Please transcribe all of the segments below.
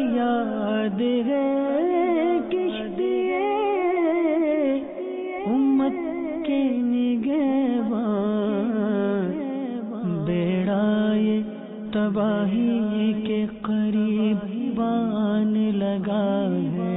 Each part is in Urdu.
یاد ہے کشتی امت کے نگہبان، بیڑا یہ تباہی کے قریب بان لگا ہے۔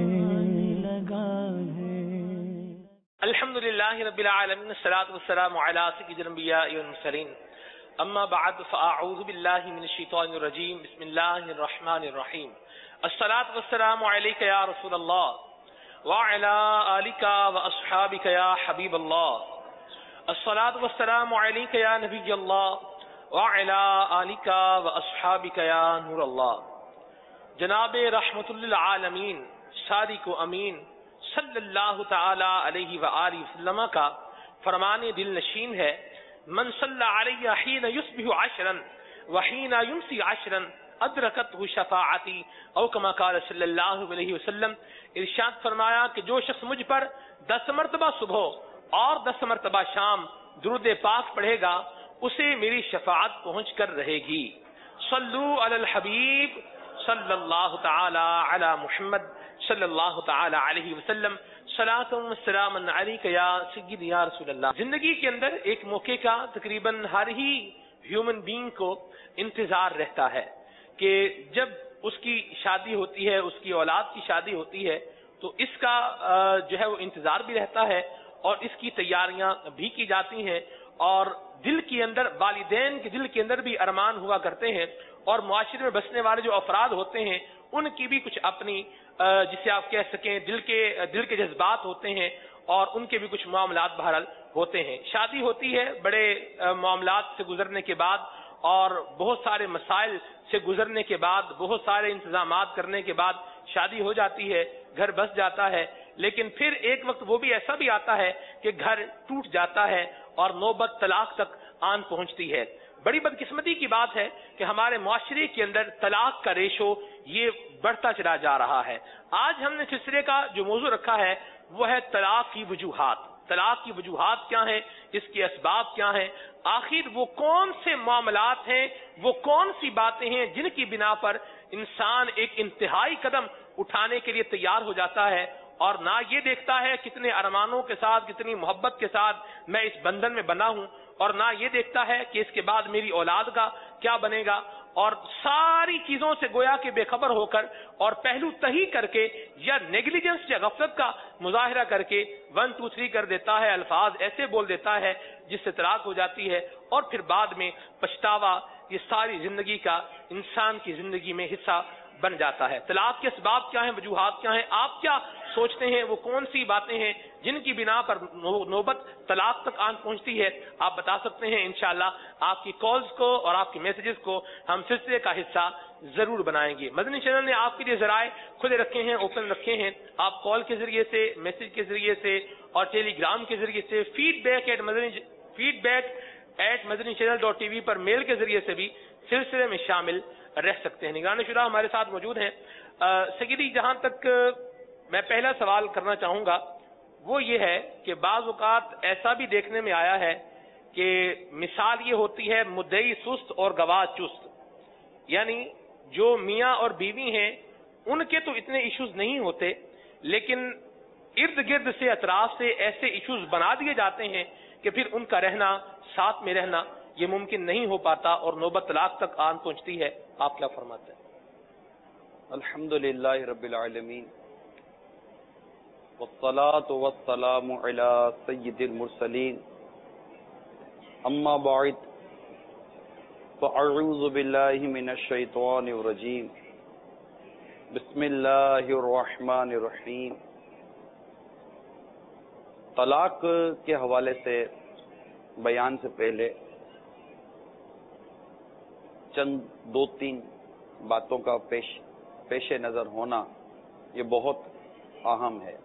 الحمدللہ رب العالمین، الصلاۃ والسلام علی سید الانبیاء والمرسلین، اما بعد فاعوذ باللہ من الشیطان الرجیم، بسم اللہ الرحمن الرحیم۔ الصلاۃ والسلام علیک یا رسول اللہ وعلی آلک واصحابک یا حبیب اللہ، الصلاۃ والسلام علیک یا نبی اللہ وعلی آلک واصحابک یا نور اللہ۔ جناب رحمت للعالمین صادق و امین صلی اللہ تعالی علیہ وآلہ وسلم کا فرمان دل نشین ہے، من صلی علیہ حین یصبح عشرا وحین یمسی عشرا ادرکتہ شفاعتی، او کما قال صلی اللہ علیہ وسلم۔ ارشاد فرمایا کہ جو شخص مجھ پر 10 مرتبہ صبح اور 10 مرتبہ شام درود پاک پڑھے گا اسے میری شفاعت پہنچ کر رہے گی۔ صلو علی الحبیب صلی اللہ تعالی علی محمد صلی اللہ تعالی علیہ وسلم، صلاۃ و سلام علیک یا سیدی یا رسول اللہ۔ زندگی کے اندر ایک موقع کا تقریباً ہر ہی ہیومن بینگ کو انتظار رہتا ہے کہ جب اس کی شادی ہوتی ہے، اس کی اولاد کی شادی ہوتی ہے تو اس کا جو ہے وہ انتظار بھی رہتا ہے اور اس کی تیاریاں بھی کی جاتی ہیں، اور دل کے اندر، والدین کے دل کے اندر بھی ارمان ہوا کرتے ہیں، اور معاشرے میں بسنے والے جو افراد ہوتے ہیں ان کی بھی کچھ اپنی جسے آپ کہہ سکیں دل کے جذبات ہوتے ہیں، اور ان کے بھی کچھ معاملات بہرحال ہوتے ہیں۔ شادی ہوتی ہے بڑے معاملات سے گزرنے کے بعد اور بہت سارے مسائل سے گزرنے کے بعد، بہت سارے انتظامات کرنے کے بعد شادی ہو جاتی ہے، گھر بس جاتا ہے، لیکن پھر ایک وقت وہ بھی ایسا بھی آتا ہے کہ گھر ٹوٹ جاتا ہے اور نوبت طلاق تک آن پہنچتی ہے۔ بڑی بدقسمتی کی بات ہے کہ ہمارے معاشرے کے اندر طلاق کا ریشو یہ بڑھتا چلا جا رہا ہے۔ آج ہم نے سلسلے کا جو موضوع رکھا ہے وہ ہے طلاق کی وجوہات۔ طلاق کی وجوہات کیا ہیں، اس کے اسباب کیا ہیں، آخر وہ کون سے معاملات ہیں، وہ کون سی باتیں ہیں جن کی بنا پر انسان ایک انتہائی قدم اٹھانے کے لیے تیار ہو جاتا ہے، اور نہ یہ دیکھتا ہے کتنے ارمانوں کے ساتھ، کتنی محبت کے ساتھ میں اس بندھن میں بنا ہوں، اور نہ یہ دیکھتا ہے کہ اس کے بعد میری اولاد کا کیا بنے گا، اور ساری چیزوں سے گویا کہ بے خبر ہو کر اور پہلو تہی کر کے یا نیگلیجنس یا غفلت کا مظاہرہ کر کے 1 2 3 کر دیتا ہے، الفاظ ایسے بول دیتا ہے جس سے طلاق ہو جاتی ہے، اور پھر بعد میں پچھتاوا یہ ساری زندگی کا انسان کی زندگی میں حصہ بن جاتا ہے۔ طلاق کے اسباب کیا ہیں، وجوہات کیا ہیں، آپ کیا سوچتے ہیں، وہ کون سی باتیں ہیں جن کی بنا پر نوبت طلاق تک آن پہنچتی ہے، آپ بتا سکتے ہیں۔ انشاءاللہ آپ کی کالز کو اور آپ کی میسیجز کو ہم سلسلے کا حصہ ضرور بنائیں گے۔ مدنی چینل نے آپ کے لیے ذرائع کھلے رکھے ہیں، اوپن رکھے ہیں، آپ کال کے ذریعے سے، میسیج کے ذریعے سے اور ٹیلی گرام کے ذریعے سے، feedback@madanichannel.tv پر میل کے ذریعے سے بھی سلسلے میں شامل رہ سکتے ہیں۔ نگران شورا ہمارے ساتھ موجود ہیں۔ سیدی، جہاں تک میں پہلا سوال کرنا چاہوں گا وہ یہ ہے کہ بعض اوقات ایسا بھی دیکھنے میں آیا ہے کہ مثال یہ ہوتی ہے مدعی سست اور گواہ چست، یعنی جو میاں اور بیوی ہیں ان کے تو اتنے ایشوز نہیں ہوتے، لیکن ارد گرد سے اطراف سے ایسے ایشوز بنا دیے جاتے ہیں کہ پھر ان کا رہنا، ساتھ میں رہنا یہ ممکن نہیں ہو پاتا اور نوبت طلاق تک آن پہنچتی ہے۔ آپ کیا فرماتے ہیں؟ الحمدللہ رب العالمین، والصلاة والسلام علی سید المرسلین، اما بعد فاعوذ باللہ من الشیطان الرجیم، بسم اللہ الرحمن الرحیم۔ طلاق کے حوالے سے بیان سے پہلے چند 2-3 باتوں کا پیش نظر ہونا یہ بہت اہم ہے۔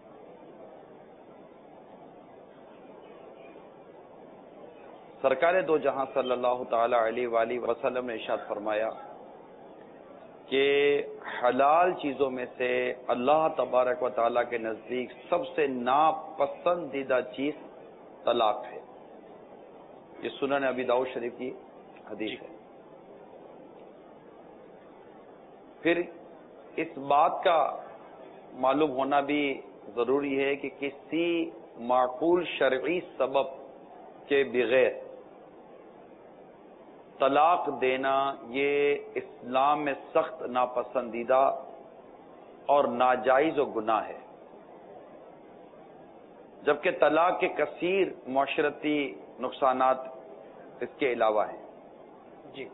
سرکار دو جہاں صلی اللہ تعالی علیہ وآلہ وسلم نے ارشاد فرمایا کہ حلال چیزوں میں سے اللہ تبارک و تعالیٰ کے نزدیک سب سے ناپسندیدہ چیز طلاق ہے۔ یہ سنن ابی داؤد شریف کی حدیث ہے۔ پھر اس بات کا معلوم ہونا بھی ضروری ہے کہ کسی معقول شرعی سبب کے بغیر طلاق دینا یہ اسلام میں سخت ناپسندیدہ اور ناجائز و گناہ ہے، جبکہ طلاق کے کثیر معاشرتی نقصانات اس کے علاوہ ہیں۔ جی،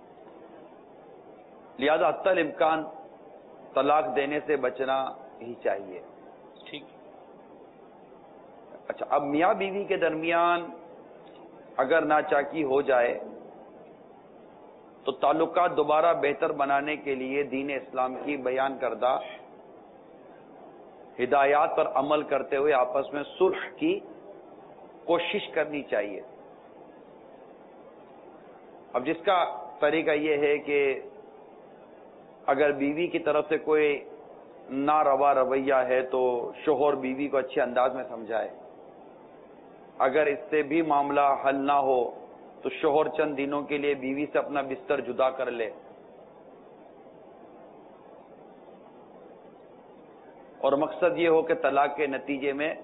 لہذا حتی الامکان طلاق دینے سے بچنا ہی چاہیے۔ ٹھیک۔ اچھا، اب میاں بیوی کے درمیان اگر ناچاکی ہو جائے تو تعلقات دوبارہ بہتر بنانے کے لیے دین اسلام کی بیان کردہ ہدایات پر عمل کرتے ہوئے آپس میں صلح کی کوشش کرنی چاہیے۔ اب جس کا طریقہ یہ ہے کہ اگر بیوی کی طرف سے کوئی ناروا رویہ ہے تو شوہر بیوی کو اچھے انداز میں سمجھائے، اگر اس سے بھی معاملہ حل نہ ہو تو شوہر چند دنوں کے لیے بیوی سے اپنا بستر جدا کر لے، اور مقصد یہ ہو کہ طلاق کے نتیجے میں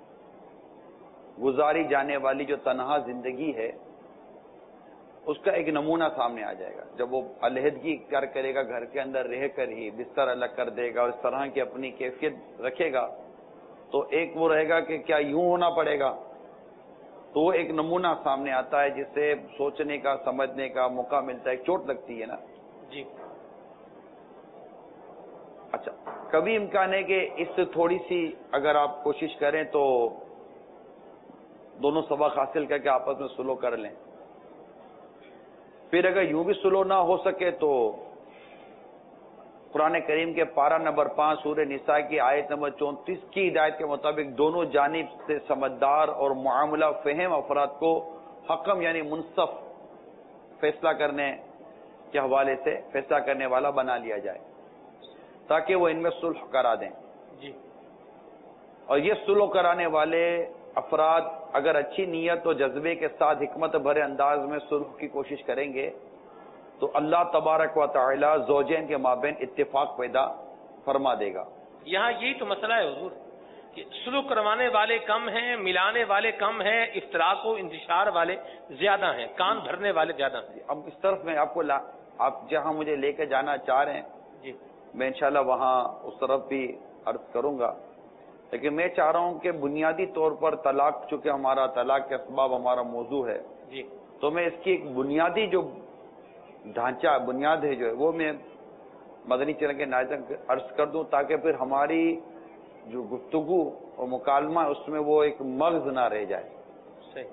گزاری جانے والی جو تنہا زندگی ہے اس کا ایک نمونہ سامنے آ جائے گا۔ جب وہ علیحدگی کرے گا، گھر کے اندر رہ کر ہی بستر الگ کر دے گا اور اس طرح کی اپنی کیفیت رکھے گا تو ایک وہ رہے گا کہ کیا یوں ہونا پڑے گا، تو وہ ایک نمونہ سامنے آتا ہے جس سے سوچنے کا، سمجھنے کا موقع ملتا ہے۔ چوٹ لگتی ہے نا۔ جی۔ اچھا، کبھی امکان ہے کہ اس سے تھوڑی سی اگر آپ کوشش کریں تو دونوں سبق حاصل کر کے آپس میں سلو کر لیں۔ پھر اگر یوں بھی سلو نہ ہو سکے تو قرآن کریم کے پارہ نمبر 5 سورہ نساء کی آیت نمبر 34 کی ہدایت کے مطابق دونوں جانب سے سمجھدار اور معاملہ فہم افراد کو حکم یعنی منصف فیصلہ کرنے کے حوالے سے فیصلہ کرنے والا بنا لیا جائے تاکہ وہ ان میں صلح کرا دیں۔ جی۔ اور یہ صلح کرانے والے افراد اگر اچھی نیت اور جذبے کے ساتھ حکمت بھرے انداز میں صلح کی کوشش کریں گے تو اللہ تبارک و تعالی زوجین کے مابین اتفاق پیدا فرما دے گا۔ یہاں یہی تو مسئلہ ہے حضور کہ سلوک کروانے والے کم ہیں، ملانے والے کم ہیں، افتراق و انتشار والے زیادہ ہیں، کان بھرنے والے زیادہ ہیں۔ اب اس طرف میں آپ جہاں مجھے لے کے جانا چاہ رہے ہیں جی، میں انشاءاللہ وہاں اس طرف بھی عرض کروں گا، لیکن میں چاہ رہا ہوں کہ بنیادی طور پر طلاق، چونکہ ہمارا طلاق کے اسباب ہمارا موضوع ہے، جی، تو میں اس کی ایک بنیادی جو ڈھانچہ بنیاد ہے جو ہے وہ میں مدنی چینل کے ناظرین عرض کر دوں تاکہ پھر ہماری جو گفتگو اور مکالمہ اس میں وہ ایک مغز نہ رہ جائے۔ صحیح۔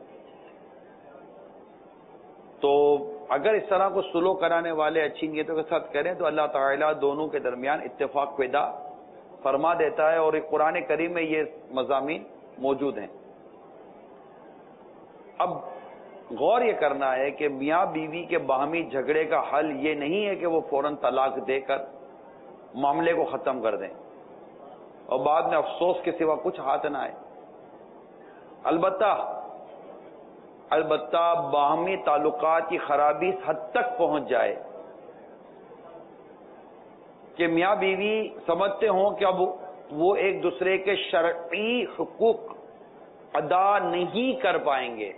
تو اگر اس طرح کو سلو کرانے والے اچھی نیتوں کے ساتھ کریں تو اللہ تعالیٰ دونوں کے درمیان اتفاق پیدا فرما دیتا ہے، اور قرآن کریم میں یہ مضامین موجود ہیں۔ اب غور یہ کرنا ہے کہ میاں بیوی کے باہمی جھگڑے کا حل یہ نہیں ہے کہ وہ فوراً طلاق دے کر معاملے کو ختم کر دیں اور بعد میں افسوس کے سوا کچھ ہاتھ نہ آئے۔ البتہ باہمی تعلقات کی خرابی اس حد تک پہنچ جائے کہ میاں بیوی سمجھتے ہوں کہ اب وہ ایک دوسرے کے شرعی حقوق ادا نہیں کر پائیں گے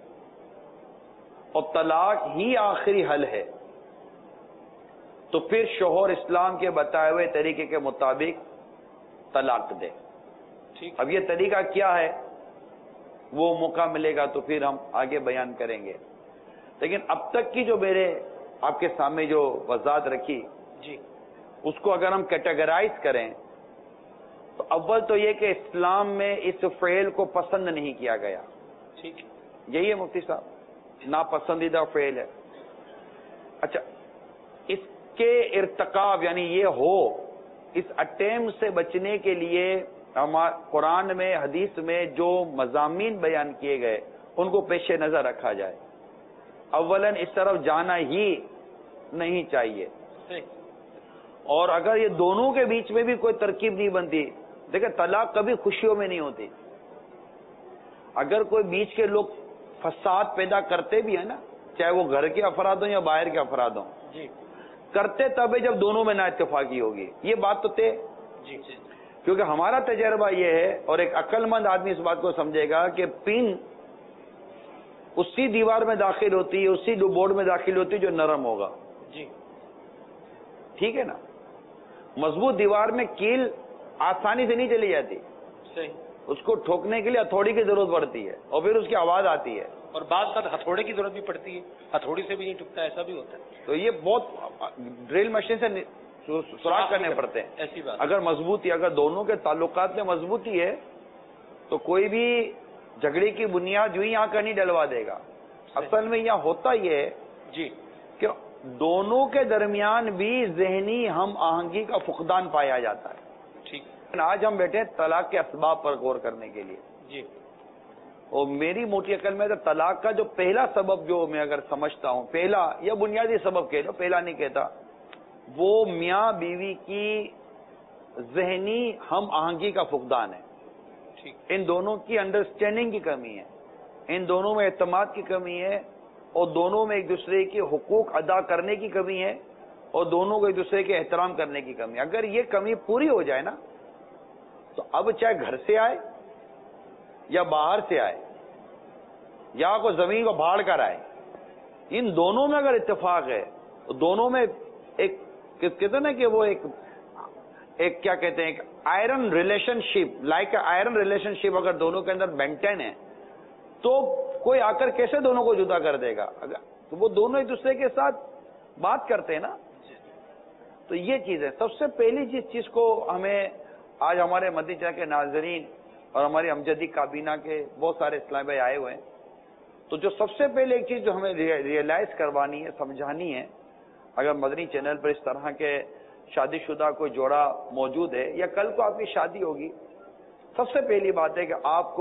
اور طلاق ہی آخری حل ہے، تو پھر شوہر اسلام کے بتائے ہوئے طریقے کے مطابق طلاق دے۔ ٹھیک۔ اب یہ طریقہ کیا ہے وہ موقع ملے گا تو پھر ہم آگے بیان کریں گے، لیکن اب تک کی جو میرے آپ کے سامنے جو وضاحت رکھی جی، اس کو اگر ہم کیٹیگرائز کریں تو اول تو یہ کہ اسلام میں اس فعل کو پسند نہیں کیا گیا۔ ٹھیک۔ یہی ہے مفتی صاحب، ناپسندیدہ فعل ہے۔ اچھا، اس کے ارتکاب یعنی یہ ہو، اس اٹیمپٹ سے بچنے کے لیے قرآن میں حدیث میں جو مضامین بیان کیے گئے ان کو پیش نظر رکھا جائے۔ اولاً اس طرف جانا ہی نہیں چاہیے، اور اگر یہ دونوں کے بیچ میں بھی کوئی ترکیب نہیں بنتی، دیکھیں طلاق کبھی خوشیوں میں نہیں ہوتی، اگر کوئی بیچ کے لوگ فساد پیدا کرتے بھی ہیں نا، چاہے وہ گھر کے افراد ہوں یا باہر کے افراد ہوں، جی، کرتے تب ہے جب دونوں میں نا اتفاقی ہوگی. یہ بات تو طے. جی جی. کیونکہ ہمارا تجربہ یہ ہے، اور ایک عقل مند آدمی اس بات کو سمجھے گا کہ پن اسی دیوار میں داخل ہوتی ہے، اسی بورڈ میں داخل ہوتی ہے جو نرم ہوگا. جی ٹھیک ہے نا. مضبوط دیوار میں کیل آسانی سے نہیں چلی جاتی، صحیح. اس کو ٹھوکنے کے لیے ہتھوڑی کی ضرورت پڑتی ہے اور پھر اس کی آواز آتی ہے. اور بعض بات ہتھوڑے کی ضرورت بھی پڑتی ہے، ہتھوڑی سے بھی نہیں ٹکتا، ایسا بھی ہوتا ہے. تو یہ بہت ڈرل مشین سے سوراخ کرنے پڑتے ہیں. ایسی بات. اگر مضبوطی، اگر دونوں کے تعلقات میں مضبوطی ہے تو کوئی بھی جھگڑے کی بنیاد یوں ہی یہاں کا نہیں ڈلوا دے گا. اصل میں یہاں ہوتا یہ ہے جی کہ دونوں کے درمیان بھی ذہنی ہم آہنگی کا فقدان پایا جاتا ہے. ٹھیک. آج ہم بیٹھے طلاق کے اسباب پر غور کرنے کے لیے. جی. اور میری موٹی عقل میں تو طلاق کا جو پہلا سبب جو میں اگر سمجھتا ہوں، پہلا یا بنیادی سبب کہہ لو، پہلا نہیں کہتا، وہ میاں بیوی کی ذہنی ہم آہنگی کا فقدان ہے. ٹھیک. ان دونوں کی انڈرسٹینڈنگ کی کمی ہے، ان دونوں میں اعتماد کی کمی ہے، اور دونوں میں ایک دوسرے کے حقوق ادا کرنے کی کمی ہے، اور دونوں کو ایک دوسرے کے احترام کرنے کی کمی ہے. اگر یہ کمی پوری ہو جائے نا تو اب چاہے گھر سے آئے یا باہر سے آئے یا کوئی زمین کو بھاڑ کر آئے، ان دونوں میں اگر اتفاق ہے تو دونوں میں ایک کہتے ہیں نا کہ وہ ایک کیا کہتے ہیں، ایک iron relationship, like iron relationship اگر دونوں کے اندر مینٹین ہے تو کوئی آ کر کیسے دونوں کو جدا کر دے گا؟ تو وہ دونوں ایک دوسرے کے ساتھ بات کرتے ہیں نا. تو یہ چیز ہے. سب سے پہلی جس چیز کو ہمیں آج ہمارے مدنی چینل کے ناظرین اور ہماری امجدی کابینہ کے بہت سارے اسلامی بھائی آئے ہوئے ہیں، تو جو سب سے پہلے ایک چیز جو ہمیں ریئلائز کروانی ہے، سمجھانی ہے، اگر مدنی چینل پر اس طرح کے شادی شدہ کوئی جوڑا موجود ہے یا کل کو آپ کی شادی ہوگی، سب سے پہلی بات ہے کہ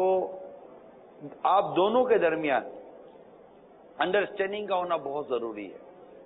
آپ دونوں کے درمیان انڈرسٹینڈنگ کا ہونا بہت ضروری ہے.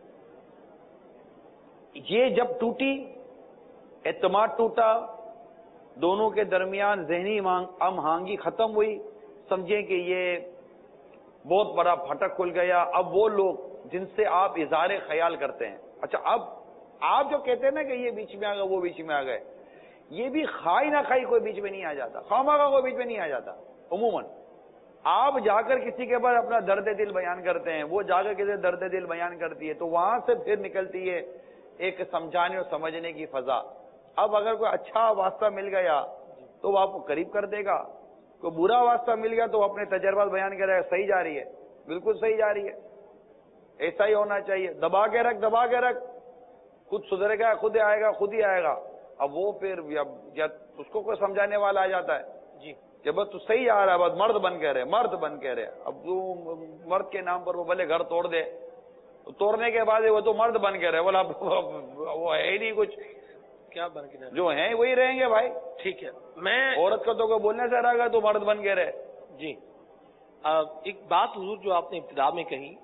یہ جب ٹوٹی، اعتماد ٹوٹا، دونوں کے درمیان ذہنی ہم آہنگی ختم ہوئی، سمجھیں کہ یہ بہت بڑا پھٹک کھل گیا. اب وہ لوگ جن سے آپ اظہار خیال کرتے ہیں، اچھا اب آپ جو کہتے ہیں نا کہ یہ بیچ میں آ گئے، وہ بیچ میں آ گئے، یہ بھی خواہ نہ خواہ کوئی بیچ میں نہیں آ جاتا، خواہ کا کوئی بیچ میں نہیں آ جاتا. عموماً آپ جا کر کسی کے بعد اپنا درد دل بیان کرتے ہیں، وہ جا کر کسی درد دل بیان کرتی ہے، تو وہاں سے پھر نکلتی ہے ایک سمجھانے اور سمجھنے کی فضا. اب اگر کوئی اچھا واسطہ مل گیا تو وہ آپ کو قریب کر دے گا، کوئی برا واسطہ مل گیا تو وہ اپنے تجربات بیان کرے گا. صحیح جا رہی ہے، بالکل صحیح جا رہی ہے، ایسا ہی ہونا چاہیے. دبا کے رکھ، خود سدھرے گا، خود آئے گا، خود ہی آئے گا. اب وہ پھر یا اس کو کوئی سمجھانے والا آ جاتا ہے جی کہ بس تو صحیح آ رہا ہے، بس مرد بن کے رہے. اب تو مرد کے نام پر وہ بھلے گھر توڑ دے، توڑنے کے بعد وہ تو مرد بن کے رہے، بولا وہ ہے ہی نہیں کچھ، کیا بن کے جو ہیں وہی رہیں گے بھائی. ٹھیک ہے. میں عورت کا تو کوئی بولنے سے رہا گا تو مرد بن کے رہے. جی ایک بات حضور جو آپ نے ابتدا میں کہی،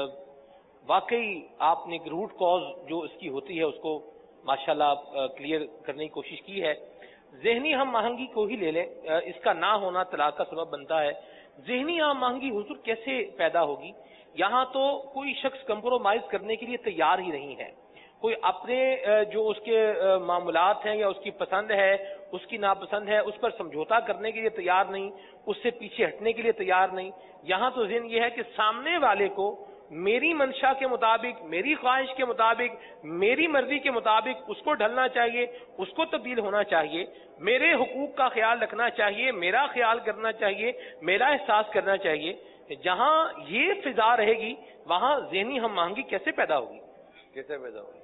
واقعی آپ نے ایک روٹ کاز جو اس کی ہوتی ہے اس کو ماشاءاللہ کلیئر کرنے کی کوشش کی ہے. ذہنی ہم آہنگی کو ہی لے لیں، اس کا نہ ہونا طلاق کا سبب بنتا ہے. ذہنی ہم آہنگی حضور کیسے پیدا ہوگی؟ یہاں تو کوئی شخص کمپرومائز کرنے کے لیے تیار ہی نہیں ہے. کوئی اپنے جو اس کے معاملات ہیں یا اس کی پسند ہے، اس کی ناپسند ہے، اس پر سمجھوتا کرنے کے لیے تیار نہیں، اس سے پیچھے ہٹنے کے لیے تیار نہیں. یہاں تو ذہن یہ ہے کہ سامنے والے کو میری منشا کے مطابق، میری خواہش کے مطابق، میری مرضی کے مطابق اس کو ڈھلنا چاہیے، اس کو تبدیل ہونا چاہیے، میرے حقوق کا خیال رکھنا چاہیے، میرا خیال کرنا چاہیے، میرا احساس کرنا چاہیے. جہاں یہ فضا رہے گی وہاں ذہنی ہم آہنگی کیسے پیدا ہوگی؟ کیسے پیدا ہوگی؟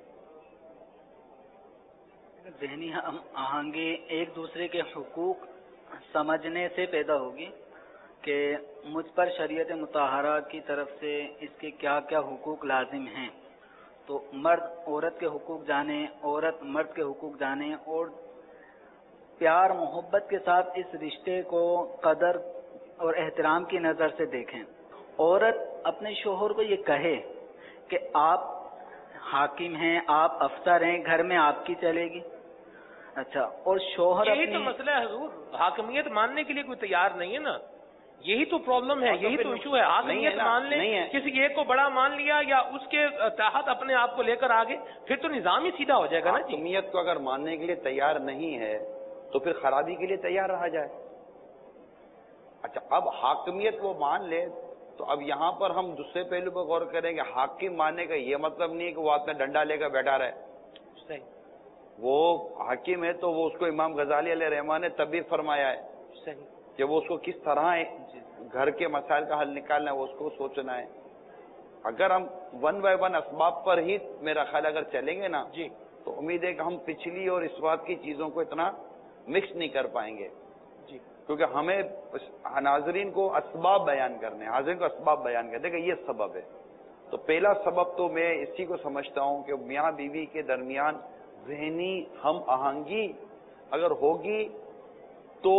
ذہنی ہم آہنگی ایک دوسرے کے حقوق سمجھنے سے پیدا ہوگی کہ مجھ پر شریعت مطہرہ کی طرف سے اس کے کیا کیا حقوق لازم ہیں. تو مرد عورت کے حقوق جانے، عورت مرد کے حقوق جانے، اور پیار محبت کے ساتھ اس رشتے کو قدر اور احترام کی نظر سے دیکھیں. عورت اپنے شوہر کو یہ کہے کہ آپ حاکم ہیں، آپ افسر ہیں، گھر میں آپ کی چلے گی. اچھا، اور شوہر یہی تو مسئلہ ہے حضور، حاکمیت ماننے کے لیے کوئی تیار نہیں ہے نا. یہی تو پرابلم ہے, یہی تو ایشو ہے. حاکمیت مان لیں, کسی ایک کو بڑا مان لیا یا اس کے تحت اپنے آپ کو لے کر آگے, پھر تو نظام ہی سیدھا ہو جائے گا نا. حاکمیت کو اگر ماننے کے لیے تیار نہیں ہے تو پھر خرابی کے لیے تیار رہا جائے. اچھا, اب حاکمیت وہ مان لے تو اب یہاں پر ہم دوسرے پہلو پر غور کریں گے. حاکم ماننے کا یہ مطلب نہیں ہے کہ وہ اپنا ڈنڈا لے کر بیٹھا رہے. صحیح, وہ حاکم ہے تو وہ اس کو امام غزالی علیہ رحمٰن نے تبیہ فرمایا ہے. صحیح, کہ وہ اس کو کس طرح گھر کے مسائل کا حل نکالنا ہے وہ اس کو سوچنا ہے. اگر ہم ون بائی ون اسباب پر ہی میرا خیال اگر چلیں گے نا جی, تو امید ہے کہ ہم پچھلی اور اس بات کی چیزوں کو اتنا مکس نہیں کر پائیں گے. جی, کیونکہ ہمیں ناظرین کو اسباب بیان کرنے, حاضرین کو اسباب بیان کرنے کہ یہ سبب ہے. تو پہلا سبب تو میں اسی کو سمجھتا ہوں کہ میاں بیوی کے درمیان ذہنی ہم آہنگی اگر ہوگی تو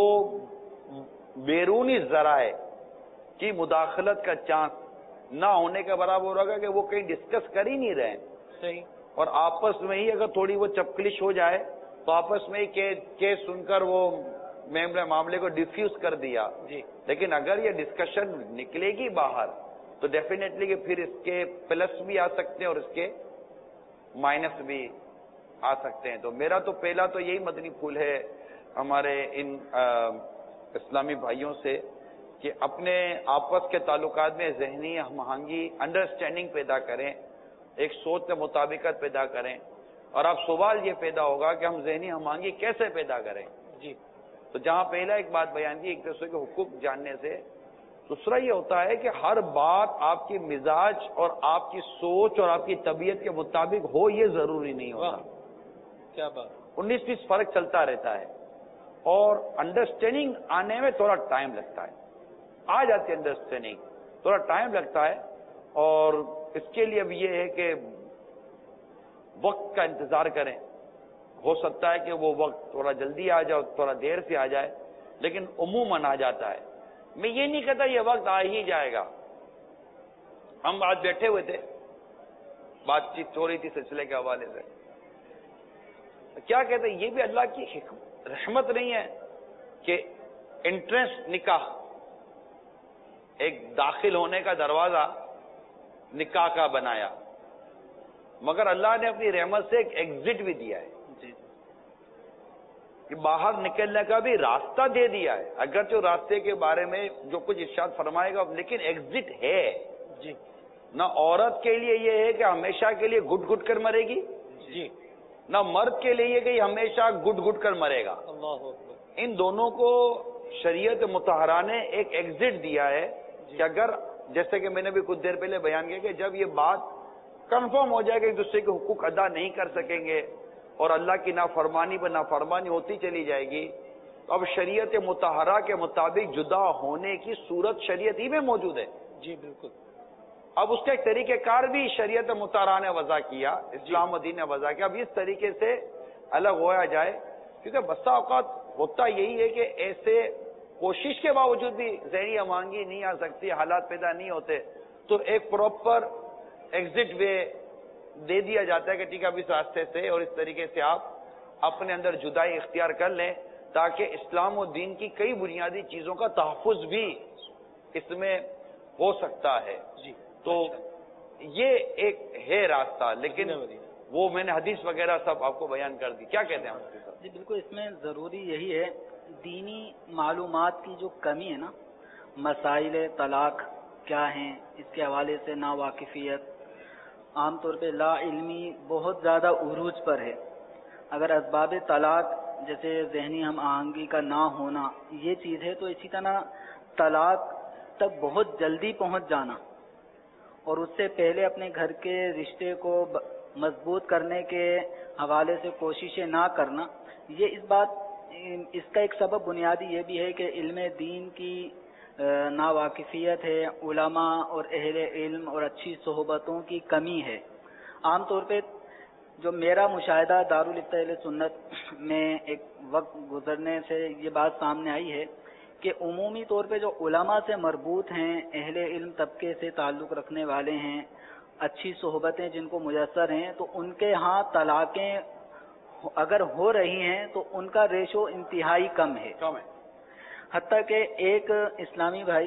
بیرونی ذرائع کی مداخلت کا چانس نہ ہونے کے برابر ہوگا کہ وہ کہیں ڈسکس کر ہی نہیں رہے. صحیح, اور آپس میں ہی اگر تھوڑی وہ چپکلش ہو جائے تو آپس میں ہی کیس سن کر وہ معاملے کو ڈیفیوز کر دیا. جی, لیکن اگر یہ ڈسکشن نکلے گی باہر تو ڈیفینیٹلی کہ پھر اس کے پلس بھی آ سکتے ہیں اور اس کے مائنس بھی آ سکتے ہیں. تو میرا تو پہلا تو یہی مدنی پھول ہے ہمارے ان اسلامی بھائیوں سے کہ اپنے آپس کے تعلقات میں ذہنی ہم آہنگی, انڈرسٹینڈنگ پیدا کریں, ایک سوچ میں مطابقت پیدا کریں. اور اب سوال یہ پیدا ہوگا کہ ہم ذہنی ہم آہنگی کیسے پیدا کریں. جی, تو جہاں پہلا ایک بات بیان کی ایک دوسرے کے حقوق جاننے سے, دوسرا یہ ہوتا ہے کہ ہر بات آپ کی مزاج اور آپ کی سوچ اور آپ کی طبیعت کے مطابق ہو یہ ضروری نہیں ہوتا. کیا بات, 19-20 فرق چلتا رہتا ہے اور انڈرسٹینڈنگ آنے میں تھوڑا ٹائم لگتا ہے. آ جاتی ہے انڈرسٹینڈنگ, تھوڑا ٹائم لگتا ہے. اور اس کے لیے اب یہ ہے کہ وقت کا انتظار کریں. ہو سکتا ہے کہ وہ وقت تھوڑا جلدی آ جائے, تھوڑا دیر سے آ جائے, لیکن عموماً آ جاتا ہے. میں یہ نہیں کہتا یہ وقت آ ہی جائے گا. ہم آج بیٹھے ہوئے تھے, بات چیت ہو رہی تھی سلسلے کے حوالے سے, کیا کہتے ہیں یہ بھی اللہ کی رحمت نہیں ہے کہ انٹرنس نکاح, ایک داخل ہونے کا دروازہ نکاح کا بنایا, مگر اللہ نے اپنی رحمت سے ایک ایگزٹ بھی دیا ہے. کہ باہر نکلنے کا بھی راستہ دے دیا ہے. اگرچہ راستے کے بارے میں جو کچھ ارشاد فرمائے گا لیکن ایگزٹ ہے. جی, نہ عورت کے لیے یہ ہے کہ ہمیشہ کے لیے گٹ گٹ کر مرے گی, جی, نہ مرد کے لیے یہ کہ یہ ہمیشہ گٹ گٹ کر مرے گا. اللہ اکبر. ان دونوں کو شریعت مطہرہ نے ایک ایگزٹ دیا ہے کہ اگر, جیسے کہ میں نے بھی کچھ دیر پہلے بیان کیا کہ جب یہ بات کنفرم ہو جائے گا ایک دوسرے کے حقوق ادا نہیں کر سکیں گے اور اللہ کی نافرمانی پر نافرمانی ہوتی چلی جائے گی, تو اب شریعت مطہرہ کے مطابق جدا ہونے کی صورت شریعت ہی میں موجود ہے. جی بالکل. اب اس کا ایک طریقہ کار بھی شریعت مطہرہ نے وضع کیا, اسلام و دین نے وضع کیا. اب اس طریقے سے الگ ہوا جائے, کیونکہ بسا اوقات ہوتا یہی ہے کہ ایسے کوشش کے باوجود بھی ذہنی امانگی نہیں آ سکتی, حالات پیدا نہیں ہوتے, تو ایک پراپر ایگزٹ وے دے دیا جاتا ہے کہ ٹھیک ہے اب اس راستے سے اور اس طریقے سے آپ اپنے اندر جدائی اختیار کر لیں تاکہ اسلام و دین کی کئی بنیادی چیزوں کا تحفظ بھی اس میں ہو سکتا ہے. جی, تو یہ ایک ہے راستہ, لیکن وہ میں نے حدیث وغیرہ سب آپ کو بیان کر دی. کیا کہتے ہیں؟ جی بالکل, اس میں ضروری یہی ہے دینی معلومات کی جو کمی ہے نا, مسائل طلاق کیا ہیں اس کے حوالے سے ناواقفیت, عام طور پہ لا علمی بہت زیادہ عروج پر ہے. اگر اسباب طلاق جیسے ذہنی ہم آہنگی کا نہ ہونا یہ چیز ہے, تو اسی طرح طلاق تک بہت جلدی پہنچ جانا اور اس سے پہلے اپنے گھر کے رشتے کو مضبوط کرنے کے حوالے سے کوششیں نہ کرنا, یہ اس کا ایک سبب بنیادی یہ بھی ہے کہ علم دین کی ناواقفیت ہے, علماء اور اہل علم اور اچھی صحبتوں کی کمی ہے. عام طور پہ جو میرا مشاہدہ دارالفتہ اہل سنت میں ایک وقت گزرنے سے یہ بات سامنے آئی ہے کہ عمومی طور پہ جو علماء سے مربوط ہیں, اہل علم طبقے سے تعلق رکھنے والے ہیں, اچھی صحبتیں جن کو میسر ہیں, تو ان کے ہاں طلاقیں اگر ہو رہی ہیں تو ان کا ریشو انتہائی کم ہے. حتیٰ کہ ایک اسلامی بھائی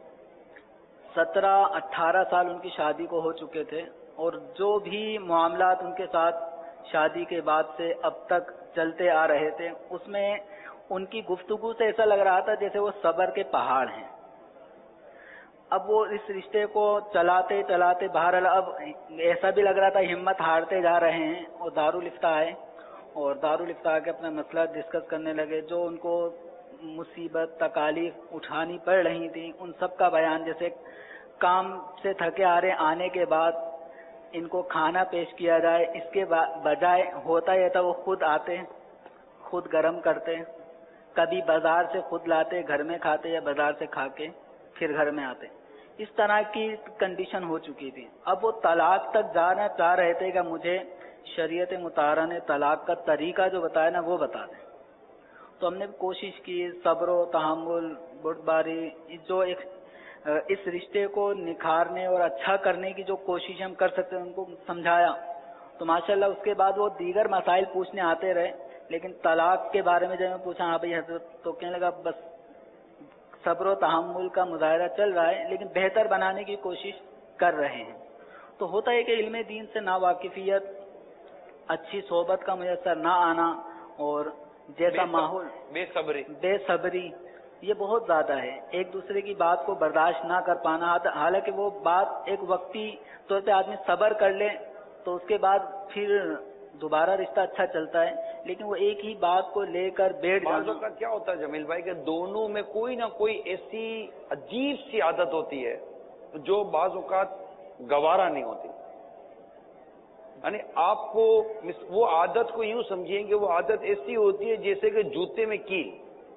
17-18 سال ان کی شادی کو ہو چکے تھے، اور جو بھی معاملات ان کے ساتھ شادی کے بعد سے اب تک چلتے آ رہے تھے، اس میں ان کی گفتگو سے ایسا لگ رہا تھا جیسے وہ صبر کے پہاڑ ہیں۔ اب وہ اس رشتے کو چلاتے چلاتے بہرحال اب ایسا بھی لگ رہا تھا ہمت ہارتے جا رہے ہیں، اور دارالفتاء آئے اور دارالفتاء کے اپنا مسئلہ ڈسکس کرنے لگے، جو ان کو مصیبت تکالیف اٹھانی پڑ رہی تھیں ان سب کا بیان، جیسے کام سے تھکے آ رہے آنے کے بعد ان کو کھانا پیش کیا جائے، اس کے بجائے ہوتا یہ تھا وہ خود آتے خود گرم کرتے، کبھی بازار سے خود لاتے گھر میں کھاتے، یا بازار سے کھا کے پھر گھر میں آتے، اس طرح کی کنڈیشن ہو چکی تھی۔ اب وہ طلاق تک جانا چاہ رہے تھے کہ مجھے شریعت مطہرہ نے طلاق کا طریقہ جو بتایا نا وہ بتا دیں۔ تو ہم نے کوشش کی، صبر و تحمل، بردباری، جو اس رشتے کو نکھارنے اور اچھا کرنے کی جو کوشش ہم کر سکتے ہیں ان کو سمجھایا، تو ماشاءاللہ اس کے بعد وہ دیگر مسائل پوچھنے آتے رہے، لیکن طلاق کے بارے میں جب میں پوچھا ہاں بھائی حضرت، تو کہنے لگا بس صبر و تحمل کا مظاہرہ چل رہا ہے، لیکن بہتر بنانے کی کوشش کر رہے ہیں۔ تو ہوتا ہے کہ علم دین سے ناواقفیت، اچھی صحبت کا میسر نہ آنا، اور جیسا ماحول بے صبری یہ بہت زیادہ ہے، ایک دوسرے کی بات کو برداشت نہ کر پانا، حالانکہ وہ بات ایک وقتی طور پہ آدمی صبر کر لے تو اس کے بعد پھر دوبارہ رشتہ اچھا چلتا ہے، لیکن وہ ایک ہی بات کو لے کر بیٹھ جانا۔ بعض اوقات کیا ہوتا ہے جمیل بھائی کہ دونوں میں کوئی نہ کوئی ایسی عجیب سی عادت ہوتی ہے جو بعض اوقات گوارا نہیں ہوتی، یعنی آپ کو وہ عادت کو یوں سمجھیں کہ وہ عادت ایسی ہوتی ہے جیسے کہ جوتے میں کیل،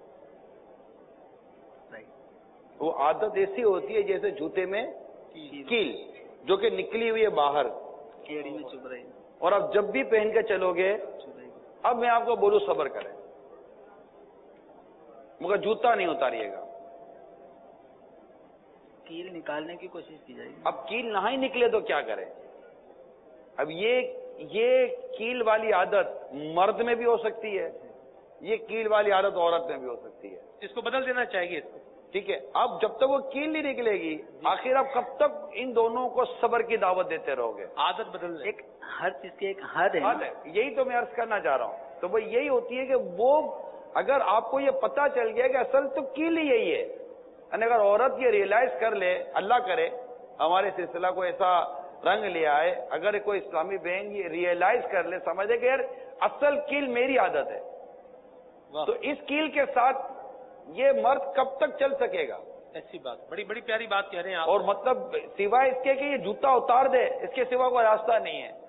وہ عادت ایسی ہوتی ہے جیسے جوتے میں کیل جو کہ نکلی ہوئی ہے باہر، کیڑی میں چبھ رہی، اور اب جب بھی پہن کے چلو گے، اب میں آپ کو بولوں صبر کریں مگر جوتا نہیں اتاریے گا، کیل نکالنے کی کوشش کی جائے گی۔ اب کیل نہ ہی نکلے تو کیا کریں؟ اب یہ کیل والی عادت مرد میں بھی ہو سکتی ہے، یہ کیل والی عادت عورت میں بھی ہو سکتی ہے، اس کو بدل دینا چاہیے، ٹھیک ہے؟ اب جب تک وہ کیل نہیں نکلے گی آخر اب کب تک ان دونوں کو صبر کی دعوت دیتے رہو گے؟ عادت بدل دیں۔ ایک ہر چیز کی ایک حد ہے، یہی تو میں عرض کرنا چاہ رہا ہوں۔ تو وہ یہی ہوتی ہے کہ وہ اگر آپ کو یہ پتا چل گیا کہ اصل تو کیل ہی یہی ہے، یعنی اگر عورت یہ ریئلائز کر لے، اللہ کرے ہمارے سلسلہ کو ایسا رنگ لے آئے، اگر کوئی اسلامی بہن یہ ریئلائز کر لے، سمجھے کہ یار اصل کیل میری عادت ہے، تو اس کیل کے ساتھ یہ مرد کب تک چل سکے گا؟ ایسی بات، بڑی بڑی پیاری بات کہہ رہے ہیں آپ، اور مطلب سوائے اس کے کہ یہ جوتا اتار دے، اس کے سوا کوئی راستہ نہیں ہے،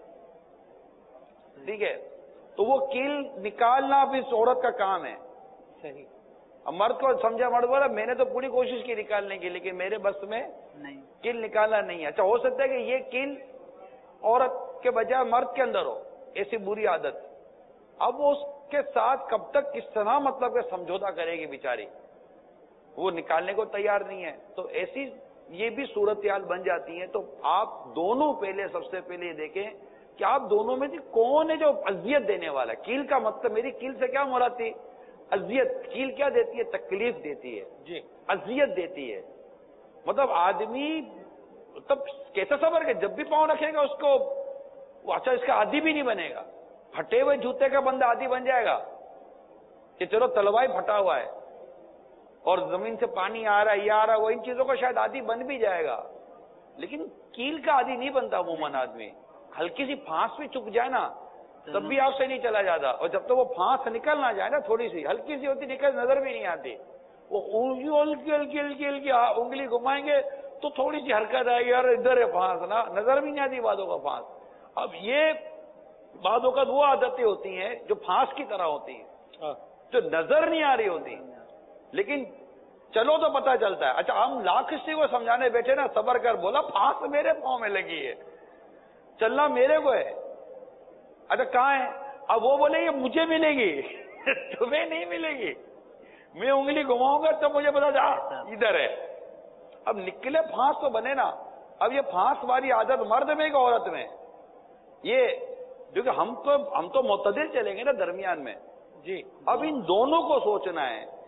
ٹھیک ہے؟ تو وہ کیل نکالنا اب اس عورت کا کام ہے۔ صحیح۔ اب مرد کو سمجھا، مرد بولا میں نے تو پوری کوشش کی نکالنے کی لیکن میرے بس میں نہیں، کیل نکالنا نہیں ہے۔ اچھا ہو سکتا ہے کہ یہ کیل عورت کے بجائے مرد کے اندر ہو، ایسی بری عادت، اب وہ اس کے ساتھ کب تک کس طرح مطلب کہ سمجھوتا کرے گی بیچاری، وہ نکالنے کو تیار نہیں ہے، تو ایسی یہ بھی صورتحال بن جاتی ہے۔ تو آپ دونوں پہلے سب سے پہلے یہ دیکھیں کہ آپ دونوں میں سے کون ہے جو اذیت دینے والا ہے۔ کیل کا مطلب، میری کیل سے کیا مراد تھی؟ اذیت۔ کیل کیا دیتی ہے؟ تکلیف دیتی ہے، جی، اذیت دیتی ہے۔ مطلب آدمی تب کیسے صبر کہ جب بھی پاؤں رکھے گا اس کو وہ اچھا اس کا عادی بھی نہیں بنے گا، پھٹے ہوئے جوتے کا بندہ عادی بن جائے گا کہ چلو تلوائی پھٹا ہوا ہے اور زمین سے پانی آ رہا ہے، یہ آ رہا ہے، وہ ان چیزوں کا شاید عادی بن بھی جائے گا، لیکن کیل کا عادی نہیں بنتا عموماً آدمی۔ ہلکی سی پھانس بھی چک جائے نا تب بھی آپ سے نہیں چلا جاتا، اور جب تک وہ پھانس نکل نہ جائے نا، تھوڑی سی ہلکی سی ہوتی نکل نظر بھی نہیں آتی، وہ ہلکی ہلکی ہلکی ہلکی انگلی گھمائیں گے تو تھوڑی سی حرکت آئے گی، یار ادھر ہے پھانس نا، نظر بھی نہیں آتی بعدوں کا پھانس۔ اب یہ بعد اوقات وہ عادتیں ہوتی ہیں جو پھانس کی طرح ہوتی ہیں، جو نظر نہیں آ رہی ہوتی، لیکن چلو تو پتہ چلتا ہے۔ اچھا ہم لاکھ کسی کو سمجھانے بیٹھے نا، صبر کر، بولا پھانس میرے پاؤں میں لگی ہے، چلنا میرے کو ہے، اچھا کہاں ہے؟ اب وہ بولے یہ مجھے ملے گی تمہیں نہیں ملے گی، میں انگلی گھماؤں گا تب مجھے پتا چلا ادھر ہے۔ اب نکلے پھانس تو بنے نا۔ اب یہ پھانس والی عادت مرد میں کہ عورت میں؟ یہ کیونکہ ہم تو معتدل چلیں گے نا درمیان میں، جی۔ اب ان دونوں کو سوچنا ہے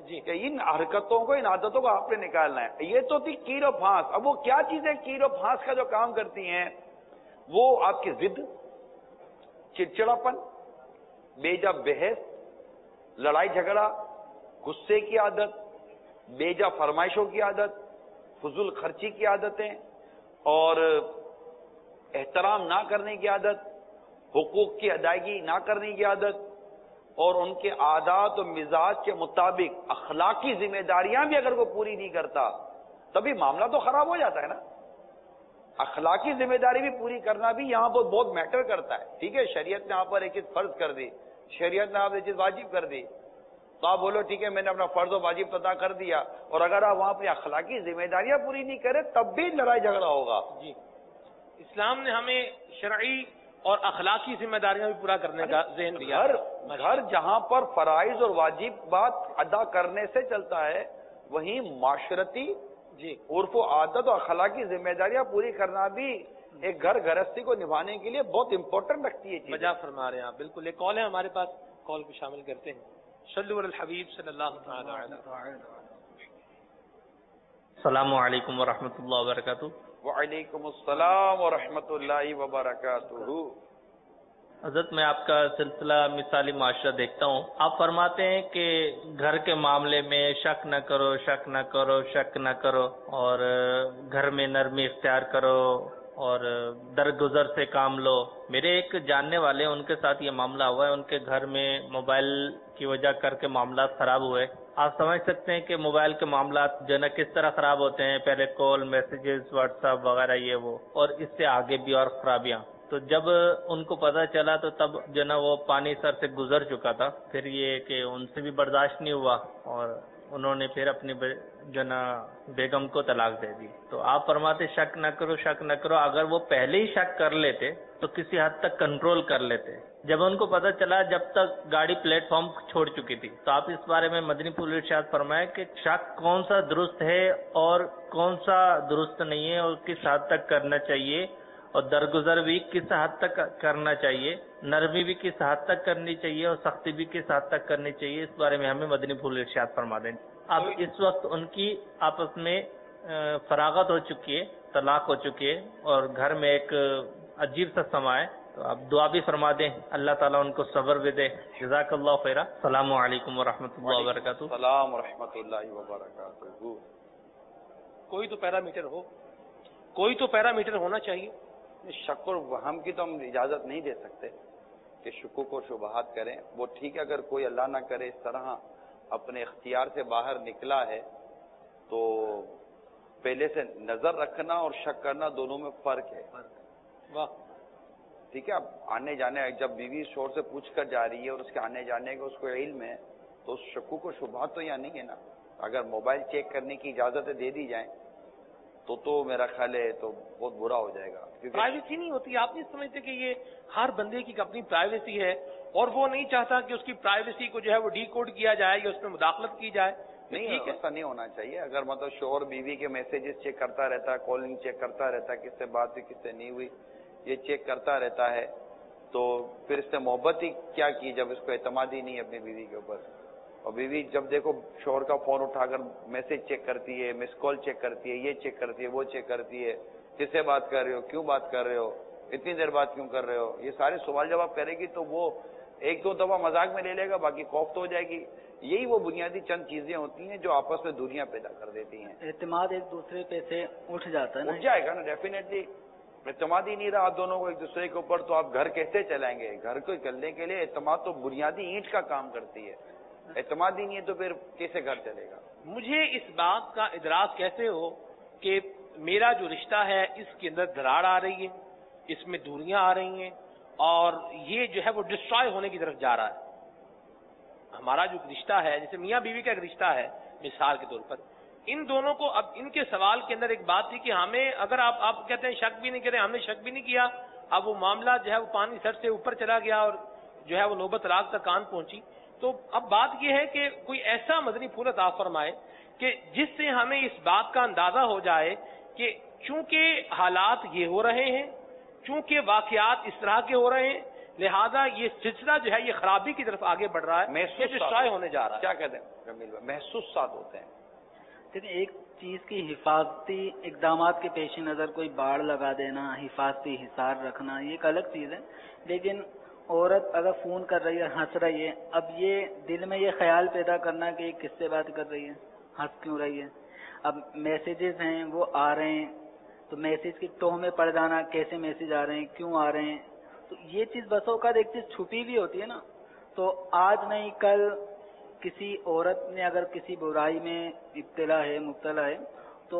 جی کہ ان حرکتوں کو، ان عادتوں کو آپ نے نکالنا ہے. یہ تو تھی کیر و پھانس. اب وہ کیا چیزیں کیر و پھانس کا جو کام کرتی ہیں؟ وہ آپ کی ضد، چڑچڑاپن، بیجا بحث، لڑائی جھگڑا، غصے کی عادت، بیجا فرمائشوں کی عادت، فضول خرچی کی عادتیں، اور احترام نہ کرنے کی عادت، حقوق کی ادائیگی نہ کرنے کی عادت، اور ان کے عادات و مزاج کے مطابق اخلاقی ذمہ داریاں بھی اگر وہ پوری نہیں کرتا تبھی معاملہ تو خراب ہو جاتا ہے نا. اخلاقی ذمہ داری بھی پوری کرنا بھی یہاں پر بہت میٹر کرتا ہے. ٹھیک ہے، شریعت نے آپ پر ایک چیز فرض کر دی، شریعت نے آپ ایک چیز واجب کر دی، تو آپ بولو ٹھیک ہے میں نے اپنا فرض و واجب ادا کر دیا، اور اگر آپ وہاں اپنی اخلاقی ذمہ داریاں پوری نہیں کرے تب بھی لڑائی جھگڑا ہوگا. جی، اسلام نے ہمیں شرعی اور اخلاقی ذمہ داریاں بھی پورا کرنے کا ذہن دیا. گھر جہاں پر فرائض اور واجبات ادا کرنے سے چلتا ہے، وہیں معاشرتی جی عرف و عادت اور اخلاقی ذمہ داریاں پوری کرنا بھی ایک گھر گرہستی کو نبھانے کے لیے بہت امپورٹنٹ رکھتی ہے چیز. مزہ فرما رہے ہیں آپ. بالکل، ایک کال ہے ہمارے پاس، کال کو شامل کرتے ہیں. صلو علی الحبیب صلی اللہ تعالی علیہ. السلام علیکم ورحمۃ اللہ وبرکاتہ. وعلیکم السلام ورحمۃ اللہ وبرکاتہ. حضرت میں آپ کا سلسلہ مثالی معاشرہ دیکھتا ہوں. آپ فرماتے ہیں کہ گھر کے معاملے میں شک نہ کرو، شک نہ کرو، شک نہ کرو، اور گھر میں نرمی اختیار کرو اور درگزر سے کام لو. میرے ایک جاننے والے، ان کے ساتھ یہ معاملہ ہوا ہے. ان کے گھر میں موبائل کی وجہ کر کے معاملات خراب ہوئے. آپ سمجھ سکتے ہیں کہ موبائل کے معاملات جو ہے نا کس طرح خراب ہوتے ہیں. پہلے کال، میسیجز، واٹس ایپ وغیرہ یہ وہ، اور اس سے آگے بھی اور خرابیاں. تو جب ان کو پتہ چلا تو تب جو نا وہ پانی سر سے گزر چکا تھا. پھر یہ کہ ان سے بھی برداشت نہیں ہوا اور انہوں نے پھر اپنی جو نا بیگم کو طلاق دے دی. تو آپ فرماتے شک نہ کرو، شک نہ کرو. اگر وہ پہلے ہی شک کر لیتے تو کسی حد تک کنٹرول کر لیتے. جب ان کو پتہ چلا، جب تک گاڑی پلیٹ فارم چھوڑ چکی تھی. تو آپ اس بارے میں مدنی پھول ارشاد فرمائے کہ شک کون سا درست ہے اور کون سا درست نہیں ہے، اور کس حد تک کرنا چاہیے، اور درگزر بھی کس حد تک کرنا چاہیے، نرمی بھی کس حد تک کرنی چاہیے، اور سختی بھی کس حد تک کرنی چاہیے. اس بارے میں ہمیں مدنی پھول ارشاد فرما دیں. اب اس وقت ان کی آپس میں فراغت ہو چکی ہے، طلاق ہو چکی ہے، اور گھر میں ایک عجیب سا سما ہے. تو آپ دعا بھی فرما دیں، اللہ تعالیٰ ان کو صبر بھی دے. جزاک اللہ خیرہ. السلام علیکم ورحمۃ اللہ وبرکاتہ. السلام ورحمۃ اللہ وبرکاتہ. کوئی تو پیرامیٹر ہو، کوئی تو پیرامیٹر ہونا چاہیے. شک اور وہم کی تو ہم اجازت نہیں دے سکتے کہ شکوک و شبہات کریں. وہ ٹھیک ہے، اگر کوئی اللہ نہ کرے اس طرح اپنے اختیار سے باہر نکلا ہے تو پہلے سے نظر رکھنا اور شک کرنا دونوں میں فرق ہے. واہ. ٹھیک ہے، اب آنے جانے، جب بیوی شوہر سے پوچھ کر جا رہی ہے اور اس کے آنے جانے کا اس کو علم ہے تو اس شکوک و شبہات تو یہاں نہیں ہے نا. اگر موبائل چیک کرنے کی اجازتیں دے دی جائیں تو میرا خیال ہے تو بہت برا ہو جائے گا. پرائیویسی نہیں ہوتی. آپ نہیں سمجھتے کہ یہ ہر بندے کی اپنی پرائیویسی ہے اور وہ نہیں چاہتا کہ اس کی پرائیویسی کو جو ہے وہ ڈی کوڈ کیا جائے یا اس میں مداخلت کی جائے. نہیں، ایسا نہیں ہونا چاہیے. اگر مطلب شوہر بیوی کے میسیجز چیک کرتا رہتا ہے، کالنگ چیک کرتا رہتا ہے، کس سے بات ہوئی کس سے نہیں ہوئی، یہ چیک کرتا رہتا ہے، تو پھر اس سے محبت ہی کیا کی جب اس کو اعتماد ہی نہیں ہے اپنی بیوی کے اوپر. اور بیوی جب دیکھو شوہر کا فون اٹھا کر میسج چیک کرتی ہے، مس کال چیک کرتی ہے، یہ چیک کرتی ہے، وہ چیک کرتی ہے، کس سے بات کر رہے ہو، کیوں بات کر رہے ہو، اتنی دیر بات کیوں کر رہے ہو، یہ سارے سوال جواب کرے گی تو وہ ایک دو دفعہ مذاق میں لے لے گا، باقی خوف تو ہو جائے گی. یہی وہ بنیادی چند چیزیں ہوتی ہیں جو آپس میں دوریاں پیدا کر دیتی ہیں. اعتماد ایک دوسرے پہ سے اٹھ جاتا ہے نا. اٹھ جائے گا نا ڈیفینیٹلی. اعتماد ہی نہیں رہا آپ دونوں کو ایک دوسرے کے اوپر تو آپ گھر کیسے چلائیں گے؟ گھر کو چلنے کے لیے اعتماد تو بنیادی اینٹ کا کام کرتی ہے. اعتماد ہی نہیں ہے تو پھر کیسے گھر چلے گا؟ مجھے اس بات کا ادراک کیسے ہو کہ میرا جو رشتہ ہے اس کے اندر دراڑ آ رہی ہے، اس میں دوریاں آ رہی ہیں اور یہ جو ہے وہ ڈسٹرائے ہونے کی طرف جا رہا ہے. ہمارا جو رشتہ ہے، جیسے میاں بیوی کا ایک رشتہ ہے مثال کے طور پر، ان دونوں کو اب ان کے سوال کے اندر ایک بات تھی کہ ہمیں اگر آپ کہتے ہیں شک بھی نہیں کریں، ہم نے شک بھی نہیں کیا، اب وہ معاملہ جو ہے وہ پانی سر سے اوپر چلا گیا اور جو ہے وہ نوبت طلاق تک کان پہنچی. تو اب بات یہ ہے کہ کوئی ایسا مدنی پھول عطا فرمائے کہ جس سے ہمیں اس بات کا اندازہ ہو جائے کہ چونکہ حالات یہ ہو رہے ہیں، چونکہ واقعات اس طرح کے ہو رہے ہیں لہذا یہ سلسلہ جو ہے یہ خرابی کی طرف آگے بڑھ رہا ہے، یہ جو شائع ہونے جا رہا ہے۔ کیا کہتے ہیں جمیل بھائی؟ محسوسات ہوتے ہیں۔ لیکن ایک چیز کی حفاظتی اقدامات کے پیش نظر کوئی باڑ لگا دینا، حفاظتی حصار رکھنا، یہ ایک الگ چیز ہے، لیکن عورت اگر فون کر رہی ہے، ہنس رہی ہے، اب یہ دل میں یہ خیال پیدا کرنا کہ یہ کس سے بات کر رہی ہے، ہنس کیوں رہی ہے، اب میسیجز ہیں وہ آ رہے ہیں تو میسیج کی ٹوہ میں پڑ جانا، کیسے میسیج آ رہے ہیں، کیوں آ رہے ہیں، تو یہ چیز بس اوقات ایک چیز چھپی بھی ہوتی ہے نا۔ تو آج نہیں کل کسی عورت نے اگر کسی برائی میں مبتلا ہے تو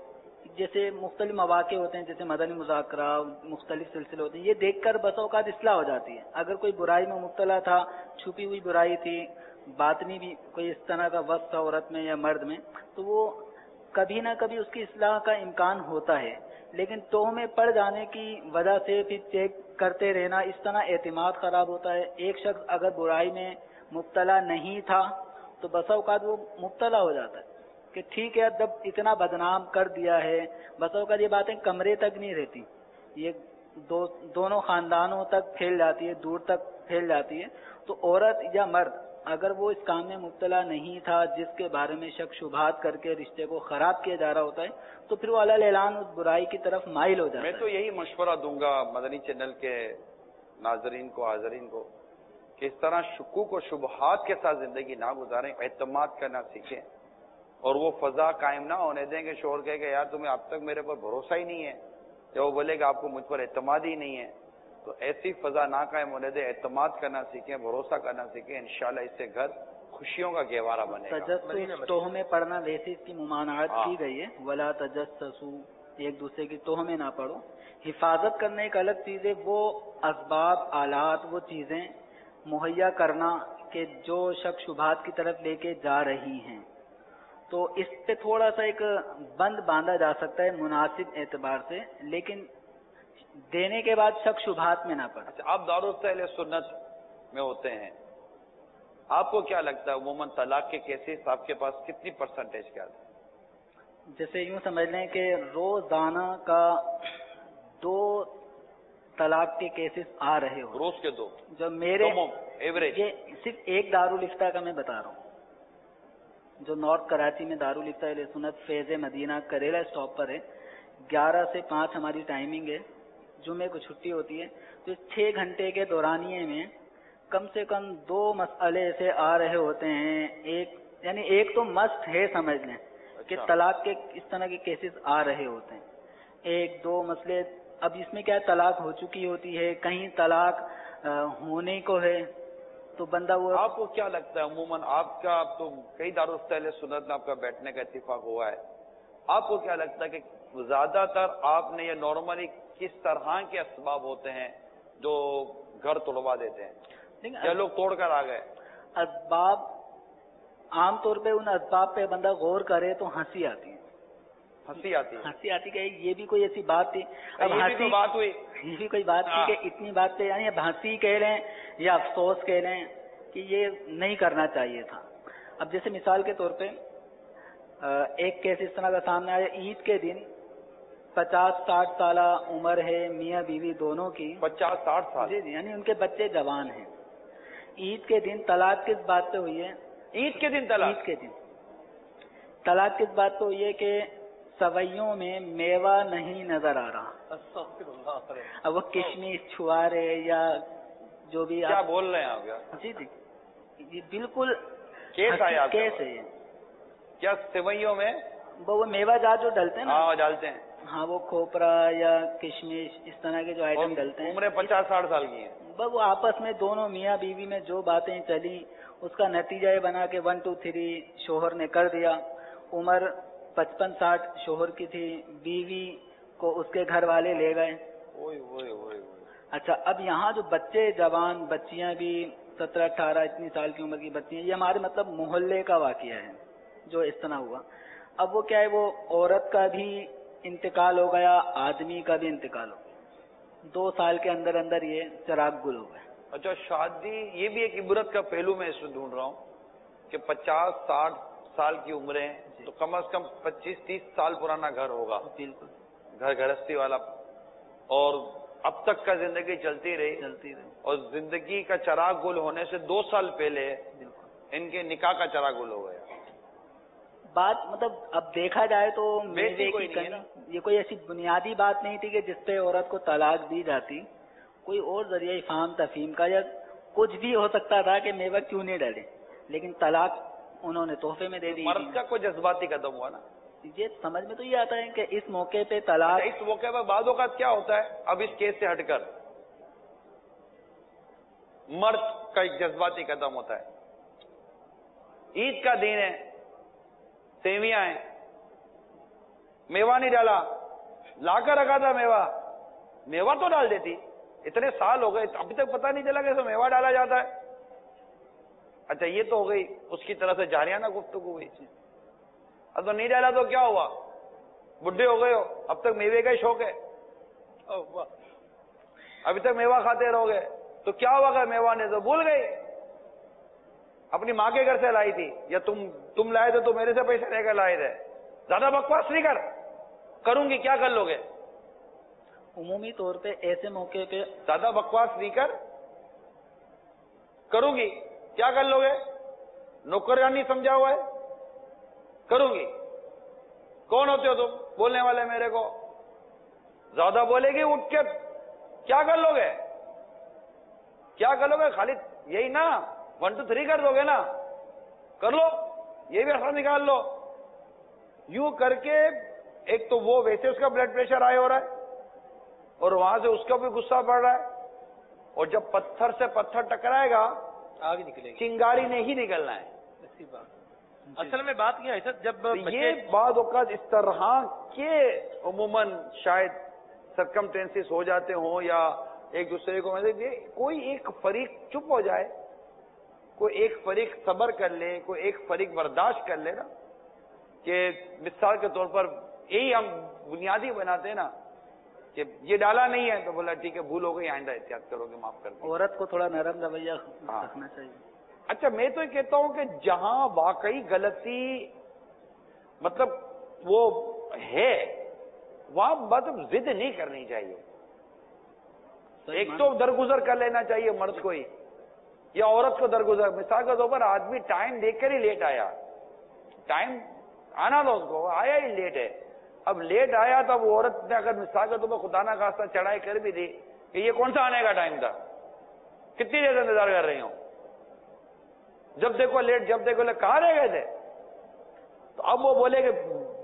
جیسے مختلف مواقع ہوتے ہیں، جیسے مدنی مذاکرہ، مختلف سلسلے ہوتے ہیں، یہ دیکھ کر بس اوقات اصلاح ہو جاتی ہے۔ اگر کوئی برائی میں مبتلا تھا، چھپی ہوئی برائی تھی، باطنی بھی کوئی اس طرح کا وصف تھا عورت میں یا مرد میں، تو وہ کبھی نہ کبھی اس کی اصلاح کا امکان ہوتا ہے، لیکن توہ میں پڑ جانے کی وجہ سے پھر چیک کرتے رہنا، اس طرح اعتماد خراب ہوتا ہے۔ ایک شخص اگر برائی میں مبتلا نہیں تھا تو بسا اوقات وہ مبتلا ہو جاتا ہے کہ ٹھیک ہے جب اتنا بدنام کر دیا ہے، بسا اوقات یہ باتیں کمرے تک نہیں رہتی، یہ دونوں خاندانوں تک پھیل جاتی ہے، دور تک پھیل جاتی ہے۔ تو عورت یا مرد اگر وہ اس کام میں مبتلا نہیں تھا جس کے بارے میں شک شبہات کر کے رشتے کو خراب کیا جا رہا ہوتا ہے، تو پھر وہ علی الاعلان اس برائی کی طرف مائل ہو جاتا ہے۔ میں تو یہی مشورہ دوں گا مدنی چینل کے ناظرین کو، حاضرین کو، کہ اس طرح شکوک و شبہات کے ساتھ زندگی نہ گزاریں، اعتماد کرنا سیکھیں، اور وہ فضا قائم نہ ہونے دیں کہ شوہر کہے کہ یار تمہیں اب تک میرے پر بھروسہ ہی نہیں ہے، یا وہ بولے کہ آپ کو مجھ پر اعتماد ہی نہیں ہے۔ تو ایسی فضا نہ قائم ہونے دیں، اعتماد کرنا سیکھیں، بھروسہ کرنا سیکھیں، انشاءاللہ اس سے گھر خوشیوں کا گہوارہ بنے گا۔ تجسس توہ میں پڑنا، ویسے اس کی ممانعت کی گئی ہے، ولا تجسسوا، ایک دوسرے کی توہ میں نہ پڑو۔ حفاظت کرنے ایک الگ چیز ہے، وہ اسباب، آلات، وہ چیزیں مہیا کرنا کہ جو شک شبہات کی طرف لے کے جا رہی ہیں، تو اس پہ تھوڑا سا ایک بند باندھا جا سکتا ہے مناسب اعتبار سے، لیکن دینے کے بعد شک شبہات میں نہ پڑے۔ اچھا، آپ دارالفتہ اہل سنت میں ہوتے ہیں، آپ کو کیا لگتا ہے عموماً طلاق کے کیسز آپ کے پاس کتنی پرسنٹیج کیا ہے؟ جیسے یوں سمجھ لیں کہ روزانہ کا 2 طلاق کے کیسز آ رہے ہو، روز کے 2 جو میرے ایوریج؟ یہ صرف ایک دارالفتہ کا میں بتا رہا ہوں، جو نارتھ کراچی میں دارالفتہ اہل سنت فیض مدینہ کریلا اسٹاپ پر ہے، 11 سے 5 ہماری ٹائمنگ ہے، جمعے کو چھٹی ہوتی ہے، تو اس 6 گھنٹے کے دورانیے میں کم سے کم 2 مسئلے ایسے آ رہے ہوتے ہیں، ایک تو مسٹ ہے سمجھ لیں کہ طلاق کے اس طرح کے کیسز آ رہے ہوتے ہیں، 1-2 مسئلے۔ اب اس میں کیا طلاق ہو چکی ہوتی ہے، کہیں طلاق ہونے کو ہے، تو بندہ وہ آپ کو کیا لگتا ہے عموماً آپ کا، اب تو کئی دارالفتہ اہل سنت میں آپ کا بیٹھنے کا اتفاق ہوا ہے، آپ کو کیا لگتا ہے کہ زیادہ تر آپ نے یہ نارملی کس طرح کے اسباب ہوتے ہیں جو گھر توڑوا دیتے ہیں، کیا لوگ توڑ کر آ گئے؟ اسباب عام طور پہ ان اسباب پہ بندہ غور کرے تو ہنسی آتی ہے، ہنسی آتی کہ یہ بھی کوئی ایسی بات تھی، اب یہ بھی تو بات ہوئی، یہ بھی کوئی بات تھی کہ اتنی بات پہ، یعنی اب ہنسی کہہ لیں یا افسوس کہہ لیں کہ یہ نہیں کرنا چاہیے تھا۔ اب جیسے مثال کے طور پہ ایک کیس اس طرح کا سامنے آیا، عید کے دن 50-60 سالہ عمر ہے میاں بیوی دونوں کی، 50-60 سال، جی یعنی ان کے بچے جوان ہیں، عید کے دن طلاق کس بات پہ ہوئی ہے؟ عید کے دن طلاق؟ عید کے دن طلاق کس بات پہ ہوئی ہے کہ سوئیوں میں میوہ نہیں نظر آ رہا، اب وہ کشمش چھوارے یا جو بھی کیا بول رہے ہیں آپ یار؟ جی بالکل کیس آیا آپ کیس ہے، کیا سوئیوں میں وہ میوہ جات جو ڈلتے ہیں نا، ہاں ڈالتے ہیں، ہاں وہ کھوپرا یا کشمش اس طرح کے جو آئٹم ڈلتے ہیں، عمریں 50-60 سال کی ہیں، بس وہ آپس میں دونوں میاں بیوی میں جو باتیں چلی اس کا نتیجہ یہ بنا کہ 1 2 3 شوہر نے کر دیا، عمر 55-60 شوہر کی تھی، بیوی کو اس کے گھر والے لے گئے۔ اچھا، اب یہاں جو بچے جوان، بچیاں بھی 17-18 اتنی سال کی عمر کی بچیاں، یہ ہمارے مطلب محلے کا واقعہ ہے جو اس طرح ہوا۔ اب وہ کیا ہے، وہ عورت کا بھی انتقال ہو گیا، آدمی کا بھی انتقال ہو گیا، 2 سال کے اندر اندر یہ چراغ گل ہو گئے۔ اچھا، شادی یہ بھی ایک عبرت کا پہلو میں اس میں ڈھونڈ رہا ہوں کہ 50-60 سال کی عمریں تو کم از کم 25-30 سال پرانا گھر ہوگا، بالکل گھر گھرستی والا، اور اب تک کا زندگی چلتی رہی اور زندگی کا چراغ گل ہونے سے 2 سال پہلے ان کے نکاح کا چراغ گل ہو گیا. بات مطلب اب دیکھا جائے تو بیٹی کوئی نہیں ہے نا. یہ کوئی ایسی بنیادی بات نہیں تھی کہ جس پہ عورت کو طلاق دی جاتی. کوئی اور ذریعہ فہم تفہیم کا یا کچھ بھی ہو سکتا تھا کہ میوہ کیوں نہیں ڈالے, لیکن طلاق انہوں نے تحفے میں دے دی. مرد کا کوئی جذباتی قدم ہوا نا. یہ سمجھ میں تو یہ آتا ہے کہ اس موقع پہ طلاق, اس موقع پہ بعض اوقات کیا ہوتا ہے, اب اس کیس سے ہٹ کر مرد کا ایک جذباتی قدم ہوتا ہے. عید کا دن ہے, سیویاں ہیں, میوہ نہیں ڈالا, لا کر رکھا تھا میوہ تو ڈال دیتی. اتنے سال ہو گئے ابھی تک پتہ نہیں چلا کہ اسے میوہ ڈالا جاتا ہے. اچھا یہ تو ہو گئی اس کی طرح سے جاریانہ گفتگو ہوئی. اب تو نہیں ڈالا تو کیا ہوا, بڈھے ہو گئے ہو, اب تک میوے کا ہی شوق ہے, ابھی تک میوہ کھاتے رہو گے تو کیا ہوا کہ میوہ نے تو بھول گئی, اپنی ماں کے گھر سے لائی تھی, یا تم لائے تھے تو میرے سے پیسے لے کر لائے تھے. زیادہ بکواس نہیں کروں گی, کیا کر لو گے؟ عمومی طور پہ ایسے موقع پہ زیادہ بکواس نہیں کروں گی, کیا کر لو گے؟ نوکرانی سمجھا ہوا ہے, کروں گی. کون ہوتے ہو تم بولنے والے میرے کو؟ زیادہ بولے گی اٹھ کے کیا کر لو گے؟ خالی یہی نا 1 2 3 کر دو گے نا, کر لو, یہ بھی اثر نکال لو. یوں کر کے ایک تو وہ ویسے اس کا بلڈ پریشر ہائی ہو رہا ہے اور وہاں سے اس کا بھی غصہ بڑھ رہا ہے, اور جب پتھر سے پتھر ٹکرائے گا آگ نکلے گی, چنگاری نے ہی نکلنا ہے. ایسی بات اصل میں بات یہ ہے جب یہ بعض اوقات اس طرح کے عموماً شاید سرکمٹینسز ہو جاتے ہوں, یا ایک دوسرے کو کوئی ایک فریق چپ ہو جائے, کوئی ایک فریق صبر کر لے, کوئی ایک فریق برداشت کر لے نا, کہ مثال کے طور پر یہی ہم بنیادی بناتے ہیں نا کہ یہ ڈالا نہیں ہے تو بولا ٹھیک ہے بھول ہو گئی, آئندہ احتیاط کرو گے, معاف کر دو. عورت کو تھوڑا نرم رویہ رکھنا چاہیے. اچھا میں تو یہ کہتا ہوں کہ جہاں واقعی غلطی مطلب وہ ہے وہاں مطلب ضد نہیں کرنی چاہیے. ایک تو درگزر کر لینا چاہیے مرد کو ہی یا عورت کو درگزر. مثال کے طور پر آدمی ٹائم دیکھ کر ہی لیٹ آیا, ٹائم آنا تھا اس کو, آیا ہی لیٹ ہے. اب لیٹ آیا تب عورت نے اگر مثال کے طور پر خدا نہ خواستہ چڑھائی کر بھی دی کہ یہ کون سا آنے کا ٹائم تھا, کتنی دیر سے انتظار کر رہی ہوں, جب دیکھو لیٹ, جب دیکھو لیٹ, کہاں رہ گئے تھے؟ تو اب وہ بولے کہ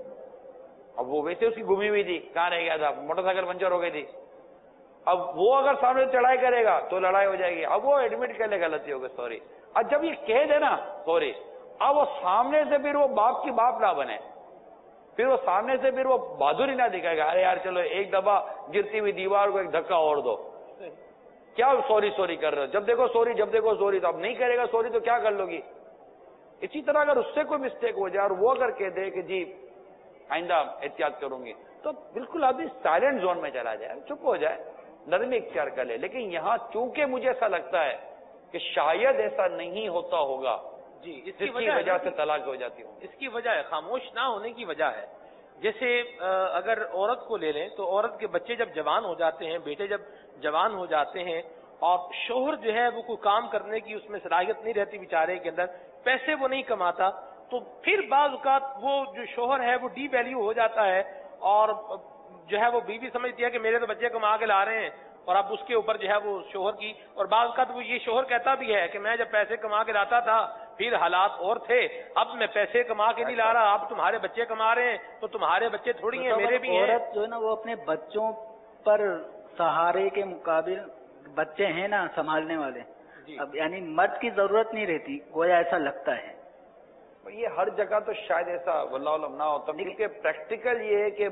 اب وہ ویسے اس کی گمی ہوئی تھی, کہاں رہ گیا تھا, موٹر سائیکل پنچر ہو گئی تھی. اب وہ اگر سامنے چڑھائی کرے گا تو لڑائی ہو جائے گی. اب وہ ایڈمٹ کر لے غلطی ہوگی, سوری. اب جب یہ کہہ دے نا سوری, اب وہ سامنے سے پھر وہ باپ کی باپ نہ بنے, پھر وہ سامنے سے پھر وہ بہادری نہ دکھائے گا, ارے یار چلو ایک دفعہ گرتی ہوئی دیوار کو ایک دھکا اور دو, کیا سوری کر رہے ہو, جب دیکھو سوری, جب دیکھو سوری. تو اب نہیں کرے گا سوری تو کیا کر لو گی؟ اسی طرح اگر اس سے کوئی مسٹیک ہو جائے اور وہ اگر کہہ دے کہ جی آئندہ احتیاط کروں گی, تو بالکل آدمی سائلنٹ زون میں چلا جائے, چپ ہو جائے, نرمی اختیار کر لے. لیکن یہاں چونکہ مجھے ایسا لگتا ہے کہ شاید ایسا نہیں ہوتا ہوگا, جی اس کی وجہ سے طلاق ہو جاتی ہوں. اس کی وجہ ہے خاموش نہ ہونے کی وجہ ہے. جیسے اگر عورت کو لے لیں تو عورت کے بچے جب جوان ہو جاتے ہیں, بیٹے جب جوان ہو جاتے ہیں, اور شوہر جو ہے وہ کوئی کام کرنے کی اس میں صلاحیت نہیں رہتی بیچارے کے اندر, پیسے وہ نہیں کماتا, تو پھر بعض اوقات وہ جو شوہر ہے وہ ڈی ویلیو ہو جاتا ہے, اور جو ہے وہ بیوی سمجھتی ہے کہ میرے تو بچے کما کے لا رہے ہیں, اور اب اس کے اوپر جو ہے وہ شوہر کی, اور بعض اوقات وہ یہ شوہر کہتا بھی ہے کہ میں جب پیسے کما کے لاتا تھا پھر حالات اور تھے, اب میں پیسے کما کے نہیں لا رہا, اب تمہارے بچے کما رہے ہیں تو تمہارے بچے تھوڑی ہیں, میرے بھی ہیں. عورت جو ہے نا وہ اپنے بچوں پر سہارے کے مقابل بچے ہیں نا سنبھالنے والے, اب یعنی مرد کی ضرورت نہیں رہتی, گویا ایسا لگتا ہے. یہ ہر جگہ تو شاید ایسا واللہ علم نہ ہوتا, کیونکہ پریکٹیکل یہ ہے کہ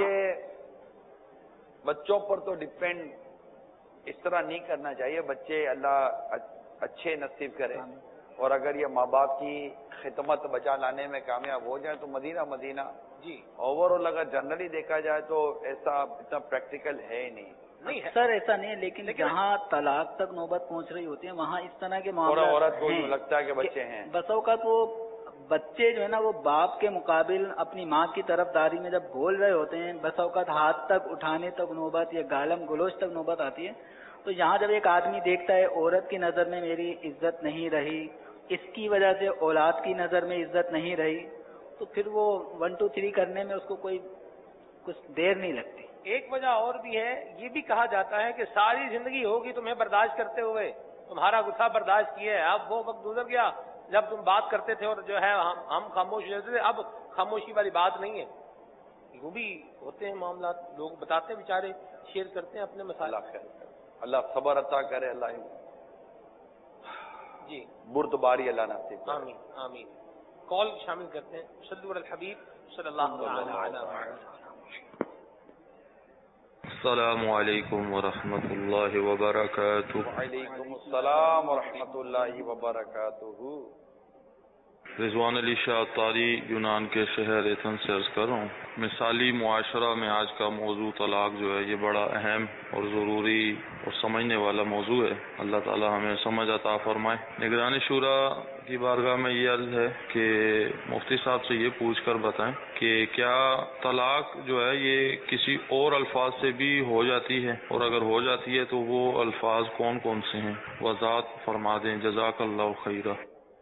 بچوں پر تو ڈیپینڈ اس طرح نہیں کرنا چاہیے. بچے اللہ اچھے نصیب کرے, اور اگر یہ ماں باپ کی خدمت بچا لانے میں کامیاب ہو جائے تو مدینہ جی اوور آل اگر جنرلی دیکھا جائے تو ایسا اتنا پریکٹیکل ہے ہی نہیں. سر ایسا نہیں ہے, لیکن جہاں طلاق تک نوبت پہنچ رہی ہوتی ہے وہاں اس طرح کے معاملات عورت کو لگتا ہے کہ بچے ہیں, بس اوقات وہ بچے جو ہے نا وہ باپ کے مقابل اپنی ماں کی طرفداری میں جب بول رہے ہوتے ہیں، بس اوقات ہاتھ تک اٹھانے تک نوبت یا گالم گلوچ تک نوبت آتی ہے، تو یہاں جب ایک آدمی دیکھتا ہے عورت کی نظر میں میری عزت نہیں رہی، اس کی وجہ سے اولاد کی نظر میں عزت نہیں رہی، تو پھر وہ 1 2 3 کرنے میں اس کو کوئی کچھ دیر نہیں لگتی۔ ایک وجہ اور بھی ہے، یہ بھی کہا جاتا ہے کہ ساری زندگی ہوگی تمہیں برداشت کرتے ہوئے، تمہارا غصہ برداشت کیا ہے، اب وہ وقت گزر گیا جب تم بات کرتے تھے اور جو ہے ہم خاموش رہتے تھے، اب خاموشی والی بات نہیں ہے۔ یوں بھی ہوتے ہیں معاملات، لوگ بتاتے ہیں بیچارے، شیئر کرتے ہیں اپنے مسائل۔ اللہ خیر کرے، اللہ صبر عطا کرے، اللہ جی بردباری اللہ نصیب کرے۔ آمین آمین۔ کال شامل کرتے ہیں، صلو علی الحبیب صلی اللہ تعالی علیہ وسلم۔ السلام علیکم ورحمۃ اللہ وبرکاتہ۔ وعلیکم السلام ورحمۃ اللہ وبرکاتہ۔ رضوان علی شاہ اطاری یونان کے شہر ایتھنز سے عرض کر رہا ہوں، مثالی معاشرہ میں آج کا موضوع طلاق جو ہے یہ بڑا اہم اور ضروری اور سمجھنے والا موضوع ہے۔ اللہ تعالی ہمیں سمجھ عطا فرمائے۔ نگران شورا کی بارگاہ میں یہ عرض ہے کہ مفتی صاحب سے یہ پوچھ کر بتائیں کہ کیا طلاق جو ہے یہ کسی اور الفاظ سے بھی ہو جاتی ہے، اور اگر ہو جاتی ہے تو وہ الفاظ کون کون سے ہیں، وضاحت فرما دیں، جزاک اللہ خیرہ۔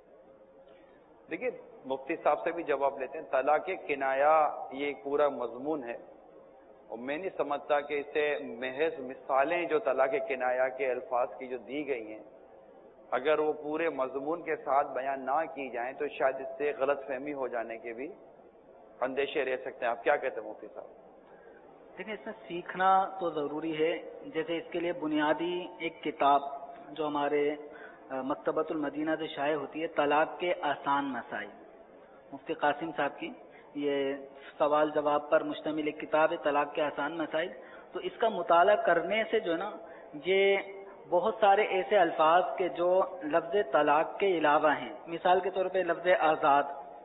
دیکھیے مفتی صاحب سے بھی جواب لیتے ہیں۔ طلاق کنایہ یہ ایک پورا مضمون ہے، اور میں نہیں سمجھتا کہ اسے محض مثالیں جو طلاق کنایہ کے الفاظ کی جو دی گئی ہیں، اگر وہ پورے مضمون کے ساتھ بیان نہ کی جائیں تو شاید اس سے غلط فہمی ہو جانے کے بھی اندیشے رہ سکتے ہیں۔ آپ کیا کہتے ہیں مفتی صاحب؟ دیکھیں اس میں سیکھنا تو ضروری ہے، جیسے اس کے لیے بنیادی ایک کتاب جو ہمارے مکتبۃ المدینہ سے شائع ہوتی ہے، طلاق کے آسان مسائل، مفتی قاسم صاحب کی یہ سوال جواب پر مشتمل ایک کتاب ہے، طلاق کے آسان مسائل۔ تو اس کا مطالعہ کرنے سے جو ہے نا یہ بہت سارے ایسے الفاظ کے جو لفظ طلاق کے علاوہ ہیں، مثال کے طور پہ لفظ آزاد،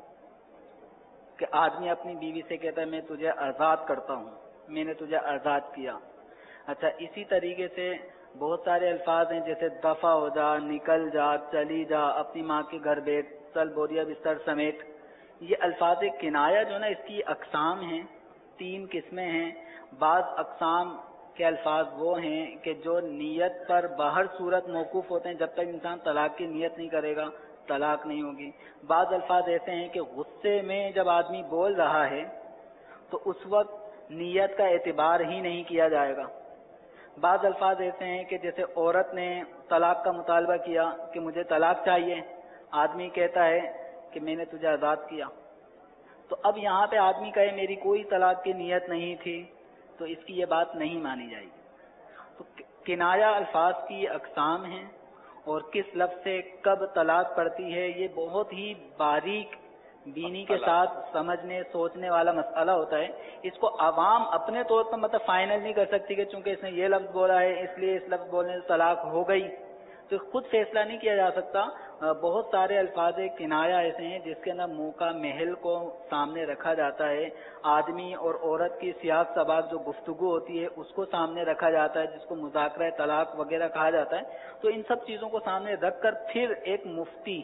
کہ آدمی اپنی بیوی سے کہتا ہے میں تجھے آزاد کرتا ہوں، میں نے تجھے آزاد کیا۔ اچھا اسی طریقے سے بہت سارے الفاظ ہیں جیسے دفع ہو جا، نکل جا، چلی جا، اپنی ماں کے گھر بیٹھ، چل بوریا بستر سمیت۔ یہ الفاظ کنایہ جو نا اس کی اقسام ہیں، 3 قسمیں ہیں۔ بعض اقسام کے الفاظ وہ ہیں کہ جو نیت پر باہر صورت موقوف ہوتے ہیں، جب تک انسان طلاق کی نیت نہیں کرے گا طلاق نہیں ہوگی۔ بعض الفاظ ایسے ہیں کہ غصے میں جب آدمی بول رہا ہے تو اس وقت نیت کا اعتبار ہی نہیں کیا جائے گا۔ بعض الفاظ ایسے ہیں کہ جیسے عورت نے طلاق کا مطالبہ کیا کہ مجھے طلاق چاہیے، آدمی کہتا ہے کہ میں نے تجھے آزاد کیا، تو اب یہاں پہ آدمی کہے میری کوئی طلاق کی نیت نہیں تھی، تو اس کی یہ بات نہیں مانی جائے گی۔ تو کنایہ الفاظ کی اقسام ہیں، اور کس لفظ سے کب طلاق پڑتی ہے یہ بہت ہی باریک بینی کے ساتھ سمجھنے سوچنے والا مسئلہ ہوتا ہے۔ اس کو عوام اپنے طور پر مطلب فائنل نہیں کر سکتی کہ چونکہ اس نے یہ لفظ بولا ہے اس لیے اس لفظ بولنے سے طلاق ہو گئی، تو خود فیصلہ نہیں کیا جا سکتا۔ بہت سارے الفاظ کنایہ ایسے ہیں جس کے اندر موقع محل کو سامنے رکھا جاتا ہے، آدمی اور عورت کی سیاق سباق جو گفتگو ہوتی ہے اس کو سامنے رکھا جاتا ہے، جس کو مذاکرہ طلاق وغیرہ کہا جاتا ہے۔ تو ان سب چیزوں کو سامنے رکھ کر پھر ایک مفتی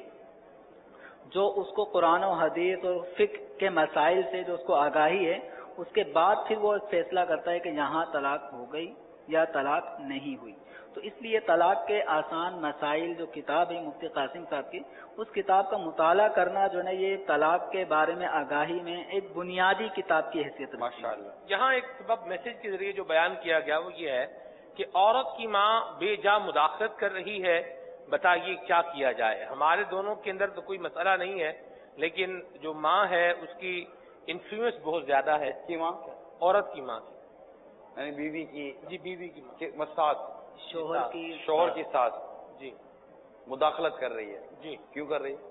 جو اس کو قرآن و حدیث اور فقہ کے مسائل سے جو اس کو آگاہی ہے، اس کے بعد پھر وہ فیصلہ کرتا ہے کہ یہاں طلاق ہو گئی یا طلاق نہیں ہوئی۔ تو اس لیے طلاق کے آسان مسائل جو کتاب ہے مفتی قاسم صاحب کی، اس کتاب کا مطالعہ کرنا جو ہے یہ طلاق کے بارے میں آگاہی میں ایک بنیادی کتاب کی حیثیت رکھتی ہے۔ ماشاءاللہ۔ یہاں ایک سبب میسج کے ذریعے جو بیان کیا گیا وہ یہ ہے کہ عورت کی ماں بے جا مداخلت کر رہی ہے، بتائیے کیا کیا جائے۔ ہمارے دونوں کے اندر تو کوئی مسئلہ نہیں ہے، لیکن جو ماں ہے اس کی انفلوئنس بہت زیادہ ہے۔ کی ماں عورت کی ماں کی، یعنی بیوی کی جی بیوی کی ماں، مساعد شوہر کی ساتھ جی مداخلت کر رہی ہے۔ جی کیوں کر رہی ہے؟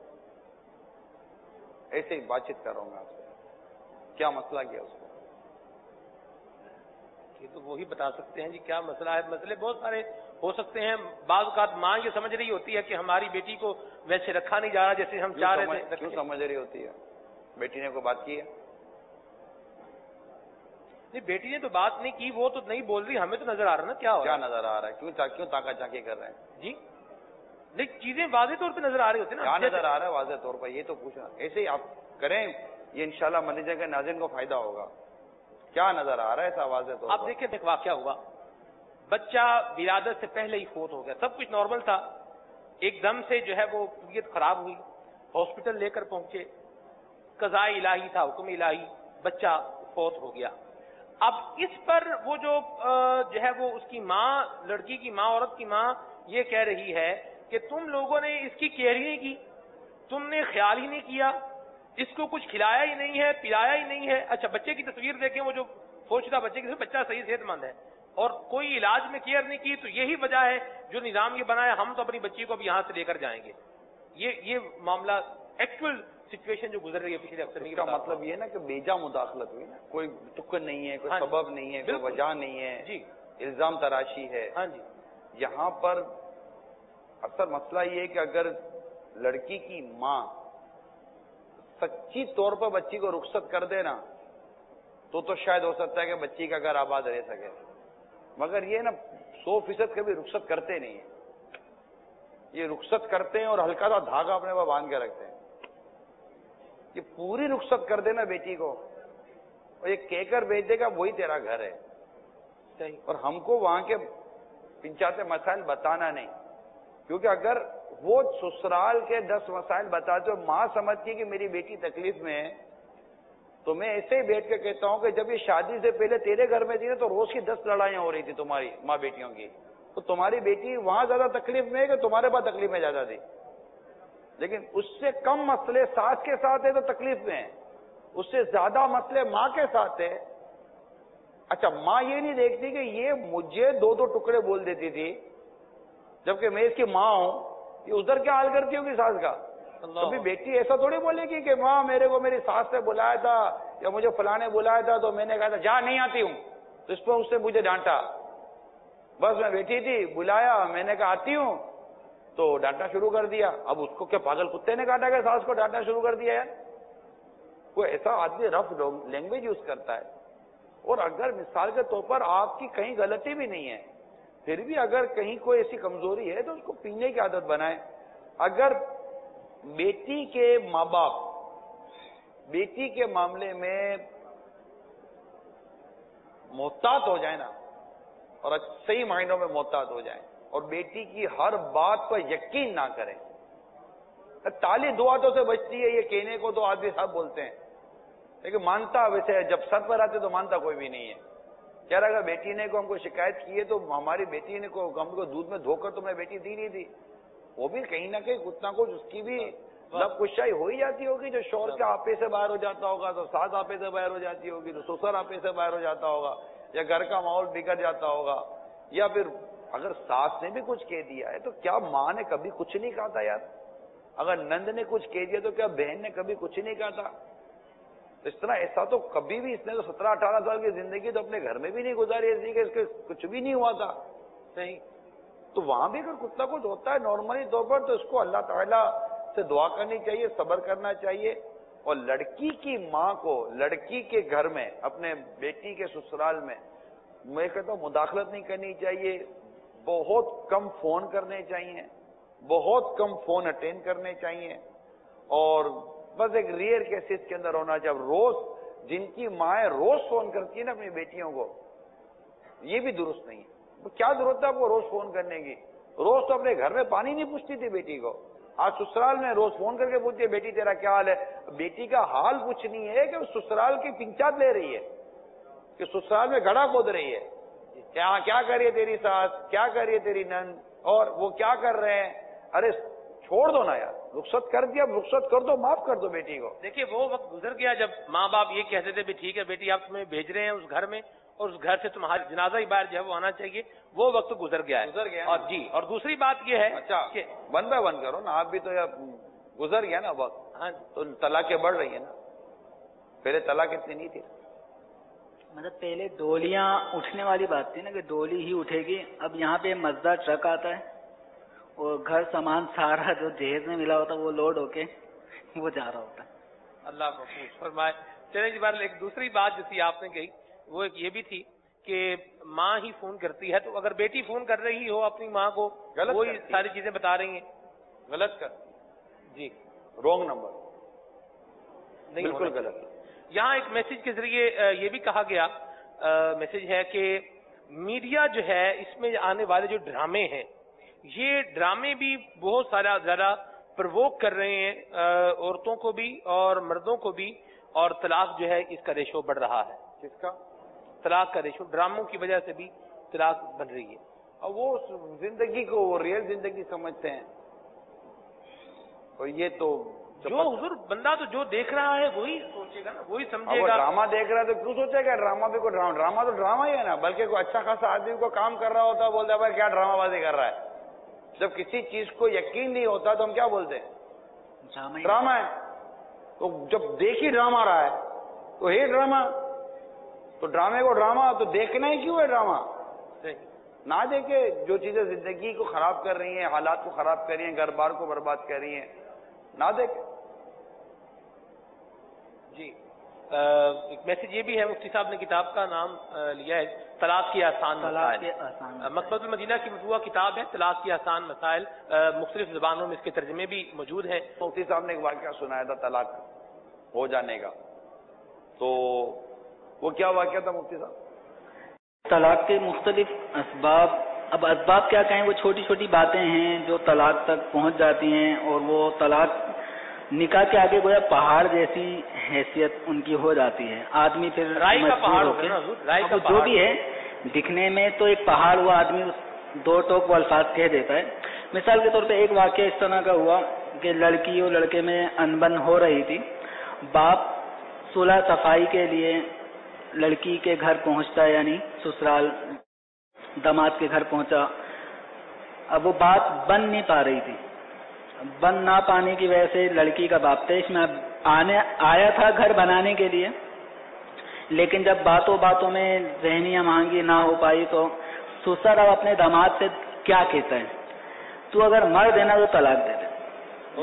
ایسے ہی بات چیت کر رہا ہوں میں آپ سے، کیا مسئلہ کیا اس کو؟ یہ تو وہی بتا سکتے ہیں جی کیا مسئلہ ہے۔ مسئلے بہت سارے ہو سکتے ہیں۔ بعض اوقات ماں یہ سمجھ رہی ہوتی ہے کہ ہماری بیٹی کو ویسے رکھا نہیں جا رہا جیسے ہم چاہ رہے تھے۔ کیوں سمجھ رہی ہوتی ہے؟ بیٹی نے کوئی بات کی ہے؟ نہیں بیٹی نے تو بات نہیں کی، وہ تو نہیں بول رہی، ہمیں تو نظر آ رہا نا کیا ہو رہا کیا نظر آ رہا ہے؟ کیوں تاکہ چاکی کر رہے ہیں؟ جی نہیں چیزیں واضح طور پہ نظر آ رہی ہوتی ہیں کیا نا. نظر آ رہا ہے واضح طور پر؟ یہ تو پوچھنا. ایسے ہی آپ کریں, یہ انشاءاللہ منیجر کے ناظرین کو فائدہ ہوگا. کیا نظر آ رہا ہے ایسا واضح طور آپ پر؟ دیکھیں ایک واقعہ ہوا, بچہ ولادت سے پہلے ہی فوت ہو گیا, سب کچھ نارمل تھا, ایک دم سے جو ہے وہ طبیعت خراب ہوئی, ہاسپٹل لے کر پہنچے, قضاء الہی تھا, حکم الہی, بچہ فوت ہو گیا. اب اس پر وہ جو ہے وہ اس کی ماں, لڑکی کی ماں, عورت کی ماں یہ کہہ رہی ہے کہ تم لوگوں نے اس کی کیئر ہی نہیں کی, تم نے خیال ہی نہیں کیا, اس کو کچھ کھلایا ہی نہیں ہے, پلایا ہی نہیں ہے. اچھا بچے کی تصویر دیکھیں, وہ جو فوت بچے کی, بچہ صحیح صحت مند ہے اور کوئی علاج میں کیئر نہیں کی, تو یہی وجہ ہے جو نظام یہ بنایا, ہم تو اپنی بچی کو اب یہاں سے لے کر جائیں گے. یہ معاملہ ایکچوئل سچویشن جو گزر رہی ہے پچھلے ہفتے میں. اس کا مطلب یہ نا کہ بیجا مداخلت ہوئی نا, کوئی تک نہیں ہے, کوئی ہاں جی. سبب نہیں ہے, کوئی بالکل. وجہ نہیں ہے, جی الزام تراشی ہے. ہاں جی. یہاں پر اصل مسئلہ یہ ہے کہ اگر لڑکی کی ماں سچی طور پر بچی کو رخصت کر دے نا, تو شاید ہو سکتا ہے کہ بچی کا گھر آباد رہ سکے, مگر یہ نا 100% کبھی رخصت کرتے نہیں ہیں. یہ رخصت کرتے ہیں اور ہلکا سا دھاگا اپنے پاس باندھ کے رکھتے ہیں. یہ پوری رخصت کر دینا بیٹی کو اور یہ کہہ کر بھیج دے گا وہی تیرا گھر ہے. صحیح. اور ہم کو وہاں کے پنچاتے مسائل بتانا نہیں, کیونکہ اگر وہ سسرال کے 10 مسائل بتاتے ہو, ماں سمجھتی ہے کہ میری بیٹی تکلیف میں ہے, تو میں ایسے ہی بیٹھ کے کہتا ہوں کہ جب یہ شادی سے پہلے تیرے گھر میں تھی نا, تو روز کی 10 لڑائیاں ہو رہی تھی تمہاری ماں بیٹیوں کی, تو تمہاری بیٹی وہاں زیادہ تکلیف میں ہے کہ تمہارے پاس تکلیف میں زیادہ تھی. لیکن اس سے کم مسئلے ساس کے ساتھ ہے تو تکلیف میں ہے, اس سے زیادہ مسئلے ماں کے ساتھ ہے. اچھا ماں یہ نہیں دیکھتی کہ یہ مجھے 2 ٹکڑے بول دیتی تھی جبکہ میں اس کی ماں ہوں, یہ ادھر کیا حال کرتی ہوگی ساس کا. کبھی بیٹی ایسا تھوڑی بولے گی کہ ماں میرے کو میری ساس نے بلایا تھا یا مجھے فلاں نے بلایا تھا تو میں نے کہا تھا جا نہیں آتی ہوں, تو اس پر اس نے مجھے ڈانٹا. بس میں بیٹھی تھی, بلایا, میں نے کہا آتی ہوں, تو ڈانٹنا شروع کر دیا. اب اس کو کیا پاگل کتے نے کاٹا کہ ساس کو ڈانٹنا شروع کر دیا یار؟ کوئی ایسا آدمی رف لینگویج یوز کرتا ہے. اور اگر مثال کے طور پر آپ کی کہیں غلطی بھی نہیں ہے, پھر بھی اگر کہیں کوئی ایسی کمزوری ہے تو اس کو پینے کی عادت بنائے. اگر بیٹی کے ماں باپ بیٹی کے معاملے میں محتاط ہو جائے نا, اور صحیح معنوں میں محتاط ہو جائیں, اور بیٹی کی ہر بات پر یقین نہ کریں. تالی 2 ہاتھوں سے بچتی ہے, یہ کہنے کو تو آدمی صاحب بولتے ہیں, لیکن مانتا ویسے جب سر پر آتے تو مانتا کوئی بھی نہیں ہے. کہہ رہا اگر بیٹی نے کو ہم کو شکایت کی ہے تو ہماری بیٹی نے کو ہم کو دودھ میں دھو کر تو میں بیٹی دی نہیں تھی. وہ بھی کہیں نہ کہیں کچھ نہ کچھ اس کی بھی لب کشائی ہو ہی جاتی ہوگی. جو شوہر کے آپے سے باہر ہو جاتا ہوگا تو ساس آپے سے باہر ہو جاتی ہوگی, تو سسر آپے سے باہر ہو جاتا ہوگا, یا گھر کا ماحول بگڑ جاتا ہوگا, یا پھر اگر ساس نے بھی کچھ کہہ دیا ہے تو کیا ماں نے کبھی کچھ نہیں کہا تھا یار؟ اگر نند نے کچھ کہہ دیا تو کیا بہن نے کبھی کچھ نہیں کہا تھا؟ اس طرح ایسا تو کبھی بھی اس نے تو 17-18 سال کی زندگی تو اپنے گھر میں بھی نہیں گزاری ایسی کہ اس کے کچھ بھی نہیں ہوا تھا. صحیح. تو وہاں بھی اگر کچھ نہ کچھ ہوتا ہے نارملی طور پر تو اس کو اللہ تعالیٰ سے دعا کرنی چاہیے, صبر کرنا چاہیے. اور لڑکی کی ماں کو لڑکی کے گھر میں اپنے بیٹی کے سسرال میں کہتا ہوں مداخلت نہیں کرنی چاہیے. بہت کم فون کرنے چاہیے, بہت کم فون اٹینڈ کرنے چاہیے, اور بس ایک ریئر کیسز کے اندر ہونا چاہیے. روز جن کی مائیں روز فون کرتی ہیں نا اپنی بیٹیوں کو, یہ بھی درست نہیں ہے. کیا ضرورت ہے آپ کو روز فون کرنے کی؟ روز تو اپنے گھر میں پانی نہیں پوچھتی تھی بیٹی کو, آج سسرال میں روز فون کر کے پوچھتی ہے بیٹی تیرا کیا حال ہے. بیٹی کا حال پوچھنی ہے کہ سسرال کی پنچات لے رہی ہے, کہ سسرال میں گڑھا کھود رہی ہے, کیا کر رہی ہے تیری ساس, کیا کر رہی ہے تیری نند, اور وہ کیا کر رہے ہیں. ارے چھوڑ دو نا یار, رخصت کر دیا, رخصت کر دو, معاف کر دو بیٹی کو. دیکھیے وہ وقت گزر گیا جب ماں باپ یہ کہتے تھے بھی ٹھیک ہے بیٹی آپ تمہیں بھیج رہے ہیں اس گھر میں, اور اس گھر سے تمہاری جنازہ ہی باہر جو ہے وہ آنا چاہیے. وہ وقت گزر گیا ہے. اور جی, اور دوسری بات یہ ہے اچھا کہ 1 by 1 کرو نا, آپ بھی تو گزر گیا نا وقت. ہاں تو طلاقیں بڑھ رہی ہیں نا, پہلے طلاق اتنی نہیں تھی. مطلب پہلے ڈولیاں اٹھنے والی بات تھی نا کہ ڈولی ہی اٹھے گی. اب یہاں پہ مزدار ٹرک آتا ہے اور گھر سامان سارا جو جہیز میں ملا ہوتا ہے وہ لوڈ ہو کے وہ جا رہا ہوتا ہے. اللہ محفوظ فرمائے. چلے جی, بار ایک دوسری بات جیسی آپ نے کہی وہ ایک یہ بھی تھی کہ ماں ہی فون کرتی ہے, تو اگر بیٹی فون کر رہی ہو اپنی ماں کو, وہی ساری چیزیں بتا رہی ہیں, غلط کر جی رونگ نمبر نہیں بالکل ہونا غلط. چاہیے. یہاں ایک میسج کے ذریعے یہ بھی کہا گیا، میسج ہے کہ میڈیا جو ہے اس میں آنے والے جو ڈرامے ہیں، یہ ڈرامے بھی بہت سارا زیادہ پرووک کر رہے ہیں عورتوں کو بھی اور مردوں کو بھی، اور طلاق جو ہے اس کا ریشو بڑھ رہا ہے. کس کا؟ طلاق کا ریشو ڈراموں کی وجہ سے بھی طلاق بن رہی ہے. اور وہ زندگی کو وہ ریئل زندگی سمجھتے ہیں، اور یہ تو جو حضور بندہ تو جو دیکھ رہا ہے وہی سوچے گا نا، وہی سمجھے وہ گا. ڈرامہ دیکھ رہا ہے تو کیوں سوچے گا ڈرامہ بھی کوئی ڈرامہ تو ڈرامہ ہی ہے نا، بلکہ کوئی اچھا خاصا آدمی کو کام کر رہا ہوتا ہے بولتا ہے بھائی کیا ڈرامہ بازی کر رہا ہے. جب کسی چیز کو یقین نہیں ہوتا تو ہم کیا بولتے ہیں؟ ڈرامہ ہے. تو جب دیکھ ہی ڈرامہ رہا ہے تو ہے ڈرامہ. تو ڈرامے کو ڈرامہ تو دیکھنا ہی کیوں ہے ڈرامہ؟ نہ دیکھے. جو چیزیں زندگی کو خراب کر رہی ہیں، حالات کو خراب کر رہی ہیں، گھر بار کو برباد کر رہی ہیں، نہ دیکھے. جی ایک میسج یہ بھی ہے، مفتی صاحب نے کتاب کا نام لیا ہے طلاق کی آسان مسائل. مکتبۃ المدینہ کی مطبوعہ کتاب ہے طلاق کی آسان مسائل، مختلف زبانوں میں اس کے ترجمے بھی موجود ہیں. مفتی صاحب نے ایک واقعہ سنایا تھا طلاق ہو جانے کا، تو وہ کیا واقعہ تھا مفتی صاحب؟ طلاق کے مختلف اسباب، اب اسباب کیا کہیں، وہ چھوٹی چھوٹی باتیں ہیں جو طلاق تک پہنچ جاتی ہیں، اور وہ طلاق نکاح کے آگے گویا پہاڑ جیسی حیثیت ان کی ہو جاتی ہے. آدمی پھر رائی کا پہاڑ ہو ہو کے گیا نا حضور، رائی کا جو بھی ہے دکھنے میں تو ایک پہاڑ ہوا، آدمی دو ٹوک وہ الفاظ کہہ دیتا ہے. مثال کے طور پہ ایک واقعہ اس طرح کا ہوا کہ لڑکی اور لڑکے میں انبن ہو رہی تھی. باپ صلح صفائی کے لیے لڑکی کے گھر پہنچتا ہے، یعنی سسرال داماد کے گھر پہنچا. اب وہ بات بن نہیں پا رہی تھی، بن نہ پانے کی وجہ سے لڑکی کا باپ تیش میں آیا تھا گھر بنانے کے لیے، لیکن جب باتوں میں ذہنی ہمآہنگی نہ ہو پائی تو سسر اب اپنے داماد سے کیا کہتا ہے، تو اگر مرد ہے نا تو طلاق دے دے،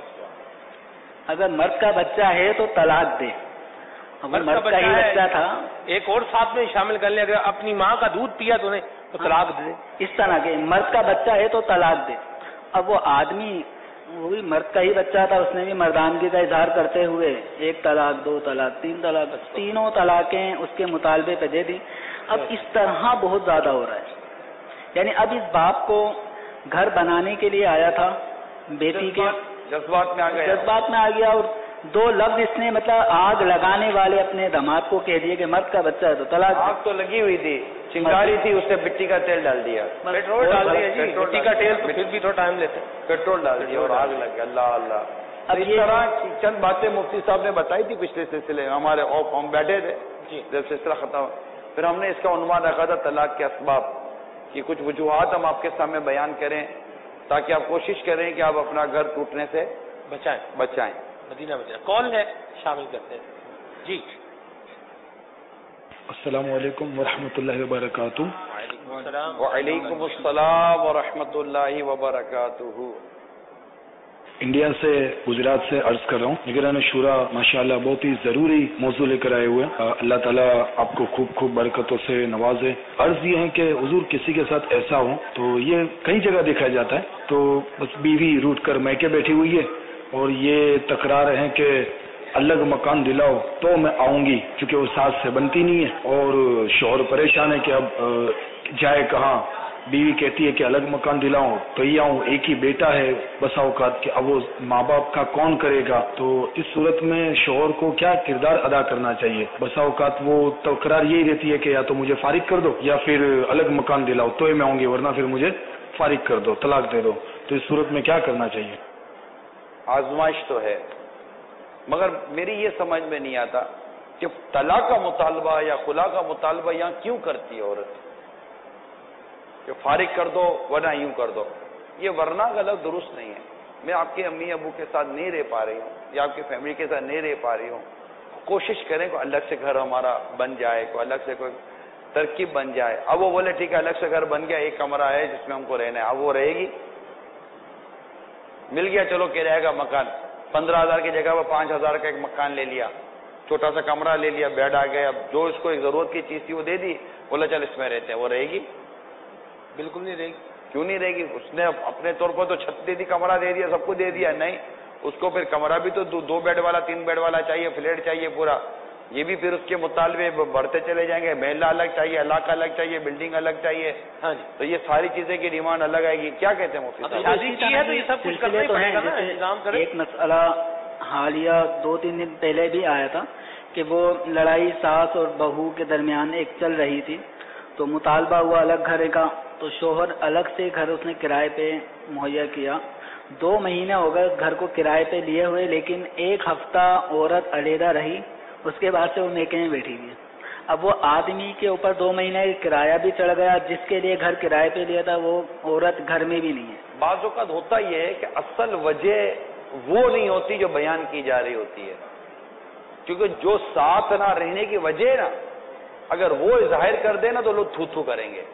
اگر مرد کا بچہ ہے تو طلاق دے. مرد کا ہی بچہ تھا، ایک اور ساتھ میں شامل کر لیں، اگر اپنی ماں کا دودھ پیا تو نہیں تو طلاق دے. اس طرح کے مرد کا بچہ ہے تو طلاق دے. اب وہ آدمی وہ بھی مرد کا ہی بچہ تھا، اس نے بھی مردانگی کا اظہار کرتے ہوئے 1 طلاق 2 طلاق 3 طلاق، تینوں طلاقیں اس کے مطالبے پہ دے دی. اب اس طرح بہت زیادہ ہو رہا ہے. یعنی اب اس باپ کو گھر بنانے کے لیے آیا تھا، بیٹی کے جذبات میں آ گیا اور 2 لفظ اس نے مطلب آگ لگانے والے اپنے داماد کو کہہ دیے کہ مرد کا بچہ ہے تو طلاق. آگ تو لگی ہوئی تھی، چنگاری تھی، اس نے مٹی کا تیل ڈال دیا. پیٹرول ڈال دیا جی، مٹی کا تیل تو پھر بھی تھوڑا ٹائم لیتے، پیٹرول ڈال دیا اور آگ لگ گیا. اللہ اللہ. اب اس طرح چند باتیں مفتی صاحب نے بتائی تھی پچھلے سلسلے میں، ہمارے ہم بیٹھے تھے جب سلسلہ ختم، پھر ہم نے اس کا عنوان رکھا تھا طلاق کے اسباب کی کچھ وجوہات ہم آپ کے سامنے بیان کریں تاکہ آپ کوشش کریں کہ آپ اپنا گھر ٹوٹنے سے بچائیں. مدینہ کال ہے شامل کرتے ہیں. جی السلام علیکم ورحمۃ اللہ وبرکاتہ. وعلیکم السلام ورحمۃ اللہ وبرکاتہ. انڈیا سے گجرات سے عرض کر رہا ہوں. نگران شورا ماشاءاللہ بہت ہی ضروری موضوع لے کر آئے ہوئے ہیں. اللہ تعالیٰ آپ کو خوب خوب برکتوں سے نوازے. عرض یہ ہے کہ حضور کسی کے ساتھ ایسا ہو تو یہ کئی جگہ دیکھا جاتا ہے، تو بس بیوی روٹ کر میکے بیٹھی ہوئی ہے اور یہ تکرار ہے کہ الگ مکان دلاؤ تو میں آؤں گی، چونکہ وہ ساس سے بنتی نہیں ہے، اور شوہر پریشان ہے کہ اب جائے کہاں. بیوی کہتی ہے کہ الگ مکان دلاؤں تو یہ آؤں، ایک ہی بیٹا ہے بسا اوقات کہ اب وہ ماں باپ کا کون کرے گا. تو اس صورت میں شوہر کو کیا کردار ادا کرنا چاہیے؟ بسا اوقات وہ تکرار یہی رہتی ہے کہ یا تو مجھے فارغ کر دو یا پھر الگ مکان دلاؤ تو میں آؤں گی، ورنہ پھر مجھے فارغ کر دو، طلاق دے دو. تو اس صورت میں کیا کرنا چاہیے؟ آزمائش تو ہے، مگر میری یہ سمجھ میں نہیں آتا کہ طلاق کا مطالبہ یا خلا کا مطالبہ یہاں کیوں کرتی ہے عورت کہ فارغ کر دو ورنہ یوں کر دو. یہ ورنہ کا لفظ درست نہیں ہے. میں آپ کے امی ابو کے ساتھ نہیں رہ پا رہی ہوں یا آپ کی فیملی کے ساتھ نہیں رہ پا رہی ہوں، کوشش کریں کہ الگ سے گھر ہمارا بن جائے، کوئی الگ سے کوئی ترکیب بن جائے. اب وہ بولے ٹھیک ہے الگ سے گھر بن گیا، 1 کمرہ ہے جس میں ہم کو رہنا ہے، اب وہ رہے گی. مل گیا چلو کرایہ کا مکان، 15,000 کی جگہ وہ 5,000 کا ایک مکان لے لیا، چھوٹا سا کمرہ لے لیا، بیڈ آ گیا. اب جو اس کو ایک ضرورت کی چیز تھی وہ دے دی، بولا چل اس میں رہتے ہیں، وہ رہے گی؟ بالکل نہیں رہے گی. کیوں نہیں رہے گی؟ اس نے اپنے طور پر تو چھت دے دی، کمرہ دے دیا، سب کچھ دے دیا، نہیں اس کو پھر کمرہ بھی تو 2 بیڈ والا 3 بیڈ والا چاہیے، فلیٹ چاہیے پورا، یہ بھی پھر اس کے مطالبے بڑھتے چلے جائیں گے، محلہ الگ چاہیے، علاقہ الگ چاہیے، بلڈنگ الگ چاہیے. ہاں جی. تو یہ ساری چیزیں کی ڈیمانڈ الگ آئے گی. کیا کہتے ہیں مفتی صاحب؟ شادی کی ہے تو یہ سب کچھ کرنا ہی پڑے گا نا، انتظام کریں. ایک مسئلہ حالیہ 2-3 دن پہلے بھی آیا تھا کہ وہ لڑائی ساس اور بہو کے درمیان ایک چل رہی تھی، تو مطالبہ ہوا الگ گھر کا، تو شوہر الگ سے گھر اس نے کرائے پہ مہیا کیا. 2 مہینے ہو گئے گھر کو کرائے پہ لیے ہوئے، لیکن 1 ہفتہ عورت علیحدہ رہی، اس کے بعد سے وہ میکے میں بیٹھی ہوئی ہے. اب وہ آدمی کے اوپر 2 مہینے کرایہ بھی چڑھ گیا، جس کے لیے گھر کرائے پہ لیا تھا وہ عورت گھر میں بھی نہیں ہے. بعض اوقات ہوتا یہ ہے کہ اصل وجہ وہ نہیں ہوتی جو بیان کی جا رہی ہوتی ہے، کیونکہ جو ساتھ نہ رہنے کی وجہ نا اگر وہ ظاہر کر دے نا تو لوگ تھو تھو کریں گے،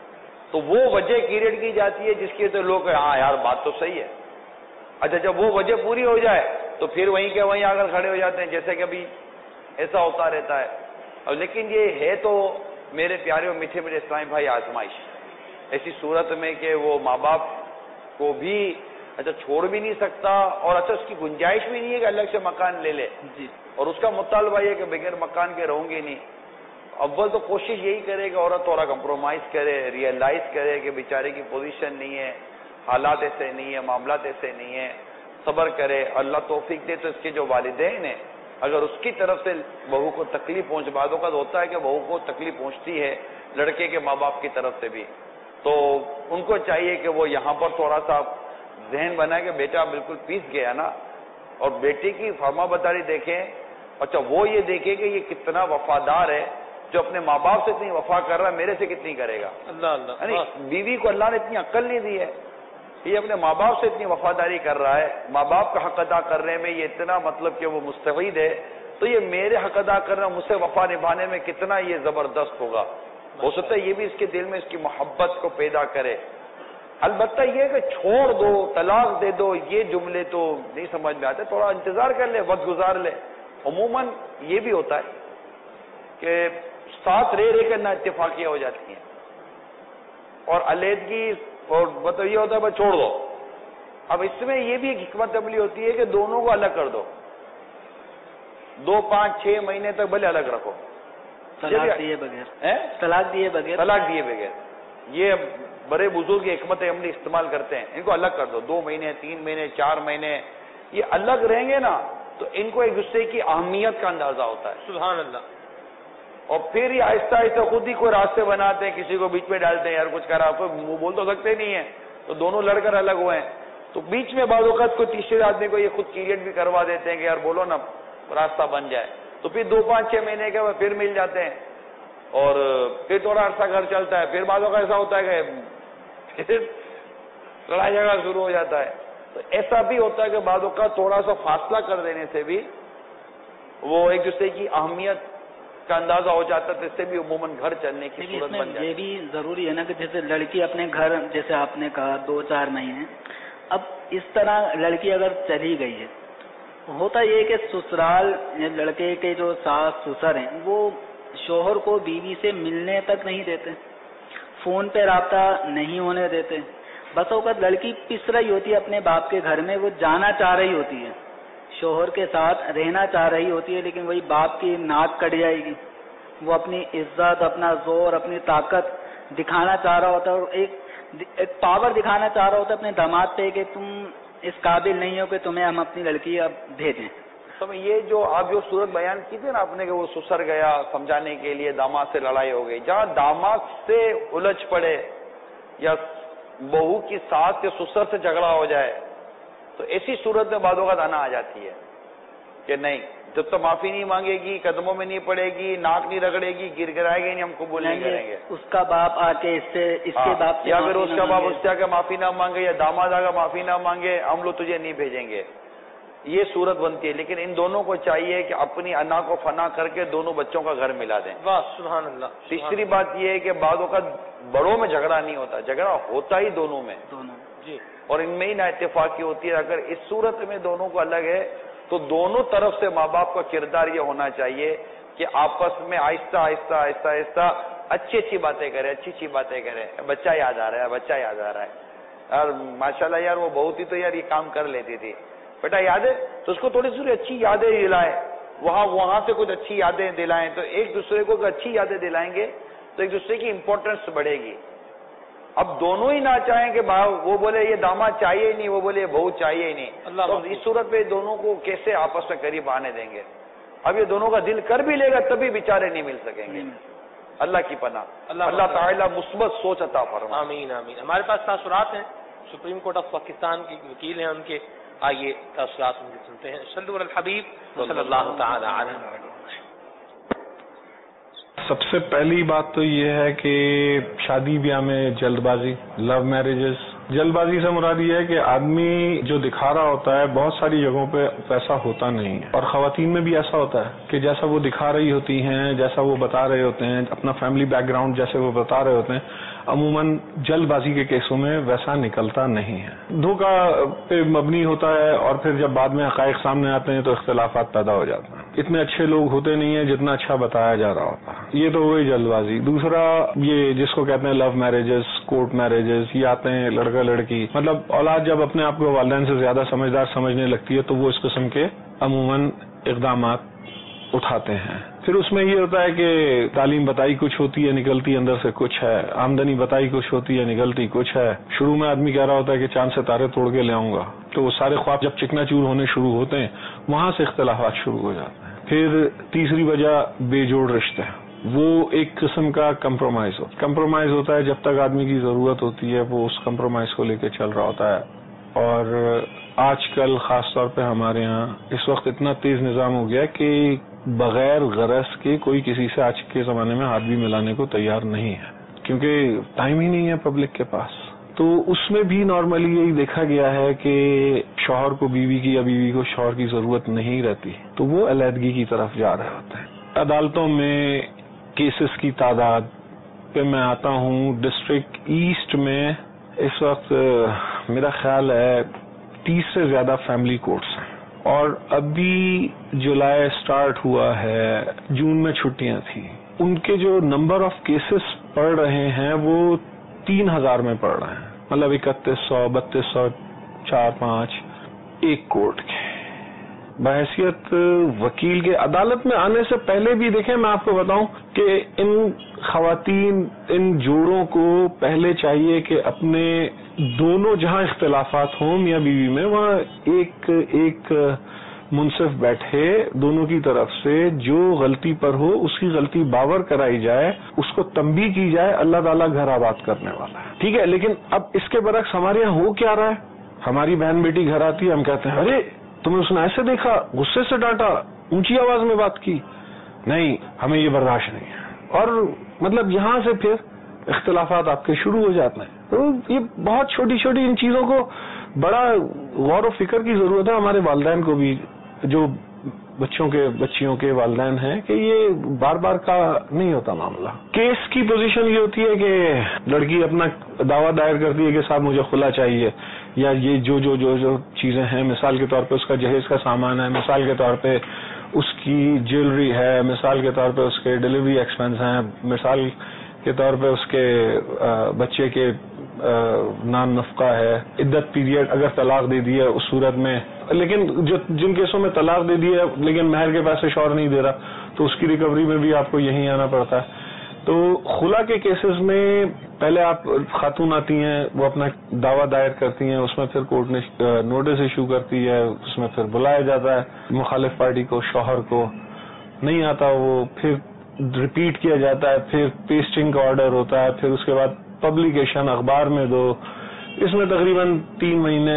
تو وہ وجہ کریٹ کی جاتی ہے جس کی تو لوگ ہاں یار بات تو صحیح ہے. اچھا جب وہ وجہ پوری ہو جائے تو پھر وہیں کے وہیں آ کر کھڑے ہو جاتے ہیں، جیسے کہ ابھی ایسا ہوتا رہتا ہے. اور لیکن یہ ہے تو میرے پیارے اور میٹھے میٹھے اسلامی بھائی آزمائش ایسی صورت میں کہ وہ ماں باپ کو بھی اچھا چھوڑ بھی نہیں سکتا، اور اچھا اس کی گنجائش بھی نہیں ہے کہ الگ سے مکان لے لے جی. اور اس کا مطالبہ یہ کہ بغیر مکان کے رہوں گی نہیں. اول تو کوشش یہی کرے کہ عورت تھوڑا کمپرومائز کرے، ریئلائز کرے کہ بیچارے کی پوزیشن نہیں ہے، حالات ایسے نہیں ہیں، معاملات ایسے نہیں ہیں، صبر کرے. اللہ توفیق دے تو اس کے جو والدین ہیں اگر اس کی طرف سے بہو کو تکلیف پہنچ، بعض اوقات ہوتا ہے کہ بہو کو تکلیف پہنچتی ہے لڑکے کے ماں باپ کی طرف سے بھی، تو ان کو چاہیے کہ وہ یہاں پر تھوڑا سا ذہن بنائے کہ بیٹا بالکل پیس گیا نا، اور بیٹے کی فرما برداری دیکھیں. اچھا وہ یہ دیکھے کہ یہ کتنا وفادار ہے، جو اپنے ماں باپ سے اتنی وفا کر رہا ہے میرے سے کتنی کرے گا. اللہ اللہ. یعنی بیوی کو اللہ نے اتنی عقل نہیں دی ہے، یہ اپنے ماں باپ سے اتنی وفاداری کر رہا ہے، ماں باپ کا حق ادا کرنے میں یہ اتنا مطلب کہ وہ مستفید ہے، تو یہ میرے حق ادا کرنا، مجھ سے وفا نبھانے میں کتنا یہ زبردست ہوگا. ہو سکتا ہے یہ بھی اس کے دل میں اس کی محبت کو پیدا کرے. البتہ یہ کہ چھوڑ دو، طلاق دے دو، یہ جملے تو نہیں سمجھ میں آتے. تھوڑا انتظار کر لے، وقت گزار لے. عموماً یہ بھی ہوتا ہے کہ ساتھ رہ کر نہ اتفاقیاں ہو جاتی ہیں، اور علیحدگی اور مطلب یہ ہوتا ہے بس چھوڑ دو. اب اس میں یہ بھی ایک حکمت عملی ہوتی ہے کہ دونوں کو الگ کر دو، 2 5 6 مہینے تک بھلے الگ رکھو، طلاق دیے بغیر. طلاق دیے بغیر. طلاق دیے بغیر. یہ بڑے بزرگ حکمت عملی استعمال کرتے ہیں. ان کو الگ کر دو، 2 مہینے 3 مہینے 4 مہینے یہ الگ رہیں گے نا تو ان کو ایک دوسرے کی اہمیت کا اندازہ ہوتا ہے. سبحان اللہ. اور پھر یہ آہستہ آہستہ خود ہی کوئی راستے بناتے ہیں، کسی کو بیچ میں ڈالتے ہیں، یار کچھ کرا، کوئی منہ بول تو سکتے نہیں ہے، تو دونوں لڑ کر الگ ہوئے ہیں. تو بیچ میں بعض اوقات کوئی تیسرے آدمی کو یہ خود کریٹ بھی کروا دیتے ہیں کہ یار بولو نا راستہ بن جائے. تو پھر 2 5 6 مہینے کے بعد پھر مل جاتے ہیں، اور پھر تھوڑا عرصہ گھر چلتا ہے. پھر بعض اوقات ایسا ہوتا ہے کہ پھر لڑائی جھگڑا شروع ہو جاتا ہے. تو ایسا بھی ہوتا ہے کہ بعض اوقات تھوڑا سا فاصلہ کر دینے سے بھی وہ ایک دوسرے کی اہمیت کا اندازہ ہو جاتا ہے، تو اس سے بھی عموماً گھر چلنے کی صورت بن جاتی ہے. یہ بھی ضروری ہے نا کہ جیسے لڑکی اپنے گھر، جیسے آپ نے کہا 2 4 مہینے، اب اس طرح لڑکی اگر چلی گئی ہے، ہوتا یہ کہ سسرال لڑکے کے جو ساس سسر ہیں وہ شوہر کو بیوی سے ملنے تک نہیں دیتے، فون پہ رابطہ نہیں ہونے دیتے. بس اوقات لڑکی پس رہی ہوتی ہے اپنے باپ کے گھر میں، وہ جانا چاہ رہی ہوتی ہے، شوہر کے ساتھ رہنا چاہ رہی ہوتی ہے، لیکن وہی باپ کی ناک کٹ جائے گی. وہ اپنی عزت، اپنا زور، اپنی طاقت دکھانا چاہ رہا ہوتا ہے، اور ایک پاور دکھانا چاہ رہا ہوتا ہے اپنے داماد پہ کہ تم اس قابل نہیں ہو کہ تمہیں ہم اپنی لڑکی اب بھیجیں. تو یہ جو آپ جو صورت بیان کی تھی نا آپ نے کہ وہ سسر گیا سمجھانے کے لیے، داماد سے لڑائی ہو گئی، جہاں داماد سے الجھ پڑے یا بہو کی ساس یا سسر سے جھگڑا ہو جائے تو ایسی صورت میں بعض اوقات آنا آ جاتی ہے کہ نہیں، جب تک معافی نہیں مانگے گی، قدموں میں نہیں پڑے گی، ناک نہیں رگڑے گی، گر گرائے گی نہیں، ہم قبول نہیں کریں گے. اس کا باپ آ کے اس کے باپ یا پھر اس کا باپ اس سے آ کے معافی نہ مانگے، یا داماد آ کے معافی نہ مانگے، ہم لوگ تجھے نہیں بھیجیں گے. یہ صورت بنتی ہے. لیکن ان دونوں کو چاہیے کہ اپنی انا کو فنا کر کے دونوں بچوں کا گھر ملا دیں. واہ سبحان اللہ. تیسری بات یہ ہے کہ بعض اوقات بڑوں میں جھگڑا نہیں ہوتا، جھگڑا ہوتا ہی دونوں میں، جی، اور ان میں ہی نا اتفاقی ہوتی ہے. اگر اس صورت میں دونوں کو الگ ہے تو دونوں طرف سے ماں باپ کا کردار یہ ہونا چاہیے کہ آپس میں آہستہ آہستہ آہستہ آہستہ اچھی اچھی باتیں کرے، اچھی اچھی باتیں کرے. بچہ یاد آ رہا ہے، بچہ یاد آ رہا ہے. اور ماشاءاللہ یار وہ بہت ہی تو یار یہ کام کر لیتی تھی. بیٹا یاد ہے تو اس کو تھوڑی سی اچھی یادیں دلائیں، وہاں سے کچھ اچھی یادیں دلائیں. تو ایک دوسرے کو اچھی یادیں دلائیں گے تو ایک دوسرے کی امپورٹنس بڑھے گی. اب دونوں ہی نہ چاہیں کہ وہ بولے یہ داماد چاہیے ہی نہیں، وہ بولے یہ بہو چاہیے ہی نہیں، تو اس صورت پہ دونوں کو کیسے آپس میں قریب آنے دیں گے؟ اب یہ دونوں کا دل کر بھی لے گا تبھی بیچارے نہیں مل سکیں گے. اللہ کی پناہ، اللہ تعالیٰ مثبت سوچ عطا فرمائے. آمین آمین. ہمارے پاس تاثرات ہیں، سپریم کورٹ آف پاکستان کے وکیل ہیں ان کے، آئیے تاثرات ان کے سنتے ہیں. صلو علی الحبیب صلی اللہ تعالی علیہ وسلم. سب سے پہلی بات تو یہ ہے کہ شادی بیاہ میں جلد بازی، لو میرجز، جلد بازی سے مراد یہ ہے کہ آدمی جو دکھا رہا ہوتا ہے بہت ساری جگہوں پہ ویسا ہوتا نہیں ہے، اور خواتین میں بھی ایسا ہوتا ہے کہ جیسا وہ دکھا رہی ہوتی ہیں، جیسا وہ بتا رہے ہوتے ہیں، اپنا فیملی بیک گراؤنڈ جیسے وہ بتا رہے ہوتے ہیں، عموماً جلد بازی کے کیسوں میں ویسا نکلتا نہیں ہے. دھوکہ پہ مبنی ہوتا ہے، اور پھر جب بعد میں حقائق سامنے آتے ہیں تو اختلافات پیدا ہو جاتے ہیں. اتنے اچھے لوگ ہوتے نہیں ہیں جتنا اچھا بتایا جا رہا ہوتا ہے. یہ تو وہی جلد بازی. دوسرا یہ جس کو کہتے ہیں لو میرجز، کورٹ میرجز، یہ آتے ہیں لڑکا لڑکی، مطلب اولاد جب اپنے آپ کو والدین سے زیادہ سمجھدار سمجھنے لگتی ہے تو وہ اس قسم کے عموماً اقدامات اٹھاتے ہیں. پھر اس میں یہ ہوتا ہے کہ تعلیم بتائی کچھ ہوتی ہے، نکلتی اندر سے کچھ ہے. آمدنی بتائی کچھ ہوتی ہے، نکلتی کچھ ہے. شروع میں آدمی کہہ رہا ہوتا ہے کہ چاند سے تارے توڑ کے لے آؤں گا، تو وہ سارے خواب جب چکنا چور ہونے شروع ہوتے ہیں وہاں سے اختلافات شروع ہو جاتے ہیں. پھر تیسری وجہ بے جوڑ رشتے، وہ ایک قسم کا کمپرومائز ہوتا ہے. جب تک آدمی کی ضرورت ہوتی ہے وہ اس کمپرومائز کو لے کے چل رہا ہوتا ہے. اور آج کل خاص طور پہ ہمارے ہاں اس وقت اتنا تیز نظام ہو گیا کہ بغیر غرض کے کوئی کسی سے آج کے زمانے میں ہاتھ بھی ملانے کو تیار نہیں ہے، کیونکہ ٹائم ہی نہیں ہے پبلک کے پاس. تو اس میں بھی نارملی یہی دیکھا گیا ہے کہ شوہر کو بیوی کی یا بیوی کو شوہر کی ضرورت نہیں رہتی تو وہ علیحدگی کی طرف جا رہے ہوتے ہیں. عدالتوں میں کیسز کی تعداد پہ میں آتا ہوں، ڈسٹرکٹ ایسٹ میں اس وقت میرا خیال ہے 30 سے زیادہ فیملی کورٹس ہیں، اور ابھی جولائی سٹارٹ ہوا ہے، جون میں چھٹیاں تھیں. ان کے جو نمبر آف کیسز پڑھ رہے ہیں وہ 3000 میں پڑھ رہے ہیں، مطلب 3100 3200 4-5 ایک کورٹ کے. بحیثیت وکیل کے عدالت میں آنے سے پہلے بھی دیکھیں، میں آپ کو بتاؤں کہ ان خواتین، ان جوڑوں کو پہلے چاہیے کہ اپنے دونوں جہاں اختلافات ہوں میاں بیوی میں، وہاں ایک منصف بیٹھے، دونوں کی طرف سے جو غلطی پر ہو اس کی غلطی باور کرائی جائے، اس کو تنبیہ کی جائے. اللہ تعالیٰ گھر آباد کرنے والا ہے، ٹھیک ہے. لیکن اب اس کے برعکس ہمارے یہاں ہو کیا رہا ہے، ہماری بہن بیٹی گھر آتی ہے، ہم کہتے ہیں ارے تمہیں اس نے ایسے دیکھا، غصے سے ڈانٹا، اونچی آواز میں بات کی، نہیں ہمیں یہ برداشت نہیں ہے. اور مطلب یہاں سے پھر اختلافات آپ کے شروع ہو جاتے ہیں. تو یہ بہت چھوٹی چھوٹی ان چیزوں کو بڑا غور و فکر کی ضرورت ہے. ہمارے والدین کو بھی، جو بچیوں کے والدین ہیں، کہ یہ بار بار کا نہیں ہوتا معاملہ. کیس کی پوزیشن یہ ہوتی ہے کہ لڑکی اپنا دعویٰ دائر کرتی ہے کہ صاحب مجھے خلا چاہیے، یا یہ جو چیزیں ہیں، مثال کے طور پہ اس کا جہیز کا سامان ہے، مثال کے طور پہ اس کی جیولری ہے، مثال کے طور پہ اس کے ڈیلیوری ایکسپینس ہیں، مثال کے طور پہ اس کے بچے کے نان نفقہ ہے، عدت پیریڈ اگر طلاق دے دی ہے اس صورت میں. لیکن جن کیسوں میں طلاق دے دی ہے لیکن مہر کے پیسے شوہر نہیں دے رہا تو اس کی ریکوری میں بھی آپ کو یہیں آنا پڑتا ہے. تو خلا کے کیسز میں پہلے آپ خاتون آتی ہیں، وہ اپنا دعویٰ دائر کرتی ہیں، اس میں پھر کورٹ نے نوٹس ایشو کرتی ہے، اس میں پھر بلایا جاتا ہے مخالف پارٹی کو، شوہر کو نہیں آتا وہ پھر ریپیٹ کیا جاتا ہے، پھر پیسٹنگ کا آرڈر ہوتا ہے، پھر اس کے بعد پبلیکیشن اخبار میں دو. اس میں تقریباً 3 مہینے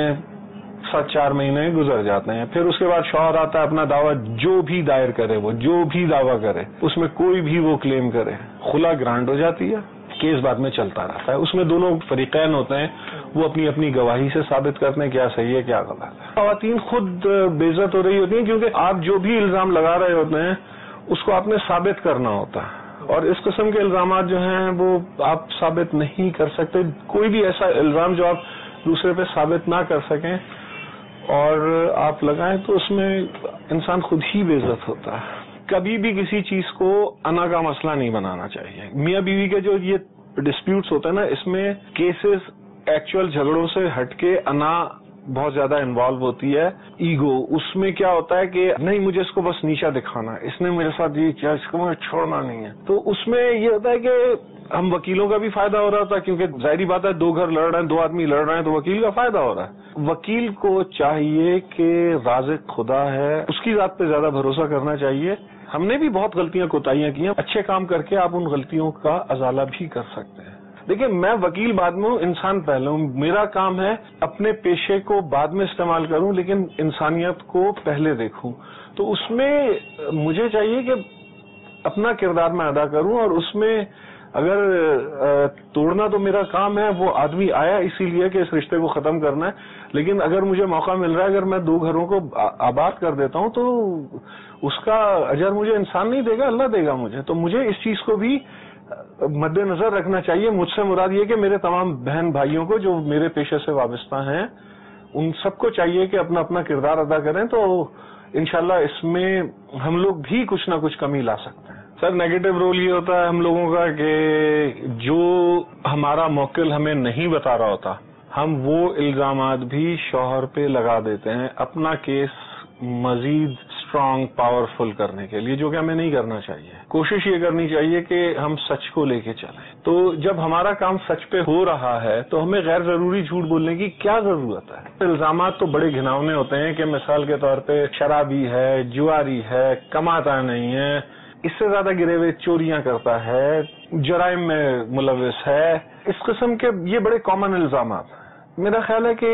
4 مہینے گزر جاتے ہیں. پھر اس کے بعد شوہر آتا ہے، اپنا دعویٰ جو بھی دائر کرے، وہ جو بھی دعویٰ کرے، اس میں کوئی بھی وہ کلیم کرے، خلا گرانٹ ہو جاتی ہے، کیس بعد میں چلتا رہتا ہے. اس میں دونوں فریقین ہوتے ہیں، وہ اپنی اپنی گواہی سے ثابت کرتے ہیں کیا صحیح ہے کیا غلط ہے. خواتین خود بے عزت ہو رہی ہوتی ہیں کیونکہ آپ جو بھی الزام لگا رہے ہوتے ہیں اس کو آپ نے ثابت کرنا ہوتا ہے، اور اس قسم کے الزامات جو ہیں وہ آپ ثابت نہیں کر سکتے. کوئی بھی ایسا الزام جو آپ دوسرے پہ ثابت نہ کر سکیں اور آپ لگائیں تو اس میں انسان خود ہی بے عزت ہوتا ہے. کبھی بھی کسی چیز کو انا کا مسئلہ نہیں بنانا چاہیے. میاں بیوی کے جو یہ ڈسپیوٹس ہوتے ہیں نا، اس میں کیسز ایکچوئل جھگڑوں سے ہٹ کے انا بہت زیادہ انوالو ہوتی ہے. ایگو، اس میں کیا ہوتا ہے کہ نہیں مجھے اس کو بس نیچا دکھانا، اس نے میرے ساتھ یہ کیا، اس کو مجھے چھوڑنا نہیں ہے. تو اس میں یہ ہوتا ہے کہ ہم وکیلوں کا بھی فائدہ ہو رہا تھا، کیونکہ ظاہری بات ہے 2 گھر لڑ رہے ہیں، 2 آدمی لڑ رہے ہیں، تو وکیل کا فائدہ ہو رہا ہے. وکیل کو چاہیے کہ رازق خدا ہے، اس کی ذات پہ زیادہ بھروسہ کرنا چاہیے. ہم نے بھی بہت غلطیاں کوتاہیاں کی ہیں، اچھے کام کر کے آپ ان غلطیوں کا ازالہ بھی کر سکتے ہیں. دیکھیں میں وکیل بعد میں ہوں، انسان پہلے ہوں. میرا کام ہے اپنے پیشے کو بعد میں استعمال کروں لیکن انسانیت کو پہلے دیکھوں. تو اس میں مجھے چاہیے کہ اپنا کردار میں ادا کروں، اور اس میں اگر توڑنا تو میرا کام ہے. وہ آدمی آیا اسی لیے کہ اس رشتے کو ختم کرنا ہے، لیکن اگر مجھے موقع مل رہا ہے، اگر میں 2 گھروں کو آباد کر دیتا ہوں تو اس کا اجر مجھے انسان نہیں دے گا، اللہ دے گا مجھے. تو مجھے اس چیز کو بھی مد نظر رکھنا چاہیے. مجھ سے مراد یہ کہ میرے تمام بہن بھائیوں کو جو میرے پیشے سے وابستہ ہیں، ان سب کو چاہیے کہ اپنا اپنا کردار ادا کریں. تو انشاءاللہ اس میں ہم لوگ بھی کچھ نہ کچھ کمی لا سکتے ہیں. سر نیگیٹو رول یہ ہوتا ہے ہم لوگوں کا کہ جو ہمارا موکل ہمیں نہیں بتا رہا ہوتا، ہم وہ الزامات بھی شوہر پہ لگا دیتے ہیں اپنا کیس مزید اسٹرانگ پاورفل کرنے کے لیے، جو کہ ہمیں نہیں کرنا چاہیے. کوشش یہ کرنی چاہیے کہ ہم سچ کو لے کے چلیں. تو جب ہمارا کام سچ پہ ہو رہا ہے تو ہمیں غیر ضروری جھوٹ بولنے کی کیا ضرورت ہے؟ الزامات تو بڑے گھناؤنے ہوتے ہیں کہ مثال کے طور پہ شرابی ہے، جواری ہے، کماتا نہیں ہے، اس سے زیادہ گرے ہوئے چوریاں کرتا ہے، جرائم میں ملوث ہے. اس قسم کے یہ بڑے کامن الزامات ہیں. میرا خیال ہے کہ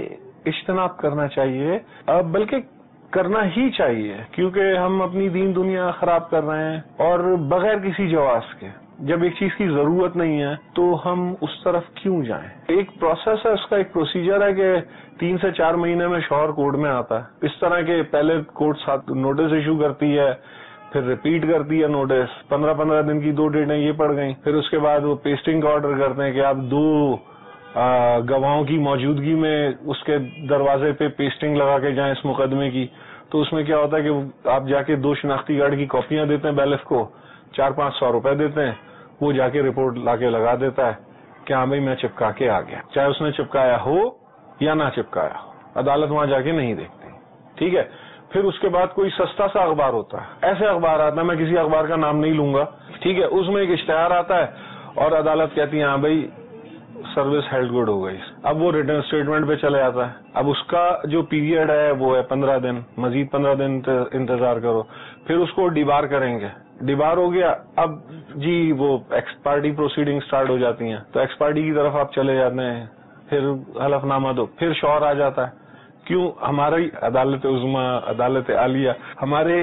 اجتناب کرنا چاہیے، بلکہ کرنا ہی چاہیے، کیونکہ ہم اپنی دین دنیا خراب کر رہے ہیں اور بغیر کسی جواز کے. جب ایک چیز کی ضرورت نہیں ہے تو ہم اس طرف کیوں جائیں؟ ایک پروسیس ہے، اس کا ایک پروسیجر ہے کہ 3 سے 4 مہینے میں شوہر کورٹ میں آتا ہے. اس طرح کے پہلے کورٹ نوٹس ایشو کرتی ہے، پھر ریپیٹ کرتی ہے نوٹس، 15 دن کی 2 ڈیٹیں یہ پڑ گئیں. پھر اس کے بعد وہ پیسٹنگ کا آرڈر کرتے ہیں کہ آپ 2 گواہوں کی موجودگی میں اس کے دروازے پہ پیسٹنگ لگا کے جائیں اس مقدمے کی. تو اس میں کیا ہوتا ہے کہ آپ جا کے 2 شناختی کارڈ کی کاپیاں دیتے ہیں بیلف کو، 400-500 روپے دیتے ہیں، وہ جا کے رپورٹ لا کے لگا دیتا ہے کہ ہاں بھائی میں چپکا کے آ گیا، چاہے اس نے چپکایا ہو یا نہ چپکایا ہو. عدالت وہاں جا کے نہیں دیکھتی. ٹھیک ہے. پھر اس کے بعد کوئی سستا سا اخبار ہوتا ہے، ایسے اخبار آتا ہے، میں کسی اخبار کا نام نہیں لوں گا، ٹھیک ہے، اس میں ایک اشتہار آتا ہے اور عدالت کہتی ہے ہاں بھائی سروس ہیلڈ گڈ ہو گئی. اب وہ ریٹرن اسٹیٹمنٹ پہ چلے جاتا ہے. اب اس کا جو پیریڈ ہے وہ ہے 15 دن، مزید 15 دن انتظار کرو. پھر اس کو ڈیبار کریں گے. ڈیبار ہو گیا، اب جی وہ ایکس پارٹی پروسیڈنگ سٹارٹ ہو جاتی ہیں، تو ایکس پارٹی کی طرف آپ چلے جاتے ہیں. پھر حلف نامہ دو، پھر شوہر آ جاتا ہے. کیوں؟ ہماری عدالت عظمیٰ، عدالت عالیہ ہمارے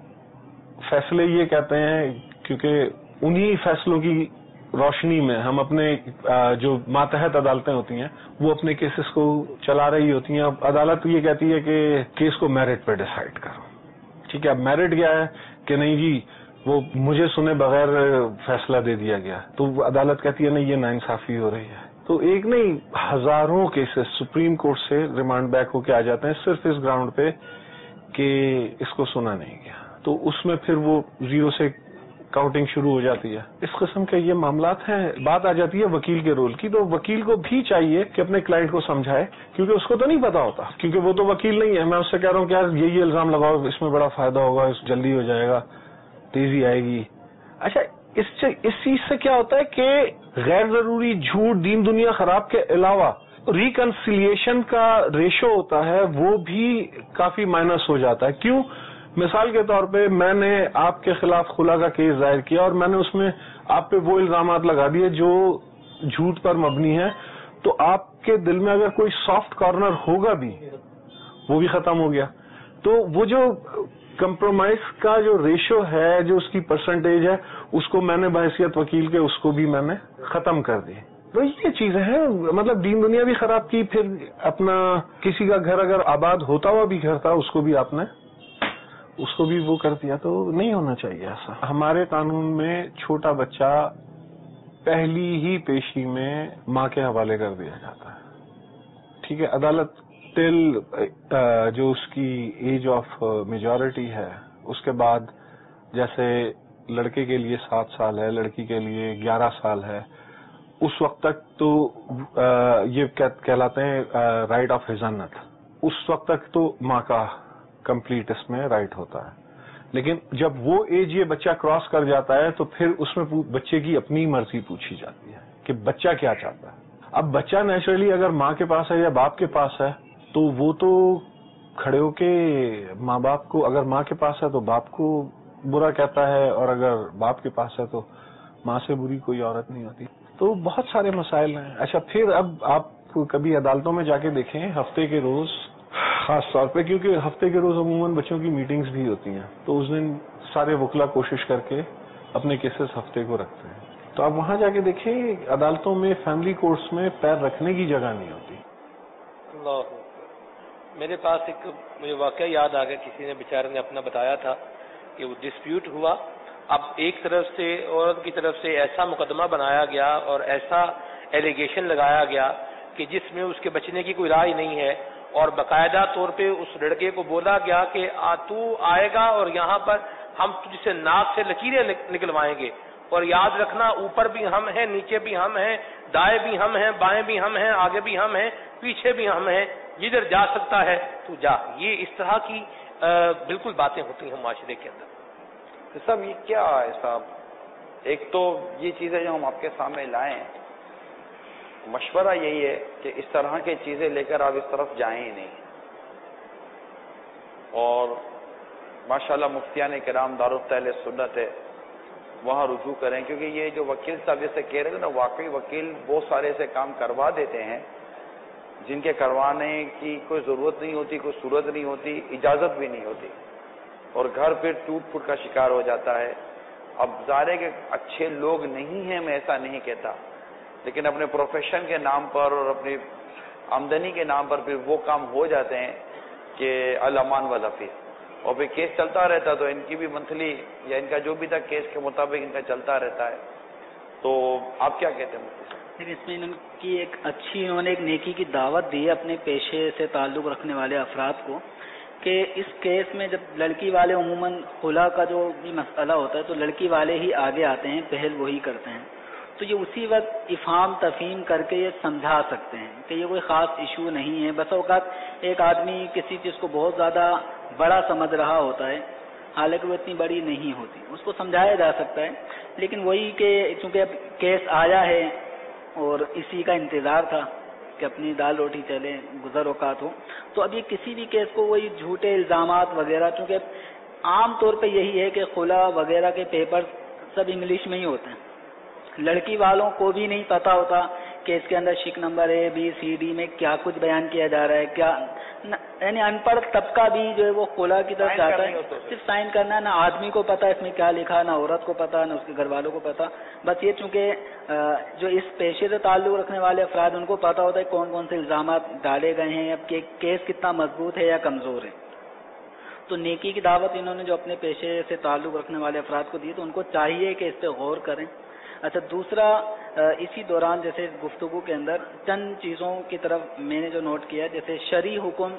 فیصلے یہ کہتے ہیں، کیونکہ انہی فیصلوں کی روشنی میں ہم اپنے جو ماتحت عدالتیں ہوتی ہیں وہ اپنے کیسز کو چلا رہی ہوتی ہیں. اب عدالت یہ کہتی ہے کہ کیس کو میرٹ پہ ڈیسائیڈ کرو. ٹھیک ہے. اب میرٹ کیا ہے کہ نہیں جی وہ مجھے سنے بغیر فیصلہ دے دیا گیا، تو عدالت کہتی ہے نہیں یہ ناانصافی ہو رہی ہے. تو ایک نہیں ہزاروں کیسز سپریم کورٹ سے ریمانڈ بیک ہو کے آ جاتے ہیں صرف اس گراؤنڈ پہ کہ اس کو سنا نہیں گیا. تو اس میں پھر وہ 0 سے کاؤنٹنگ شروع ہو جاتی ہے. اس قسم کے یہ معاملات ہیں. بات آ جاتی ہے وکیل کے رول کی، تو وکیل کو بھی چاہیے کہ اپنے کلائنٹ کو سمجھائے، کیونکہ اس کو تو نہیں پتا ہوتا، کیونکہ وہ تو وکیل نہیں ہے. میں اس سے کہہ رہا ہوں کہ یار یہ الزام لگاؤ، اس میں بڑا فائدہ ہوگا، جلدی ہو جائے گا، تیزی آئے گی. اچھا اس چیز سے کیا ہوتا ہے کہ غیر ضروری جھوٹ دین دنیا خراب کے علاوہ ریکنسیلیشن کا ریشو ہوتا ہے وہ بھی کافی مائنس ہو جاتا ہے. کیوں؟ مثال کے طور پہ میں نے آپ کے خلاف خلا کا کیس دائر کیا اور میں نے اس میں آپ پہ وہ الزامات لگا دیے جو جھوٹ پر مبنی ہے، تو آپ کے دل میں اگر کوئی سافٹ کارنر ہوگا بھی وہ بھی ختم ہو گیا. تو وہ جو کمپرومائز کا جو ریشو ہے، جو اس کی پرسنٹیج ہے، اس کو میں نے بحیثیت وکیل کے اس کو بھی میں نے ختم کر دی. تو یہ چیزیں ہیں، مطلب دین دنیا بھی خراب کی، پھر اپنا کسی کا گھر اگر آباد ہوتا ہوا بھی گھر تھا اس کو بھی آپ نے اس کو بھی وہ کر دیا. تو نہیں ہونا چاہیے ایسا. ہمارے قانون میں چھوٹا بچہ پہلی ہی پیشی میں ماں کے حوالے کر دیا جاتا ہے. ٹھیک ہے. عدالت ٹل جو اس کی ایج آف میجورٹی ہے اس کے بعد جیسے لڑکے کے لیے 7 سال ہے، لڑکی کے لیے 11 سال ہے، اس وقت تک تو یہ کہلاتے ہیں رائٹ آف ہزانت. اس وقت تک تو ماں کا کمپلیٹ اس میں رائٹ ہوتا ہے. لیکن جب وہ ایج یہ بچہ کراس کر جاتا ہے تو پھر اس میں بچے کی اپنی مرضی پوچھی جاتی ہے کہ بچہ کیا چاہتا ہے. اب بچہ نیچرلی اگر ماں کے پاس ہے یا باپ کے پاس ہے تو وہ تو کھڑے ہو کے ماں باپ کو، اگر ماں کے پاس ہے تو باپ کو برا کہتا ہے، اور اگر باپ کے پاس ہے تو ماں سے بری کوئی عورت نہیں ہوتی. تو بہت سارے مسائل ہیں. اچھا پھر اب آپ کبھی عدالتوں میں جا کے دیکھیں ہفتے کے روز، خاص طور پہ کیونکہ ہفتے کے روز عموماً بچوں کی میٹنگز بھی ہوتی ہیں، تو اس دن سارے وکلا کوشش کر کے اپنے کیسز ہفتے کو رکھتے ہیں. تو آپ وہاں جا کے دیکھیں عدالتوں میں فیملی کورٹس میں پیر رکھنے کی جگہ نہیں ہوتی. اللہ، میرے پاس ایک مجھے واقعہ یاد آ گیا، کسی نے بیچارے نے اپنا بتایا تھا کہ وہ ڈسپیوٹ ہوا. اب ایک طرف سے عورت کی طرف سے ایسا مقدمہ بنایا گیا اور ایسا ایلیگیشن لگایا گیا کہ جس میں اس کے بچنے کی کوئی راہ نہیں ہے، اور باقاعدہ طور پہ اس لڑکے کو بولا گیا کہ تو آئے گا اور یہاں پر ہم تجھ سے ناک سے لکیریں نکلوائیں گے، اور یاد رکھنا اوپر بھی ہم ہیں، نیچے بھی ہم ہیں، دائیں بھی ہم ہیں، بائیں بھی ہم ہیں، آگے بھی ہم ہیں، پیچھے بھی ہم ہیں، جدھر جا سکتا ہے تو جا. یہ اس طرح کی بالکل باتیں ہوتی ہیں معاشرے کے اندر. صاحب یہ کیا ہے صاحب؟ ایک تو یہ چیزیں جو ہم آپ کے سامنے لائیں، مشورہ یہی ہے کہ اس طرح کی چیزیں لے کر آپ اس طرف جائیں ہی نہیں، اور ماشاءاللہ مفتیان کرام دارالتحل سنت ہے وہاں رجوع کریں. کیونکہ یہ جو وکیل صاحب جیسے کہہ رہے تھے نا، واقعی وکیل بہت سارے ایسے کام کروا دیتے ہیں جن کے کروانے کی کوئی ضرورت نہیں ہوتی، کوئی صورت نہیں ہوتی، اجازت بھی نہیں ہوتی، اور گھر پھر ٹوٹ پھوٹ کا شکار ہو جاتا ہے. اب ظاہر کہ اچھے لوگ نہیں ہیں، میں ایسا نہیں کہتا، لیکن اپنے پروفیشن کے نام پر اور اپنی آمدنی کے نام پر پھر وہ کام ہو جاتے ہیں کہ الامان والحفیظ، اور پھر کیس چلتا رہتا. تو ان کی بھی منتھلی یا ان کا جو بھی تھا کیس کے مطابق ان کا چلتا رہتا ہے. تو آپ کیا کہتے ہیں مفتی صاحب؟ اس میں ان کی ایک اچھی، انہوں نے ایک نیکی کی دعوت دی ہے اپنے پیشے سے تعلق رکھنے والے افراد کو، کہ اس کیس میں جب لڑکی والے عموماً خلا کا جو بھی مسئلہ ہوتا ہے تو لڑکی والے ہی آگے آتے ہیں، پہل وہی کرتے ہیں. تو یہ اسی وقت افہام تفہیم کر کے یہ سمجھا سکتے ہیں کہ یہ کوئی خاص ایشو نہیں ہے. بس اوقات ایک آدمی کسی چیز کو بہت زیادہ بڑا سمجھ رہا ہوتا ہے، حالانکہ وہ اتنی بڑی نہیں ہوتی، اس کو سمجھایا جا سکتا ہے. لیکن وہی کہ چونکہ اب کیس آیا ہے اور اسی کا انتظار تھا کہ اپنی دال روٹی چلے، گزر اوقات ہو، تو اب یہ کسی بھی کیس کو وہی جھوٹے الزامات وغیرہ، چونکہ عام طور پہ یہی ہے کہ خلا وغیرہ کے پیپر سب انگلش میں ہی ہوتے ہیں، لڑکی والوں کو بھی نہیں پتا ہوتا کہ اس کے اندر شک number A B C D میں کیا کچھ بیان کیا جا رہا ہے، کیا یعنی ان پڑھ طبقہ بھی جو ہے وہ خلا کی طرف جاتا ہے، صرف سائن کرنا. نہ آدمی کو پتا اس میں کیا لکھا، نہ عورت کو پتا، نہ اس کے گھر والوں کو پتا. بس یہ چونکہ جو اس پیشے سے تعلق رکھنے والے افراد ان کو پتا ہوتا ہے کون کون سے الزامات ڈالے گئے ہیں، اب کیس کتنا مضبوط ہے یا کمزور ہے. تو نیکی کی دعوت انہوں نے جو اپنے پیشے سے تعلق رکھنے والے افراد کو دی، تو ان کو چاہیے کہ اس پہ غور کریں. اچھا دوسرا، اسی دوران جیسے گفتگو کے اندر چند چیزوں کی طرف میں نے جو نوٹ کیا، جیسے شرعی حکم،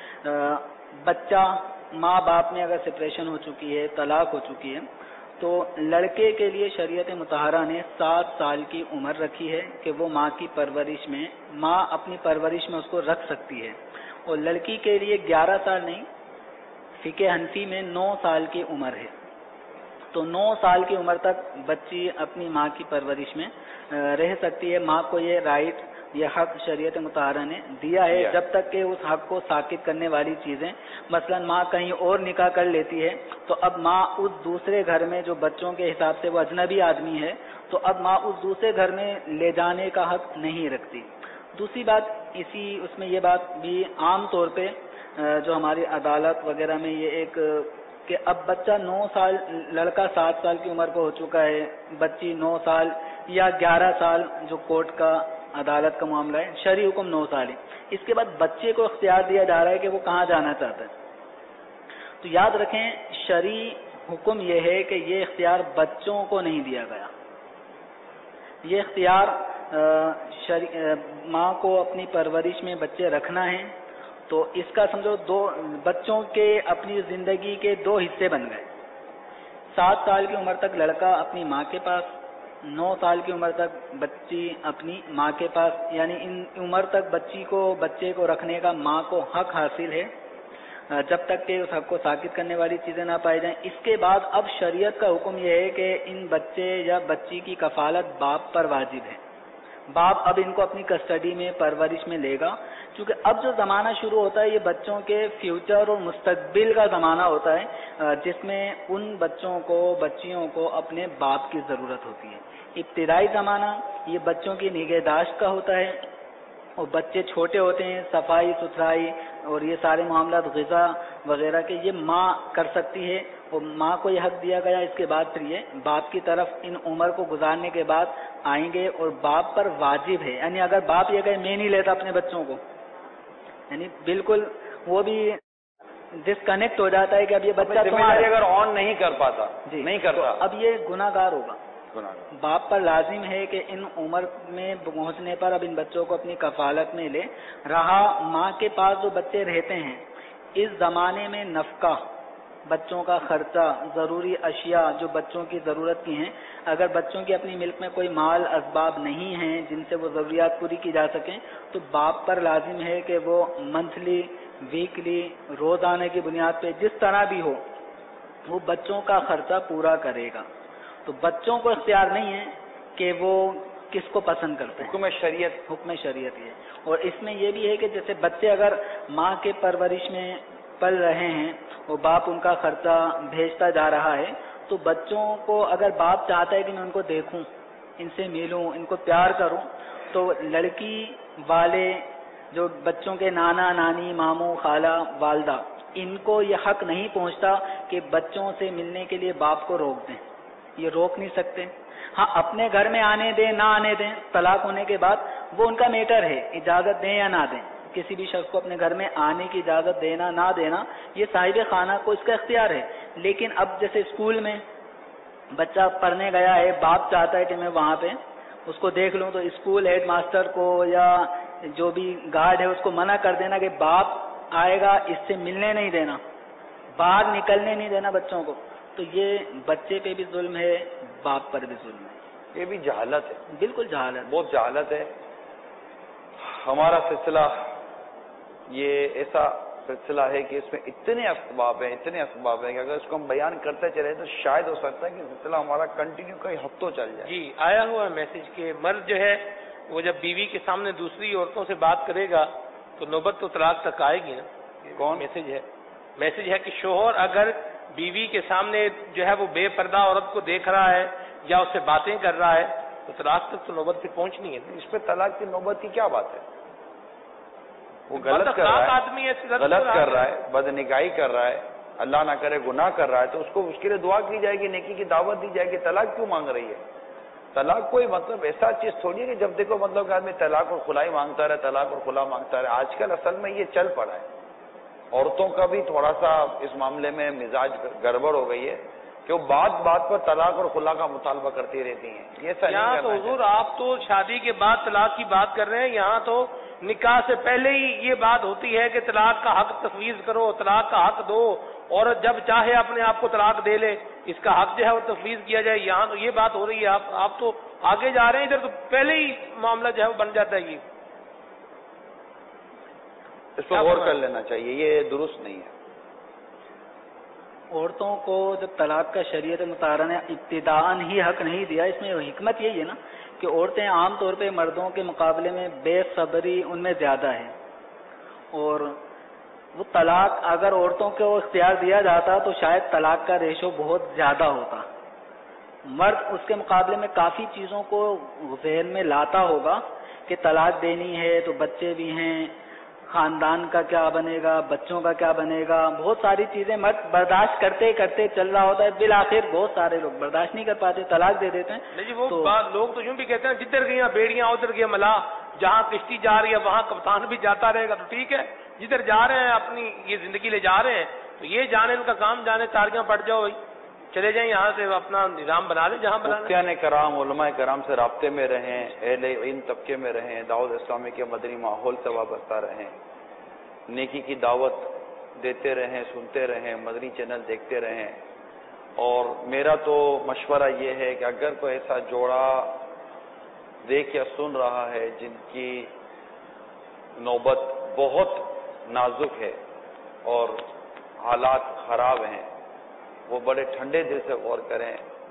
بچہ ماں باپ میں اگر سپریشن ہو چکی ہے، طلاق ہو چکی ہے، تو لڑکے کے لیے شریعت مطہرہ نے 7 سال کی عمر رکھی ہے کہ وہ ماں کی پرورش میں، ماں اپنی پرورش میں اس کو رکھ سکتی ہے، اور لڑکی کے لیے 11 سال نہیں، فقہ حنفی میں 9 سال کی عمر ہے. تو 9 سال کی عمر تک بچی اپنی ماں کی پرورش میں رہ سکتی ہے. ماں کو یہ رائٹ، یہ حق شریعت مطہرہ نے دیا ہے، جب تک کہ اس حق کو ساقط کرنے والی چیزیں، مثلا ماں کہیں اور نکاح کر لیتی ہے تو اب ماں اس دوسرے گھر میں، جو بچوں کے حساب سے وہ اجنبی آدمی ہے، تو اب ماں اس دوسرے گھر میں لے جانے کا حق نہیں رکھتی. دوسری بات، اس میں یہ بات بھی عام طور پہ جو ہماری عدالت وغیرہ میں یہ ایک کہ اب بچہ 9 سال، لڑکا 7 سال کی عمر پہ ہو چکا ہے، بچی 9 سال یا 11 سال جو کورٹ کا عدالت کا معاملہ ہے، شرعی حکم 9 سال ہے. اس کے بعد بچے کو اختیار دیا جا رہا ہے کہ وہ کہاں جانا چاہتا ہے. تو یاد رکھیں شرعی حکم یہ ہے کہ یہ اختیار بچوں کو نہیں دیا گیا، یہ اختیار ماں کو اپنی پرورش میں بچے رکھنا ہے. تو اس کا سمجھو 2 بچوں کے اپنی زندگی کے 2 حصے بن گئے. 7 سال کی عمر تک لڑکا اپنی ماں کے پاس، 9 سال کی عمر تک بچی اپنی ماں کے پاس، یعنی ان عمر تک بچے کو رکھنے کا ماں کو حق حاصل ہے جب تک کہ اس حق کو ساقط کرنے والی چیزیں نہ پائی جائیں۔ اس کے بعد اب شریعت کا حکم یہ ہے کہ ان بچے یا بچی کی کفالت باپ پر واجب ہے۔ باپ اب ان کو اپنی کسٹڈی میں پرورش میں لے گا، کیونکہ اب جو زمانہ شروع ہوتا ہے یہ بچوں کے فیوچر اور مستقبل کا زمانہ ہوتا ہے، جس میں ان بچیوں کو اپنے باپ کی ضرورت ہوتی ہے۔ ابتدائی زمانہ یہ بچوں کی نگہداشت کا ہوتا ہے، اور بچے چھوٹے ہوتے ہیں، صفائی ستھرائی اور یہ سارے معاملات غذا وغیرہ کے یہ ماں کر سکتی ہے، اور ماں کو یہ حق دیا گیا۔ اس کے بعد پھر یہ باپ کی طرف ان عمر کو گزارنے کے بعد آئیں گے، اور باپ پر واجب ہے، یعنی اگر باپ یہ کہے میں نہیں لیتا اپنے بچوں کو، یعنی بالکل وہ بھی ڈسکنیکٹ ہو جاتا ہے کہ اب یہ بچہ تمہارا اگر آن نہیں کر پاتا، جی نہیں کرتا، اب یہ گناہ گار ہوگا۔ باپ پر لازم ہے کہ ان عمر میں پہنچنے پر اب ان بچوں کو اپنی کفالت میں لے۔ رہا ماں کے پاس جو بچے رہتے ہیں، اس زمانے میں نفقہ، بچوں کا خرچہ، ضروری اشیاء جو بچوں کی ضرورت کی ہیں، اگر بچوں کی اپنی ملک میں کوئی مال اسباب نہیں ہیں جن سے وہ ضروریات پوری کی جا سکیں، تو باپ پر لازم ہے کہ وہ منتھلی، ویکلی، روزانہ کی بنیاد پہ جس طرح بھی ہو وہ بچوں کا خرچہ پورا کرے گا۔ تو بچوں کو اختیار نہیں ہے کہ وہ کس کو پسند کرتے ہیں، حکم شریعت یہ۔ اور اس میں یہ بھی ہے کہ جیسے بچے اگر ماں کے پرورش میں پل رہے ہیں اور باپ ان کا خرچہ بھیجتا جا رہا ہے، تو بچوں کو اگر باپ چاہتا ہے کہ میں ان کو دیکھوں، ان سے ملوں، ان کو پیار کروں، تو لڑکی والے جو بچوں کے نانا نانی، ماموں، خالہ، والدہ، ان کو یہ حق نہیں پہنچتا کہ بچوں سے ملنے کے لیے باپ کو روک دیں، یہ روک نہیں سکتے۔ ہاں اپنے گھر میں آنے دیں نہ آنے دیں، طلاق ہونے کے بعد وہ ان کا میٹر ہے، اجازت دیں یا نہ دیں، کسی بھی شخص کو اپنے گھر میں آنے کی اجازت دینا نہ دینا یہ صاحب خانہ کو اس کا اختیار ہے۔ لیکن اب جیسے اسکول میں بچہ پڑھنے گیا ہے، باپ چاہتا ہے کہ میں وہاں پہ اس کو دیکھ لوں، تو اسکول ہیڈ ماسٹر کو یا جو بھی گارڈ ہے اس کو منع کر دینا کہ باپ آئے گا، اس سے ملنے نہیں دینا، باہر نکلنے نہیں دینا بچوں کو۔ تو یہ بچے پہ بھی ظلم ہے، باپ پر بھی ظلم ہے، یہ بھی جہالت ہے، بالکل جہالت، بہت جہالت ہے۔ ہمارا سلسلہ یہ ایسا سلسلہ ہے کہ اس میں اتنے اسباب ہیں کہ اگر اس کو ہم بیان کرتے چلے تو شاید ہو سکتا ہے کہ سلسلہ ہمارا کنٹینیو کئی ہفتوں چل جائے۔ جی آیا ہوا میسج کہ مرد جو ہے وہ جب بیوی کے سامنے دوسری عورتوں سے بات کرے گا تو نوبت تو طلاق تک آئے گی نا۔ کون میسج ہے کہ شوہر اگر بیوی کے سامنے جو ہے وہ بے پردہ عورت کو دیکھ رہا ہے یا اس سے باتیں کر رہا ہے تو طلاق تک تو نوبت پہ پہنچنی ہے۔ اس پہ طلاق کی نوبت کی کیا بات ہے؟ وہ غلط کر رہا ہے، آدمی ہے، غلط کر رہا ہے، بد نگاہی کر رہا ہے، اللہ نہ کرے گناہ کر رہا ہے، تو اس کے لیے دعا کی جائے گی، نیکی کی دعوت دی جائے گی۔ طلاق کیوں مانگ رہی ہے؟ طلاق کوئی مطلب ایسا چیز تھوڑی ہے کہ جب دیکھو مطلب کہ آدمی طلاق اور خلائی مانگتا رہے، طلاق اور خلا مانگتا رہے۔ آج کل اصل میں یہ چل پڑا ہے، عورتوں کا بھی تھوڑا سا اس معاملے میں مزاج گڑبڑ ہو گئی ہے کہ وہ بات پر طلاق اور خلا کا مطالبہ کرتی رہتی ہیں۔ یہ یہاں تو حضور آپ تو شادی کے بعد طلاق کی بات کر رہے ہیں، یہاں تو نکاح سے پہلے ہی یہ بات ہوتی ہے کہ طلاق کا حق تفویض کرو، طلاق کا حق دو، عورت جب چاہے اپنے آپ کو طلاق دے لے، اس کا حق جو ہے وہ تفویض کیا جائے۔ یہاں تو یہ بات ہو رہی ہے، آپ تو آگے جا رہے ہیں، ادھر تو پہلے ہی معاملہ جو ہے وہ بن جاتا ہے۔ یہ اس پر غور کر لینا چاہیے، یہ درست نہیں ہے۔ عورتوں کو جب طلاق کا شریعت مطالعہ نے ابتداءً ہی حق نہیں دیا، اس میں حکمت یہی ہے نا کہ عورتیں عام طور پہ مردوں کے مقابلے میں بے صبری ان میں زیادہ ہے، اور وہ طلاق اگر عورتوں کو اختیار دیا جاتا تو شاید طلاق کا ریشو بہت زیادہ ہوتا۔ مرد اس کے مقابلے میں کافی چیزوں کو ذہن میں لاتا ہوگا کہ طلاق دینی ہے تو بچے بھی ہیں، خاندان کا کیا بنے گا، بچوں کا کیا بنے گا، بہت ساری چیزیں مرد برداشت کرتے کرتے چل رہا ہوتا ہے، بالآخر بہت سارے لوگ برداشت نہیں کر پاتے، طلاق دے دیتے ہیں۔ نہیں جی، وہ لوگ تو یوں بھی کہتے ہیں جدھر گئیاں بیڑیاں ادھر گیا ملا، جہاں کشتی جا رہی ہے وہاں کپتان بھی جاتا رہے گا، تو ٹھیک ہے جدھر جا رہے ہیں اپنی یہ زندگی لے جا رہے ہیں تو یہ جانے ان کا کام، جانے تاریاں پڑ جاؤ بھائی، چلے جائیں یہاں سے اپنا نظام بنا لیں جہاں بنا مفتیان کرام، علماء کرام سے رابطے میں رہیں، اہل علم طبقے میں رہیں، دعوت اسلامی کے مدنی ماحول سے وابستہ رہیں، نیکی کی دعوت دیتے رہیں، سنتے رہیں، مدنی چینل دیکھتے رہیں، اور میرا تو مشورہ یہ ہے کہ اگر کوئی ایسا جوڑا دیکھ یا سن رہا ہے جن کی نوبت بہت نازک ہے اور حالات خراب ہیں، وہ بڑے ٹھنڈے دل سے غور کریں.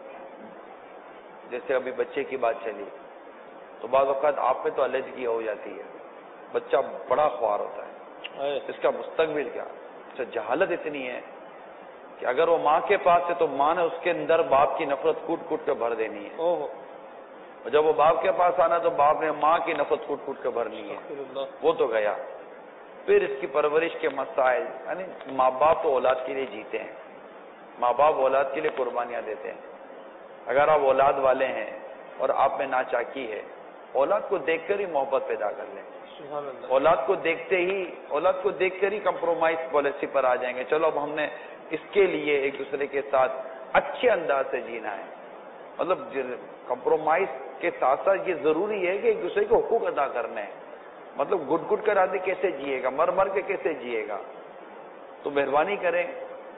جیسے ابھی بچے کی بات چلی تو بعض اوقات آپ پہ تو الرجی ہو جاتی ہے، بچہ بڑا خوار ہوتا ہے، اس کا مستقبل کیا؟ اچھا، جہالت اتنی ہے کہ اگر وہ ماں کے پاس ہے تو ماں نے اس کے اندر باپ کی نفرت کوٹ کوٹ کے بھر دینی ہے، اور جب وہ باپ کے پاس آنا تو باپ نے ماں کی نفرت کوٹ کوٹ کے بھرنی ہے. وہ تو گیا. پھر اس کی پرورش کے مسائل، یعنی ماں باپ تو اولاد کے لیے جیتے ہیں، ماں باپ اولاد کے لیے قربانیاں دیتے ہیں. اگر آپ اولاد والے ہیں اور آپ میں ناچاکی ہے، اولاد کو دیکھ کر ہی محبت پیدا کر لیں. اولاد کو دیکھ کر ہی کمپرومائز پالیسی پر آ جائیں گے. چلو اب ہم نے اس کے لیے ایک دوسرے کے ساتھ اچھے انداز سے جینا ہے. مطلب کمپرومائز کے ساتھ ساتھ یہ ضروری ہے کہ ایک دوسرے کے حقوق ادا کرنے ہیں. مطلب گٹ گٹ کر آدمی کیسے جیے گا، مر مر کے کیسے جیے گا؟ تو مہربانی کریں،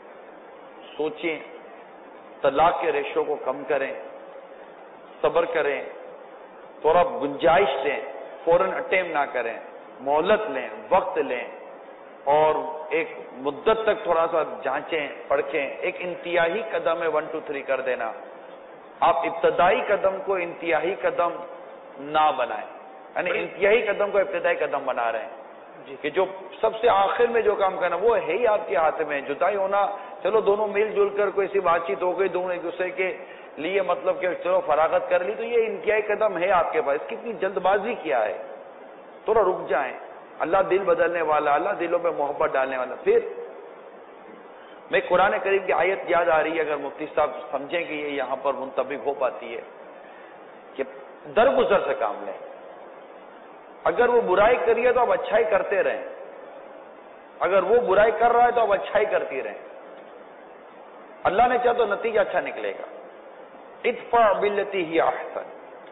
سوچیں، طلاق کے ریشو کو کم کریں، صبر کریں، تھوڑا گنجائش دیں، فوراً اٹیمپ نہ کریں، مہلت لیں، وقت لیں، اور ایک مدت تک تھوڑا سا جانچیں پرکھیں. ایک انتہائی قدم ہے 1 2 3 کر دینا. آپ ابتدائی قدم کو انتہائی قدم نہ بنائیں، یعنی انتہائی قدم کو ابتدائی قدم بنا رہے ہیں کہ جو سب سے آخر میں جو کام کرنا وہ ہے ہی آپ کے ہاتھ میں. جدائی ہونا، چلو دونوں مل جل کر کوئی سی بات چیت ہو گئی، دونوں ایک دوسرے کے لیے مطلب کہ چلو فراغت کر لی، تو یہ انتہائی قدم ہے آپ کے پاس. اس کی اتنی جلد بازی کیا ہے؟ تھوڑا رک جائیں. اللہ دل بدلنے والا، اللہ دلوں پہ محبت ڈالنے والا. پھر میں قرآن کریم کی آیت یاد آ رہی ہے، اگر مفتی صاحب سمجھیں کہ یہ یہاں پر منطبق ہو پاتی ہے، کہ درگزر سے کام لیں. اگر وہ برائی کری ہے تو آپ اچھائی کرتے رہیں، اگر وہ برائی کر رہا ہے تو آپ اچھائی کرتی رہیں. اللہ نے چاہا تو نتیجہ اچھا نکلے گا. ادفع باللتی ہی احسن،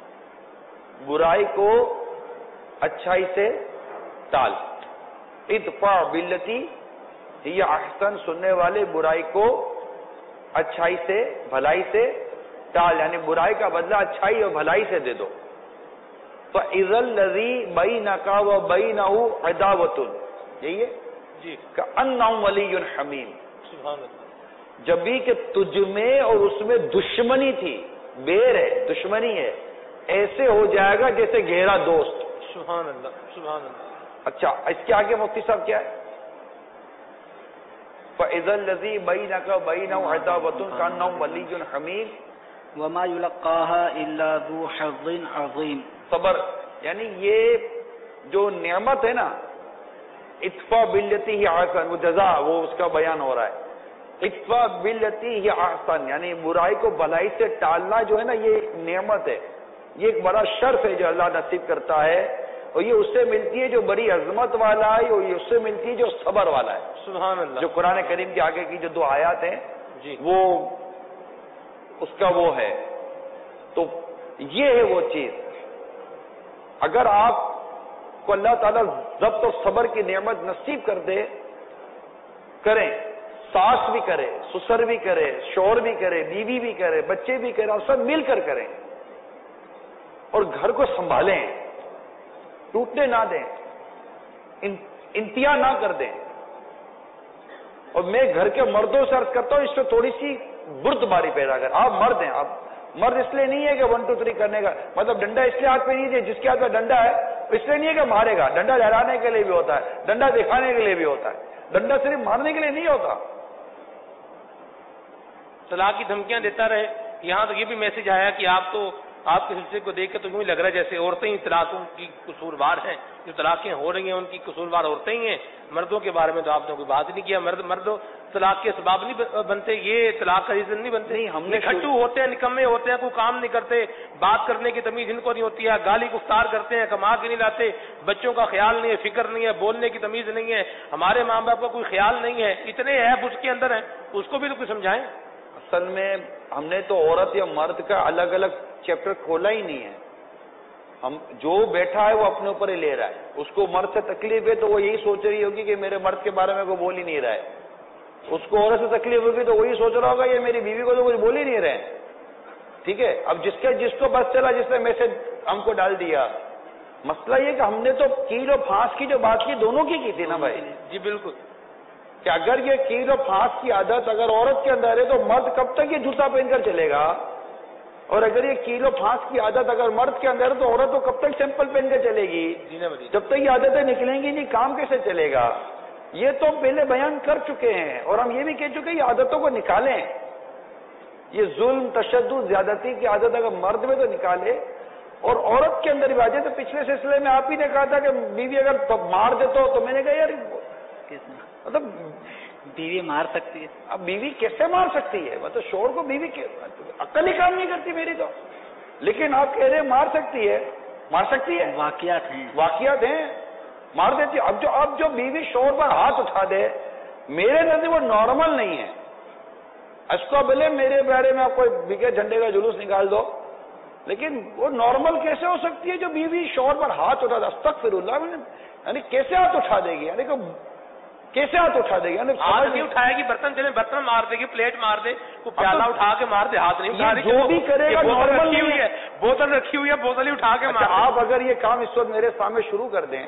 برائی کو اچھائی سے ٹال. ادفع باللتی ہی احسن، سننے والے برائی کو اچھائی سے، بھلائی سے ٹال، یعنی برائی کا بدلہ اچھائی اور بھلائی سے دے دو. فَإِذَا الَّذِي بَيْنَكَ وَبَيْنَهُ عَدَاوَةٌ، یہی ہے جی، كَأَنَّهُ وَلِيٌّ حَمِيمٌ. سبحان اللہ. جب بھی کہ تجھ میں اور اس میں دشمنی تھی، بیر ہے، دشمنی ہے، ایسے ہو جائے گا جیسے گہرا دوست. سبحان اللہ، سبحان اللہ. اچھا، اس کے آگے مفتی صاحب کیا ہے؟ فَإِذَا الَّذِي بَيْنَكَ وَبَيْنَهُ عَدَاوَةٌ كَأَنَّهُ وَلِيٌّ حَمِيمٌ وَمَا يُلَقَّاهَا إِلَّا ذُو حَظٍّ عَظِيمٍ. صبر، یعنی یہ جو نعمت ہے نا، ادفع باللتی ہی احسن، وہ جزا، وہ اس کا بیان ہو رہا ہے. ادفع باللتی ہی احسن، یعنی برائی کو بھلائی سے ٹالنا جو ہے نا، یہ ایک نعمت ہے، یہ ایک بڑا شرف ہے جو اللہ نصیب کرتا ہے، اور یہ اس سے ملتی ہے جو بڑی عظمت والا ہے، اور یہ اس سے ملتی ہے جو صبر والا ہے. سبحان اللہ. جو قرآن کریم کے آگے کی جو 2 آیات ہیں جی، وہ اس کا وہ ہے. تو یہ ہے وہ چیز. اگر آپ کو اللہ تعالیٰ ضبط و صبر کی نعمت نصیب کر دے، کریں، ساس بھی کرے، سسر بھی کرے، شوہر بھی کرے، بیوی بھی کرے، بچے بھی کرے، اور سب مل کر کریں، اور گھر کو سنبھالیں، ٹوٹنے نہ دیں، انتہا نہ کر دیں. اور میں گھر کے مردوں سے عرض کرتا ہوں، اس سے تھوڑی سی بردباری پیدا کر. آپ مرد ہیں، آپ مرد اس لیے نہیں ہے کہ 1 2 3 کرنے کا مطلب ڈنڈا اس لیے ہاتھ پہ نہیں ہے، جس کے ہاتھ میں ڈنڈا ہے اس لیے نہیں ہے کہ مارے گا. ڈنڈا لہرانے کے لیے بھی ہوتا ہے، ڈنڈا دکھانے کے لیے بھی ہوتا ہے، ڈنڈا صرف مارنے کے لیے نہیں ہوتا. طلاق کی دھمکیاں دیتا رہے. یہاں تو یہ بھی میسج آیا کہ آپ کے سلسلے کو دیکھ کے تو یوں ہی لگ رہا ہے جیسے عورتیں ہی طلاقوں کی قصوروار ہیں. جو طلاقیں ہو رہی ہیں ان کی قصوروار عورتیں ہی ہیں. مردوں کے بارے میں تو آپ نے کوئی بات نہیں کیا. مرد طلاق کے اسباب نہیں بنتے، یہ طلاق کا ریزن نہیں بنتے. ہم نے کھٹو ہوتے ہیں، نکمے ہوتے ہیں، کوئی کام نہیں کرتے، بات کرنے کی تمیز ان کو نہیں ہوتی ہے، گالی گفتار کرتے ہیں، کما کے نہیں لاتے، بچوں کا خیال نہیں ہے، فکر نہیں ہے، بولنے کی تمیز نہیں ہے، ہمارے ماں باپ کا کوئی خیال نہیں ہے، اتنے ایپ اس کے اندر ہیں، اس کو بھی تو کچھ سمجھائیں. اصل میں ہم نے تو عورت یا مرد کا الگ الگ چیپٹر کھولا ہی نہیں ہے. ہم جو بیٹھا ہے وہ اپنے اوپر ہی لے رہا ہے. اس کو مرد سے تکلیف ہے تو وہ یہی سوچ رہی ہوگی کہ میرے مرد کے بارے میں کوئی بول ہی نہیں رہا ہے. اس کو عورت سے تکلیف ہوگی تو وہی سوچ رہا ہوگا یہ میری بیوی کو تو کچھ بول ہی نہیں رہے. ٹھیک ہے, اب جس کو بس چلا, جس نے میسج ہم کو ڈال دیا. مسئلہ یہ کہ ہم نے تو کیل و پھانس کی جو بات کی دونوں کی تھی نا بھائی. جی بالکل, کہ اگر یہ کیل و پھانس کی عادت اگر عورت کے اندر ہے تو مرد کب تک یہ جوتا پہن کر چلے گا, اور اگر یہ کیل و پھانس کی عادت اگر مرد کے اندر ہے تو عورت تو کب تک سمپل پہن کر چلے گی. جب تک یہ عادتیں نکلیں گی نہیں کام کیسے چلے گا. یہ تو پہلے بیان کر چکے ہیں, اور ہم یہ بھی کہہ چکے ہیں یہ عادتوں کو نکالیں. یہ ظلم, تشدد, زیادتی کی عادت اگر مرد میں تو نکالے, اور عورت کے اندر بھی آ جائے. تو پچھلے سلسلے میں آپ ہی نے کہا تھا کہ بیوی اگر مار دے تو میں نے کہا یار مطلب بیوی مار سکتی ہے. اب بیوی کیسے مار سکتی ہے, مطلب شوہر کو بیوی عقل ہی کام نہیں کرتی میری تو. لیکن آپ کہہ رہے مار سکتی ہے, مار سکتی ہے, واقعات ہیں مار دیتی. اب جو بیوی شوہر پر ہاتھ اٹھا دے, میرے نزدیک وہ نارمل نہیں ہے. اس کو بولے میرے بارے میں آپ کو بگے جھنڈے کا جلوس نکال دو, لیکن وہ نارمل کیسے ہو سکتی ہے جو بیوی شوہر پر ہاتھ اٹھا دے. استغفر اللہ, یعنی کیسے ہاتھ اٹھا دے گی, یعنی کہ کیسے ہاتھ اٹھا دے گی, یعنی ہاتھ نہیں اٹھائے گی, برتن چلے برتن مار دے گی, پلیٹ مار دے, پیالہ اٹھا کے مار دے, ہاتھ نہیں اٹھا رہی, جو بھی کرے گا نارمل نہیں ہے. بوتل رکھی ہوئی ہے, بوتل ہی اٹھا کے مار. آپ اگر یہ کام اس وقت میرے سامنے شروع کر دیں,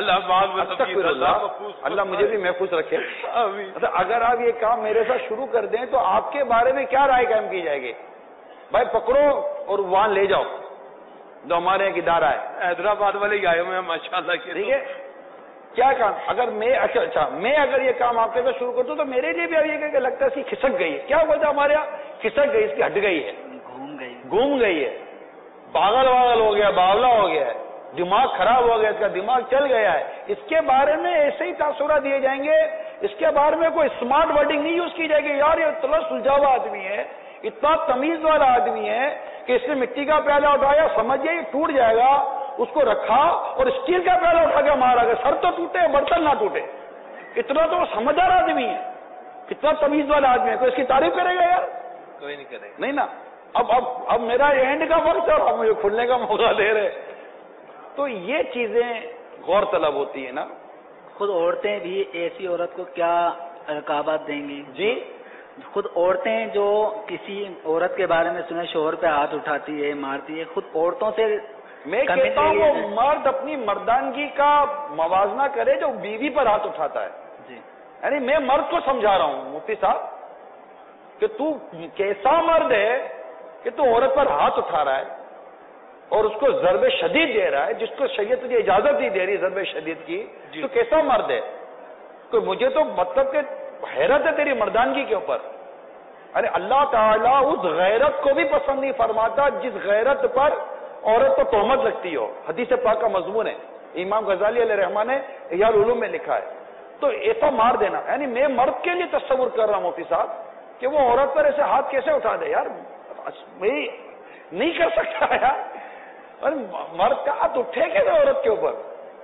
اللہ مجھے بھی محفوظ رکھے, اگر آپ یہ کام میرے ساتھ شروع کر دیں تو آپ کے بارے میں کیا رائے قائم کی جائے گی؟ بھائی پکڑو اور وہاں لے جاؤ جو ہمارے ایک ادارہ ہے, حیدرآباد والے ہی آئے ہوئے ہیں ماشاء اللہ. ٹھیک ہے, کیا کام اگر میں میں اگر یہ کام آپ کے ساتھ شروع کرتا ہوں تو میرے لیے بھی اب یہ کہ لگتا ہے اس کی کھسک گئی ہے. کیا بولتا ہے ہمارے یہاں, کھسک گئی, اس کی ہٹ گئی ہے, گھوم گئی ہے, پاگل ہو گیا, باولا ہو گیا ہے, دماغ خراب ہو گیا, اس کا دماغ چل گیا ہے. اس کے بارے میں ایسے ہی تاثرات دیے جائیں گے, اس کے بارے میں کوئی اسمارٹ ورڈنگ نہیں یوز کی جائے گی. یار یہ اتنا سلجھا ہوا آدمی ہے, اتنا تمیز والا آدمی ہے کہ اس نے مٹی کا پیالہ اٹھایا, سمجھئے یہ ٹوٹ جائے گا, اس کو رکھا اور اسٹیل کا پیالہ اٹھا کے مارا گیا, سر تو ٹوٹے برتن نہ ٹوٹے. اتنا تو وہ سمجھدار آدمی ہے, اتنا تمیز والا آدمی ہے, کوئی اس کی تعریف کرے گا یار؟ کوئی نہیں کرے گا. نہیں نا. اب میرا اینڈ کا وقت ہے اور مجھے کھلنے کا موقع دے رہے. تو یہ چیزیں غور طلب ہوتی ہے نا. خود عورتیں بھی ایسی عورت کو کیا رکابات دیں گی؟ جی, خود عورتیں جو کسی عورت کے بارے میں سنے شوہر پہ ہاتھ اٹھاتی ہے, مارتی ہے, خود عورتوں سے میں کہتا ہوں وہ مرد اپنی مردانگی کا موازنہ کرے جو بیوی پر ہاتھ اٹھاتا ہے. جی, یعنی میں مرد کو سمجھا رہا ہوں مفتی صاحب کہ تو کیسا مرد ہے کہ تو عورت پر ہاتھ اٹھا رہا ہے اور اس کو ضرب شدید دے رہا ہے, جس کو شریعت تجھے اجازت نہیں دے رہی ضرب شدید کی. تو کیسا مرد ہے؟ کوئی مجھے تو مطلب کہ حیرت ہے تیری مردانگی کے اوپر. ارے اللہ تعالیٰ اس غیرت کو بھی پسند نہیں فرماتا جس غیرت پر عورت کو تہمت لگتی ہو. حدیث پاک کا مضمون ہے, امام غزالی علیہ رحمٰن نے احیاء العلوم میں لکھا ہے. تو ایسا مار دینا, یعنی میں مرد کے لیے تصور کر رہا ہوں مفتی صاحب کہ وہ عورت پر ایسے ہاتھ کیسے اٹھا دے. یار میں نہیں کر سکتا یار, مرد کا ہاتھ اٹھے کیسے عورت کے اوپر؟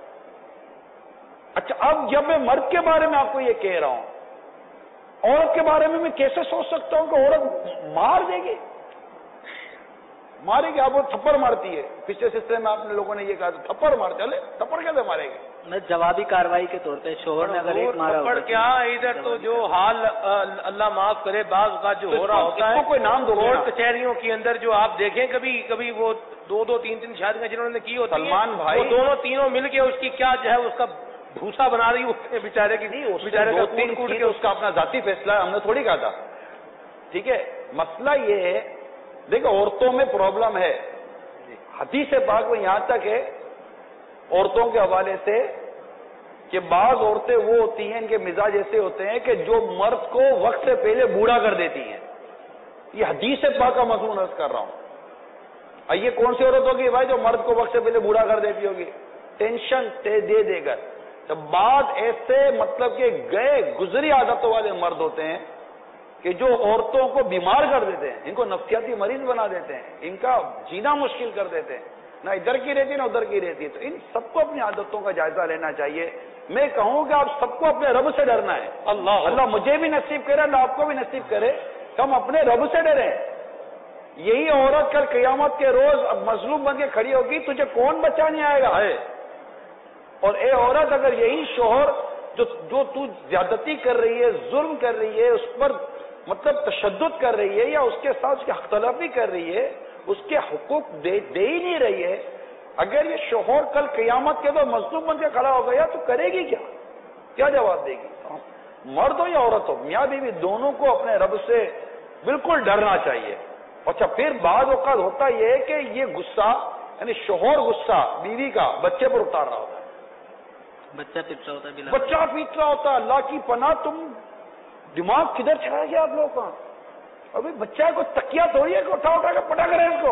اچھا, اب جب میں مرد کے بارے میں آپ کو یہ کہہ رہا ہوں, عورت کے بارے میں کیسے سوچ سکتا ہوں کہ عورت مار دے گی؟ مارے گی, آپ وہ تھپڑ مارتی ہے. پچھلے سلسلے میں آپ نے لوگوں نے یہ کہا تھپڑ مارتے, ارے تھپڑ کیسے مارے گی؟ میں جوابی کاروائی کے طور پہ شوہر نے اگر ایک مارا تھپڑ کیا ادھر تو جو حال اللہ معاف کرے بعض کا جو ہو رہا ہوتا ہے, کوئی نام دو, کورٹ کچہریوں کے اندر جو آپ دیکھیں کبھی وہ دو تین شادیاں جنہوں نے کی ہوتی ہیں, سلمان بھائی وہ دونوں تینوں مل کے اس کی کیا جو ہے اس کا بھوسا بنا رہی ہوتے بیچارے کی, بیچارے کا کوٹ کے, اس کا اپنا ذاتی فیصلہ ہے, ہم نے تھوڑی کہا تھا. ٹھیک ہے, مسئلہ یہ ہے دیکھو عورتوں میں پرابلم ہے. حدیث پاک میں یہاں تک ہے عورتوں کے حوالے سے کہ بعض عورتیں وہ ہوتی ہیں, ان کے مزاج ایسے ہوتے ہیں کہ جو مرد کو وقت سے پہلے بوڑھا کر دیتی ہیں. یہ حدیث پاک کا مضمون عرض کر رہا ہوں. یہ کون سی عورت ہوگی بھائی جو مرد کو وقت سے پہلے بوڑھا کر دیتی ہوگی؟ ٹینشن دے کر. جب بعض ایسے مطلب کہ گزری عادتوں والے مرد ہوتے ہیں کہ جو عورتوں کو بیمار کر دیتے ہیں, ان کو نفسیاتی مریض بنا دیتے ہیں, ان کا جینا مشکل کر دیتے ہیں, نہ ادھر کی رہتی نہ ادھر کی رہتی ہے. تو ان سب کو اپنی عادتوں کا جائزہ لینا چاہیے. میں کہوں کہ آپ سب کو اپنے رب سے ڈرنا ہے. اللہ مجھے بھی نصیب کرے, اللہ آپ کو بھی نصیب کرے کہ ہم اپنے رب سے ڈریں. یہی عورت کل قیامت کے روز اب مظلوم بن کے کھڑی ہوگی, تجھے کون بچانے آئے گا؟ اور اے عورت, اگر یہی شوہر جو تو زیادتی کر رہی ہے، ظلم کر رہی ہے، اس پر مطلب تشدد کر رہی ہے، یا اس کے ساتھ اس کی حق تلفی کر رہی ہے، اس کے حقوق دے ہی نہیں رہی ہے، اگر یہ شوہر کل قیامت کے بعد مظلوم بن کے کھڑا ہو گیا تو کرے گی کیا جواب دے گی؟ مرد ہو یا عورت ہو، میاں بیوی دونوں کو اپنے رب سے بالکل ڈرنا چاہیے. اچھا پھر بعض اوقات ہوتا یہ ہے کہ یہ غصہ یعنی شوہر غصہ بیوی کا بچے پر اتار رہا ہوتا ہے، بچہ پیٹ رہا ہوتا ہے، بچہ پیٹ رہا ہوتا ہے. اللہ کی پناہ، تم دماغ کدھر چلا گیا آپ لوگوں کا؟ ابھی بچہ کو تکیہ تھوڑی ہے کہ اٹھا کے پٹا کرے اس کو.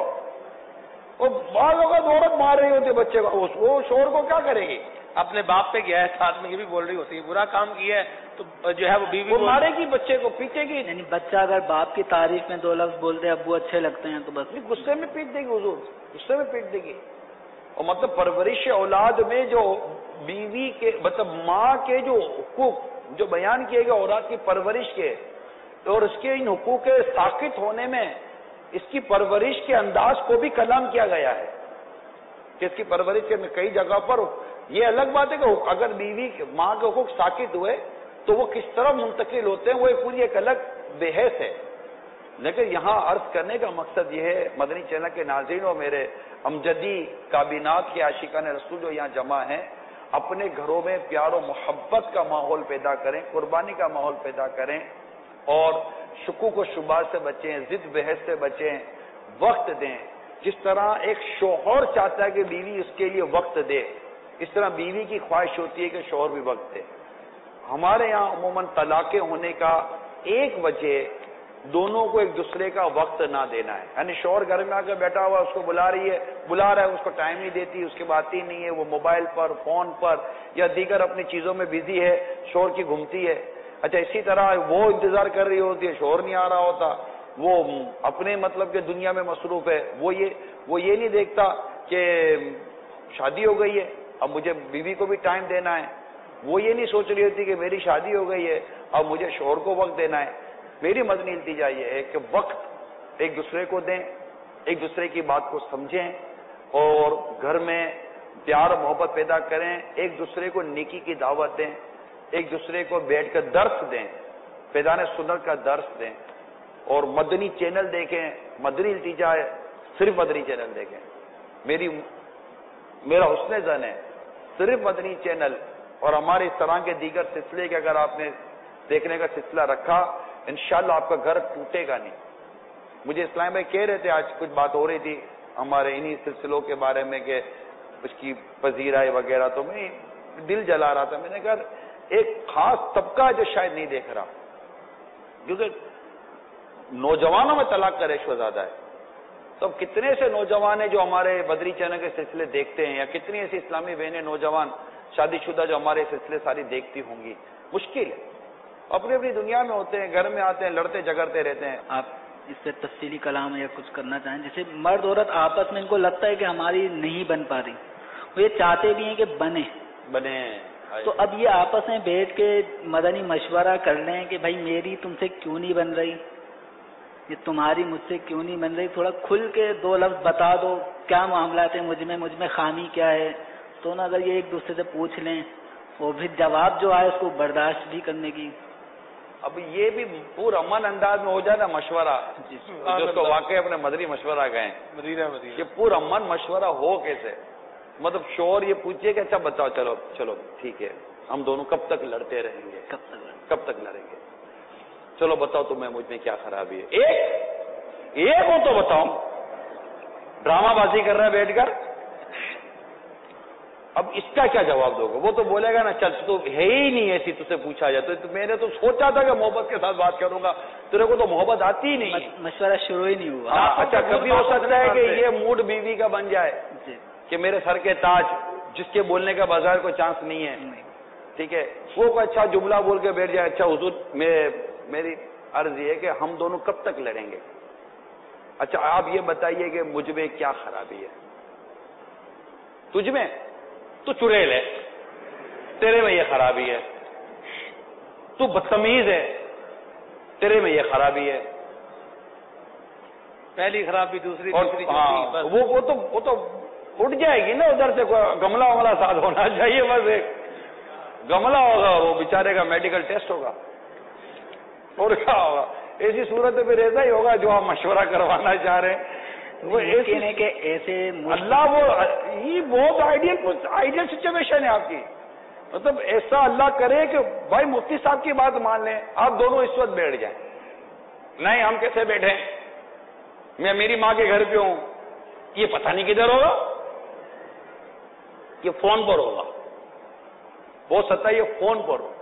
اور بعض اوقات عورت مار رہی ہوتی ہے بچے کو، وہ شوہر کو کیا کرے گی؟ اپنے باپ پہ گیا ہے، ساتھ میں یہ بھی بول رہی ہوتی ہے، برا کام کیا ہے تو جو ہے وہ بیوی وہ مارے گی بچے کو، پیٹے گی. یعنی بچہ اگر باپ کی تعریف میں 2 لفظ بول دے ابو اچھے لگتے ہیں تو بس غصے میں پیٹ دے گی، حضور غصے میں پیٹ دے گی. اور مطلب پرورش اولاد میں جو بیوی کے مطلب ماں کے جو حقوق جو بیان کیے گئے اولاد کی پرورش کے، اور اس کے ان حقوق کے ساقط ہونے میں اس کی پرورش کے انداز کو بھی کلام کیا گیا ہے کہ اس کی پرورش کے میں کئی جگہ پر. یہ الگ بات ہے کہ اگر بیوی ماں کے حقوق ساقط ہوئے تو وہ کس طرح منتقل ہوتے ہیں، وہ پوری ایک الگ بحث ہے. لیکن یہاں عرض کرنے کا مقصد یہ ہے، مدنی چینل کے ناظرین اور میرے امجدی کابینات کے عاشقان رسول جو یہاں جمع ہیں، اپنے گھروں میں پیار و محبت کا ماحول پیدا کریں، قربانی کا ماحول پیدا کریں، اور شکوک و شبہات سے بچیں، ضد بحث سے بچیں، وقت دیں. جس طرح ایک شوہر چاہتا ہے کہ بیوی اس کے لیے وقت دے، اس طرح بیوی کی خواہش ہوتی ہے کہ شوہر بھی وقت دے. ہمارے یہاں عموماً طلاقیں ہونے کا ایک وجہ دونوں کو ایک دوسرے کا وقت نہ دینا ہے. یعنی شوہر گھر میں آ کے بیٹھا ہوا، اس کو بلا رہا ہے، اس کو ٹائم نہیں دیتی، اس کے بات ہی نہیں ہے، وہ موبائل پر، فون پر یا دیگر اپنی چیزوں میں بزی ہے، شوہر کی گھومتی ہے. اچھا اسی طرح وہ انتظار کر رہی ہوتی ہے، شوہر نہیں آ رہا ہوتا، وہ اپنے مطلب کہ دنیا میں مصروف ہے. وہ یہ نہیں دیکھتا کہ شادی ہو گئی ہے، اب مجھے بیوی کو بھی ٹائم دینا ہے. وہ یہ نہیں سوچ رہی ہوتی کہ میری شادی ہو گئی ہے، اب مجھے شوہر کو وقت دینا ہے. میری مدنی التجا یہ ہے کہ وقت ایک دوسرے کو دیں، ایک دوسرے کی بات کو سمجھیں، اور گھر میں پیار و محبت پیدا کریں، ایک دوسرے کو نیکی کی دعوت دیں، ایک دوسرے کو بیٹھ کر درس دیں، فیضان سنت کا درس دیں، اور مدنی چینل دیکھیں. مدنی التجا ہے، صرف مدنی چینل دیکھیں. میرا حسن ظن ہے صرف مدنی چینل اور ہمارے اس طرح کے دیگر سلسلے کے اگر آپ نے دیکھنے کا سلسلہ رکھا، انشاءاللہ آپ کا گھر ٹوٹے گا نہیں. مجھے اسلام بھائی کہہ رہے تھے، آج کچھ بات ہو رہی تھی ہمارے انہی سلسلوں کے بارے میں کہ اس کی پذیرائی وغیرہ، تو میں دل جلا رہا تھا. میں نے کہا ایک خاص طبقہ جو شاید نہیں دیکھ رہا، کیونکہ نوجوانوں میں طلاق کا ریشو زیادہ ہے. تو اب کتنے سے نوجوان ہیں جو ہمارے بدری چینل کے سلسلے دیکھتے ہیں، یا کتنی ایسی اسلامی بہنیں نوجوان شادی شدہ جو ہمارے سلسلے ساری دیکھتی ہوں گی؟ مشکل ہے، اپنی اپنی دنیا میں ہوتے ہیں، گھر میں آتے ہیں، لڑتے جھگڑتے رہتے ہیں. آپ اس سے تفصیلی کلام یا کچھ کرنا چاہیں؟ جیسے مرد عورت آپس میں ان کو لگتا ہے کہ ہماری نہیں بن پا رہی، وہ یہ چاہتے بھی ہیں کہ بنے، تو اب یہ آپس میں بیٹھ کے مدنی مشورہ کر لیں کہ بھائی میری تم سے کیوں نہیں بن رہی، یہ تمہاری مجھ سے کیوں نہیں بن رہی، تھوڑا کھل کے 2 لفظ بتا دو کیا معاملات ہیں، مجھ میں خامی کیا ہے. تو نا اگر یہ ایک دوسرے سے پوچھ لیں اور پھر جواب جو آئے اس کو برداشت بھی کرنے کی. اب یہ بھی پورا امن انداز میں ہو جائے نا مشورہ، جو کو واقعی اپنے مدنی مشورہ گئے، یہ پورا امن مشورہ ہو کیسے؟ مطلب شوہر یہ پوچھئے کہ اچھا بتاؤ، چلو ٹھیک ہے، ہم دونوں کب تک لڑتے رہیں گے، کب تک لڑیں گے، چلو بتاؤ تمہیں مجھ میں کیا خرابی ہے. ایک ہو تو بتاؤ. ڈرامہ بازی کر رہا ہے بیٹھ کر، اب اس کا کیا جواب دو گے؟ وہ تو بولے گا نا چل تو ہے ہی نہیں ایسی، تجھ سے پوچھا جائے تو میں نے تو سوچا تھا کہ محبت کے ساتھ بات کروں گا، تیرے کو تو محبت آتی ہی نہیں، مشورہ شروع ہی نہیں ہوا. اچھا کبھی ہو سکتا ہے کہ یہ موڈ بیوی کا بن جائے کہ میرے سر کے تاج جس کے بولنے کا بازار کوئی چانس نہیں ہے، ٹھیک ہے، وہ کوئی اچھا جملہ بول کے بیٹھ جائے. اچھا حضور میری عرض یہ ہے کہ ہم دونوں کب تک لڑیں گے؟ اچھا آپ یہ بتائیے کہ مجھ میں کیا خرابی ہے؟ تجھ میں تو چڑیل ہے، تیرے میں یہ خرابی ہے، تو بدتمیز ہے، تیرے میں یہ خرابی ہے. پہلی خرابی دوسری وہ تو اٹھ جائے گی نا ادھر سے، گملہ وملہ ساتھ ہونا چاہیے بس ایک. गमला होगा, वो बेचारे का मेडिकल टेस्ट होगा, और क्या होगा। ऐसी सूरत में फिर ऐसा ही होगा जो आप मशवरा करवाना चाह रहे हैं, वो ऐसे अल्लाह वो ये बहुत आइडियल सिचुएशन है आपकी। मतलब ऐसा अल्लाह करे कि भाई मुफ्ती साहब की बात मान लें, आप दोनों इस वक्त बैठ जाएं। नहीं, हम कैसे बैठे, मैं मेरी माँ के घर पे हूं, ये पता नहीं किधर होगा, ये फोन पर होगा, हो सकता है ये फोन पर हो,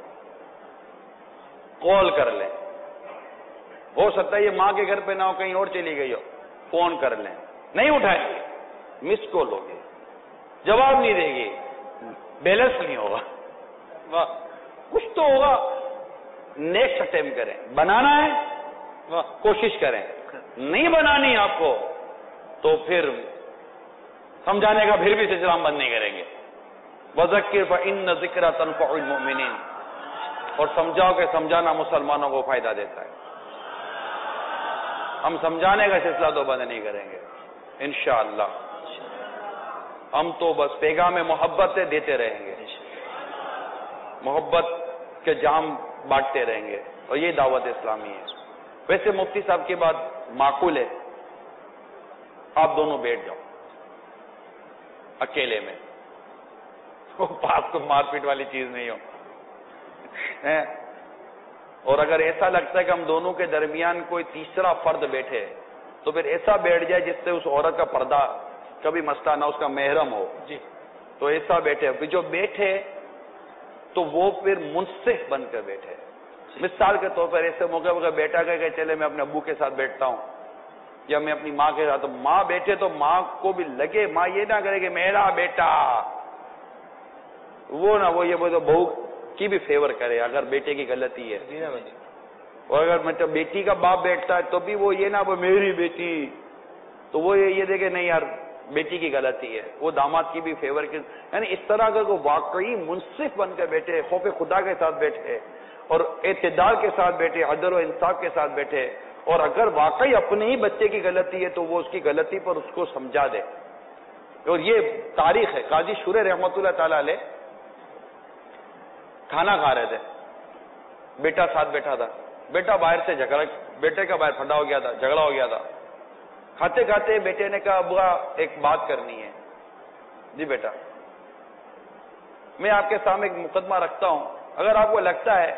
कॉल कर लें, हो सकता है ये माँ के घर पे ना हो, कहीं और चली गई हो, फोन कर लें, नहीं उठाएंगे, मिस कॉल होगी, जवाब नहीं देगी, बैलेंस नहीं होगा, वाह कुछ तो होगा, नेक्स्ट अटेम्प्ट करें, बनाना है वाह कोशिश करें, नहीं बनानी आपको तो फिर समझाने का फिर भी सिलसिला बंद नहीं करेंगे। वज़क्किर फ़इन्न ज़िक्रा तनफ़उल मुमिनीन, और समझाओ कि समझाना मुसलमानों को फायदा देता है। हम समझाने का सिलसिला तो बंद नहीं करेंगे इंशाअल्लाह। हम तो बस पैगाम मोहब्बत देते रहेंगे, मोहब्बत के जाम बांटते रहेंगे, और ये दावत इस्लामी है। वैसे मुफ्ती साहब की बात माकूल है, आप दोनों बैठ जाओ अकेले में, वो पास को मारपीट वाली चीज नहीं हो है। और अगर ऐसा लगता है कि हम दोनों के दरमियान कोई तीसरा फर्द बैठे तो फिर ऐसा बैठ जाए जिससे उस औरत का पर्दा कभी मसला ना, उसका महरम हो जी, तो ऐसा बैठे। फिर जो बैठे तो वो फिर मुंसिफ बनकर बैठे। मिसाल के तौर पर ऐसे मौके पर बेटा कहे चले मैं अपने अब्बू के साथ बैठता हूं या मैं अपनी माँ के साथ, तो माँ बैठे तो माँ को भी लगे, माँ ये ना करे कि मेरा बेटा, वो ना वो ये बोले तो बहू की भी फेवर करे अगर बेटे की गलती है। और अगर मतलब बेटी का बाप बैठता है तो भी वो ये ना वो मेरी बेटी, तो वो ये देखे नहीं यार बेटी की गलती है, वो दामाद की भी फेवर की। यानी इस तरह अगर वो वाकई मुंसिफ बनकर बैठे, खौफ खुदा के साथ बैठे और एतदाल के साथ बैठे, अदल और इंसाफ के साथ बैठे, और अगर वाकई अपने ही बच्चे की गलती है तो वो उसकी गलती पर उसको समझा दे। और ये तारीख है, काजी शुरे रहमतुल्लाह ताला अलैह खाना खा रहे थे, बेटा साथ बैठा था, बेटा बाहर से झगड़ा, बेटे का बाहर फटा हो गया था, झगड़ा हो गया था। खाते खाते बेटे ने कहा अब्बा एक बात करनी है। जी बेटा, मैं आपके सामने एक मुकदमा रखता हूं, अगर आपको लगता है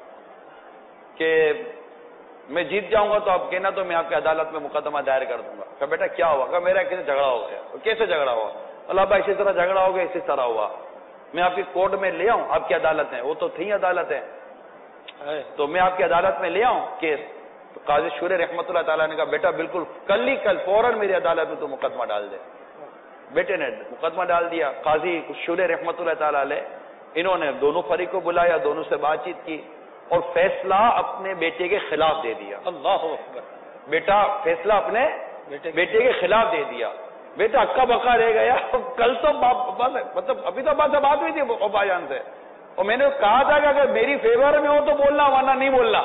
कि मैं जीत जाऊंगा तो आप कहना, तो मैं आपकी अदालत में मुकदमा दायर कर दूंगा। कहा बेटा क्या हुआ? कहा मेरा किसी झगड़ा हो गया। कैसे झगड़ा हुआ? अल्लाह भाई इसी तरह झगड़ा हो गया, इसी तरह हुआ, मैं आपकी कोर्ट में ले आऊं, आपकी अदालत है, वो तो थी अदालत है, तो मैं आपकी अदालत में ले आऊं केस? तो काजी शुरे रहमतुल्लाह ताला ने कहा बेटा बिल्कुल कल ही कल फौरन मेरी अदालत में तो मुकदमा डाल दे। बेटे ने मुकदमा डाल दिया। काजी शुरे रहमतुल्लाह ताला अलैह इन्होंने दोनों फरीक को बुलाया, दोनों से बातचीत की और फैसला अपने बेटे के खिलाफ दे दिया। अल्लाह अकबर। बेटा फैसला अपने बेटे के खिलाफ दे दिया। बेटा अक्का बक्का रह गया। कल तो मतलब अभी तो बात हुई थी अब्बाजान से, और मैंने कहा था कि अगर मेरी फेवर में हो तो बोलना, वरना नहीं बोलना।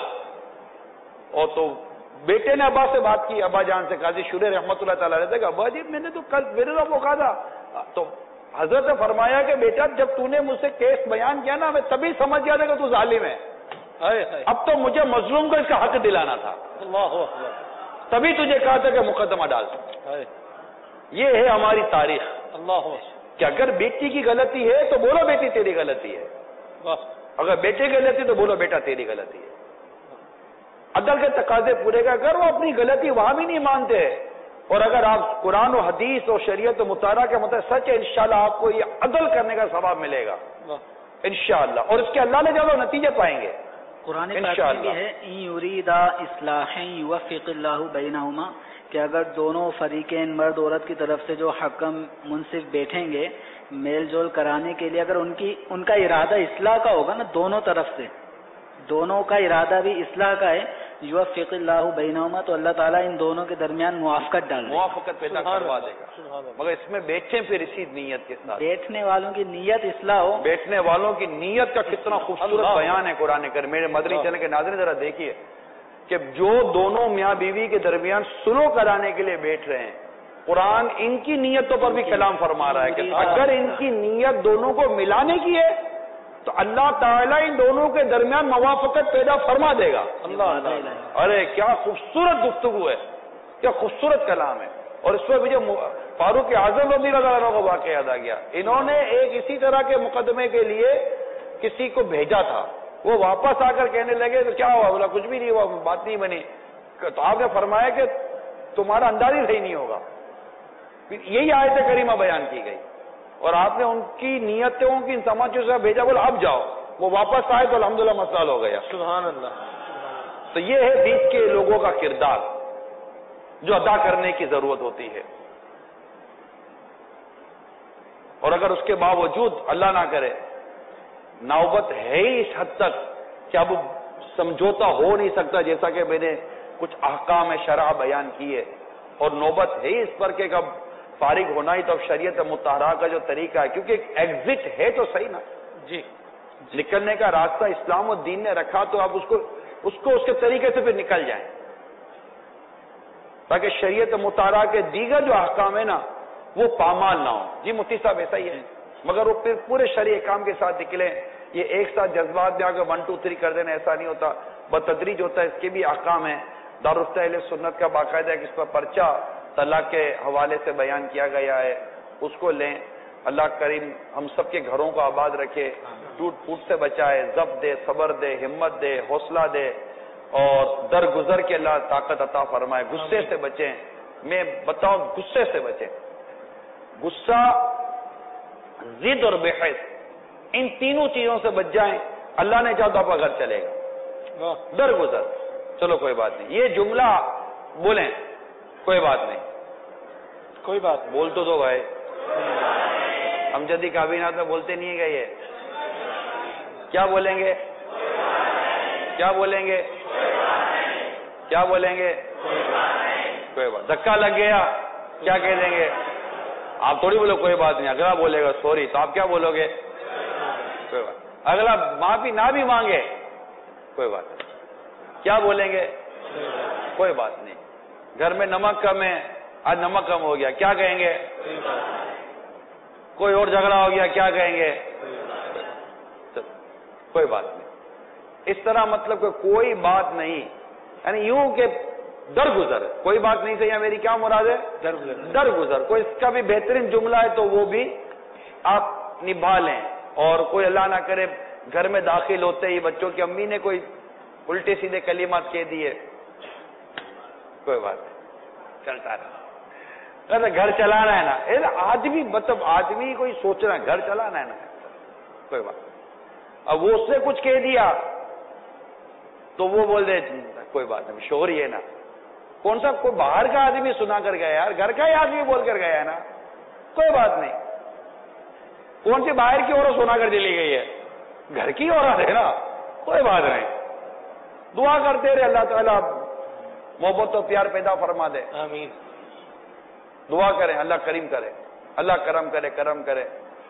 और तो बेटे ने अब्बा से बात की, अब्बाजान से, काजी शुरे रहमतुल्लाह ताला अलैह, अब्बा जी मैंने तो कल मेरे तो वो कहा था, तो हजरत ने फरमाया कि बेटा जब तूने मुझसे केस बयान किया ना, मैं तभी समझ गया था कि तू जालिम है। अब तो मुझे मजलूम को इसका हक दिलाना था, तभी तुझे कहा था कि मुकदमा डाल। ये है हमारी तारीख। अल्लाह कि अगर बेटी की गलती है तो बोलो बेटी तेरी गलती है, अगर बेटे की गलती तो बोलो बेटा तेरी गलती है। अदल के तकाजे पूरे का, अगर वो अपनी गलती वहां भी नहीं मानते, और अगर आप कुरान और हदीस और शरीयत मुतारा के मतलब सच है, इंशाल्लाह आपको ये अदल करने का सवाब मिलेगा इंशाल्लाह, और इसके अल्लाह ने ज्यादा नतीजे पाएंगे कुरान में है इन युरीदा इस्लाहन युवफ़्फ़िक़िल्लाहु बैनहुमा, कि अगर दोनों फरीक़ैन मर्द औरत की तरफ से जो हकम मुंसिफ बैठेंगे मेल जोल कराने के लिए, अगर उनका इरादा इस्लाह का होगा ना, दोनों तरफ से दोनों का इरादा भी इस्लाह का है, युवफ़्फ़िक़िल्लाहु बैनहुमा, तो अल्लाह ताला इन दोनों के दरमियान मुआफ़क़त पैदा करवा देगा। मगर इसमें बैठे फिर इसी नीयत के साथ, बैठने वालों की नीयत इस्लाह हो। बैठने वालों की नीयत का कितना खूबसूरत बयान है कुरान करीम। मेरे मदनी चैनल के नाज़रीन जरा देखिए कि जो दोनों मियाँ बीवी के दरमियान सुलह कराने के लिए बैठ रहे हैं, कुरान इनकी नीयतों पर भी कलाम फरमा रहा है कि अगर इनकी नीयत दोनों को मिलाने की है تو اللہ تعالیٰ ان دونوں کے درمیان موافقت پیدا فرما دے گا. ارے کیا خوبصورت گفتگو ہے، کیا خوبصورت کلام ہے. اور اس پر مجھے فاروق اعظم رضی اللہ عنہ کو واقعہ یاد آ گیا. انہوں نے ایک اسی طرح کے مقدمے کے لیے کسی کو بھیجا تھا، وہ واپس آ کر کہنے لگے تو کیا ہوا؟ بولا کچھ بھی نہیں ہوا، بات نہیں بنی. تو آپ نے فرمایا کہ تمہارا انداز ہی صحیح نہیں ہوگا. یہی آیت کریمہ بیان کی گئی اور آپ نے ان کی نیتوں کی ان سماجوں سے بھیجا، بولا اب جاؤ. وہ واپس آئے تو الحمدللہ مسئلہ ہو گیا. سبحان اللہ. تو یہ ہے بیچ کے لوگوں کا کردار جو ادا کرنے کی ضرورت ہوتی ہے. اور اگر اس کے باوجود اللہ نہ کرے نوبت ہے ہی اس حد تک کہ اب سمجھوتا ہو نہیں سکتا، جیسا کہ میں نے کچھ احکام شرع بیان کیے، اور نوبت ہے ہی اس پر کہ اب فارغ ہونا ہی تو اب شریعت مطہرہ کا جو طریقہ ہے، کیونکہ ایک ایگزٹ ہے تو صحیح نا جی، نکلنے کا راستہ اسلام و دین نے رکھا، تو اب اس کو اس کے طریقے سے پھر نکل جائیں تاکہ شریعت مطہرہ کے دیگر جو احکام ہے نا وہ پامال نہ ہو. جی مفتی صاحب ایسا ہی ہے، مگر وہ پھر پورے شرعی احکام کے ساتھ نکلیں. یہ ایک ساتھ جذبات میں آ کے 1 2 3 کر دینا ایسا نہیں ہوتا، بتدریج ہوتا ہے. اس کے بھی احکام ہیں. دارالفتہ اہل سنت کا باقاعدہ اس پر پرچہ طلاق کے حوالے سے بیان کیا گیا ہے، اس کو لیں. اللہ کریم ہم سب کے گھروں کو آباد رکھے، ٹوٹ پھوٹ سے بچائے، ضبط دے، صبر دے، ہمت دے، حوصلہ دے، اور درگزر کے اللہ طاقت عطا فرمائے. غصے سے بچیں. میں بتاؤں غصے سے بچیں. غصہ، ضد اور بحث، ان تینوں چیزوں سے بچ جائیں. اللہ نے چاہا تو آپ کا گھر چلے گا. درگزر، چلو کوئی بات نہیں، یہ جملہ بولیں، کوئی بات نہیں، کوئی بات بول تو دو بھائی. امجدی کابینات میں بولتے نہیں گئے، یہ کیا بولیں گے؟ کیا بولیں گے؟ کیا بولیں گے؟ کوئی بات. دھکا لگ گیا کیا کہہ دیں گے؟ آپ تھوڑی بولو کوئی بات نہیں. اگلا بولے گا سوری تو آپ کیا بولو گے؟ کوئی بات. اگلا معافی نہ بھی مانگے کوئی بات نہیں، کیا بولیں گے؟ کوئی بات نہیں. گھر میں نمک کم ہے، آج نمک کم ہو گیا، کیا کہیں گے؟ کوئی اور جھگڑا ہو گیا، کیا کہیں گے؟ کوئی بات نہیں. اس طرح مطلب کہ کوئی بات نہیں، یعنی یوں کہ درگزر. کوئی بات نہیں صحیح ہے میری کیا مراد ہے؟ درگزر. کوئی اس کا بھی بہترین جملہ ہے تو وہ بھی آپ نبھا لیں. اور کوئی اللہ نہ کرے گھر میں داخل ہوتے ہی بچوں کی امی نے کوئی الٹے سیدھے کلمات کہہ دیے، کوئی بات نہیں، چلتا رہا. گھر چلانا ہے نا، آدمی مطلب آدمی کوئی سوچنا ہے گھر چلانا ہے نا، کوئی بات. اب وہ اس نے کچھ کہہ دیا تو وہ بول دے کوئی بات نہیں، شوہر ہی ہے نا. کون سا کوئی باہر کا آدمی سنا کر گیا یار، گھر کا ہی آدمی بول کر گیا ہے نا، کوئی بات نہیں. کون سی باہر کی عورت سنا کر چلی گئی ہے، گھر کی عورت ہے نا، کوئی بات نہیں. دعا کرتے رہے اللہ تعالیٰ محبت و پیار پیدا فرما دے. آمین. دعا کریں اللہ کریم کرے، اللہ کرم کرے، کرم کرے.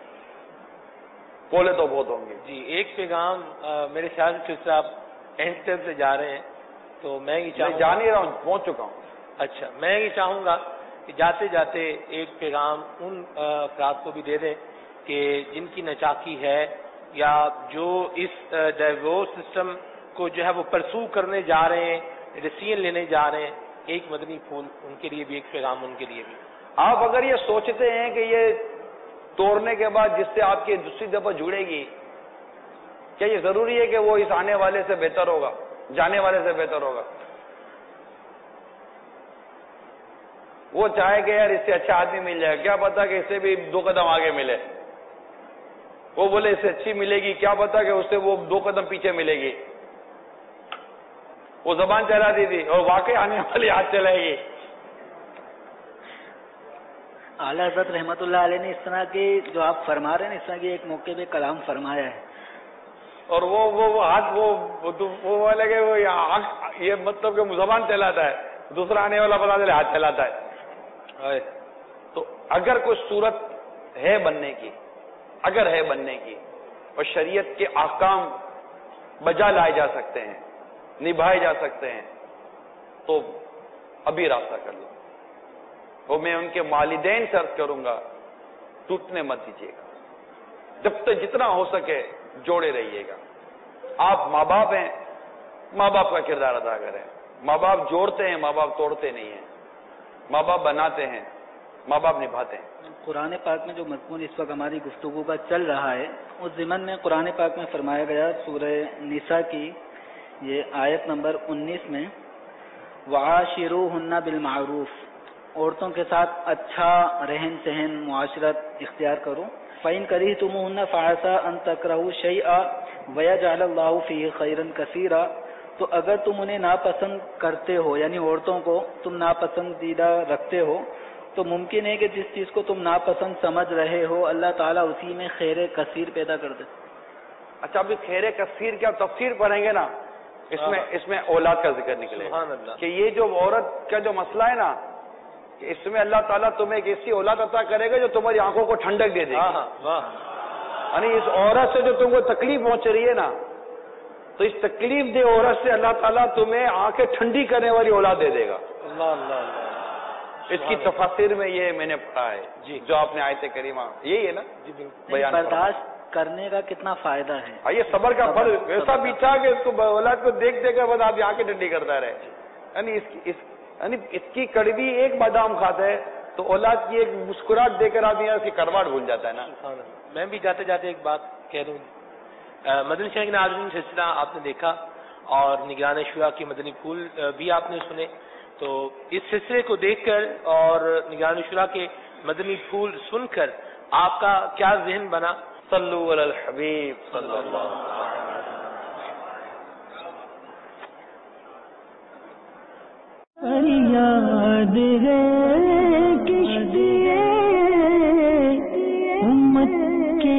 بولے تو بہت ہوں گے. جی ایک پیغام میرے خیال سے صاحب اینڈ سے جا رہے ہیں تو میں یہ چاہوں گا، جا نہیں رہا ہوں، پہنچ چکا ہوں. اچھا میں یہ چاہوں گا کہ جاتے جاتے ایک پیغام ان افراد کو بھی دے دیں کہ جن کی نچاکی ہے یا جو اس ڈائیورس سسٹم کو جو ہے وہ پرسو کرنے جا رہے ہیں، ڈیسیژن لینے جا رہے ہیں. ایک مدنی پھول ان کے لیے بھی، ایک پیغام ان کے لیے بھی. آپ اگر یہ سوچتے ہیں کہ یہ توڑنے کے بعد جس سے آپ کی دوسری دفعہ جڑے گی، کیا یہ ضروری ہے کہ وہ اس آنے والے سے بہتر ہوگا، جانے والے سے بہتر ہوگا؟ وہ چاہے کہ یار اس سے اچھا آدمی مل جائے، کیا پتا کہ اس سے بھی 2 قدم آگے ملے. وہ بولے اس سے اچھی ملے گی، کیا پتا کہ اس سے وہ 2 قدم پیچھے ملے گی. وہ زبان چلا دی تھی اور واقعی آنے والی ہاتھ چلائے گی. اعلیٰ حضرت رحمت اللہ علیہ نے اس طرح کی جو آپ فرما رہے ہیں اس طرح کی ایک موقع پہ کلام فرمایا ہے. اور وہ ہاتھ وہ لگے وہ یہ مطلب کہ زبان چلاتا ہے، دوسرا آنے والا پتا چلے ہاتھ چلاتا ہے. تو اگر کوئی صورت ہے بننے کی، اگر ہے بننے کی اور شریعت کے احکام بجا لائے جا سکتے ہیں، نبھائے جا سکتے ہیں، تو ابھی راستہ کر لو. وہ میں ان کے والدین سے عرض کروں گا ٹوٹنے مت دیجیے گا. جب تک جتنا ہو سکے جوڑے رہیے گا. آپ ماں باپ ہیں, ماں باپ کا کردار ادا کریں. ماں باپ جوڑتے ہیں, ماں باپ توڑتے نہیں ہیں. ماں باپ بناتے ہیں, ماں باپ نبھاتے ہیں. قرآن پاک میں جو مضمون اس وقت ہماری گفتگو کا چل رہا ہے, اس ضمن میں قرآن پاک میں فرمایا گیا سورہ نساء کی یہ آیت نمبر 19 میں, وعاشروہن بالمعروف, عورتوں کے ساتھ اچھا رہن سہن معاشرت اختیار کرو. فَإِن كَرِهْتُمُوهُنَّ فَعَسَىٰ أَن تَكْرَهُوا شَيْئًا وَيَجْعَلَ اللَّهُ فِيهِ خَيْرًا كَثِيرًا. تو اگر تم انہیں ناپسند کرتے ہو, یعنی عورتوں کو تم ناپسندیدہ رکھتے ہو, تو ممکن ہے کہ جس چیز کو تم ناپسند سمجھ رہے ہو اللہ تعالیٰ اسی میں خیر کثیر پیدا کر دے. اچھا, ابھی خیر کثیر کیا تفسیر پڑھیں گے نا, اس میں اولاد کا ذکر نکلے کہ یہ جو عورت کا جو مسئلہ ہے نا, کہ اس میں اللہ تعالیٰ تمہیں ایک ایسی اولاد عطا کرے گا جو تمہاری آنکھوں کو ٹھنڈک دے دے گی. یعنی اس عورت سے جو تم کو تکلیف پہنچ رہی ہے نا, تو اس تکلیف دہ عورت سے اللہ تعالیٰ تمہیں آنکھیں ٹھنڈی کرنے والی اولاد دے دے گا. اس کی تفاسیر میں یہ میں نے پڑھا ہے جو آپ نے آیت کریمہ یہی ہے نا بیان. برداشت کرنے کا کتنا فائدہ ہے. یہ صبر کا پھل ایسا پیچھا کہ اس کو اولاد کو دیکھ دیکھ کر بس آپ آنکھیں ٹھنڈی کرتا رہے. یعنی اس کی کڑوی ایک بادام کھاتا ہے تو اولاد کی ایک مسکراہٹ دے کر آدمی اس کی کرواٹ بھول جاتا ہے نا. میں بھی جاتے جاتے ایک بات کہہ دوں, مدنی چینل کے ناظرین سلسلہ آپ نے دیکھا اور نگران شورا کی مدنی پھول بھی آپ نے سنے, تو اس سلسلے کو دیکھ کر اور نگران شورا کے مدنی پھول سن کر آپ کا کیا ذہن بنا؟ صلو علی الحبیب صلی اللہ علیہ وسلم. فریاد ہے کشتیے امت کے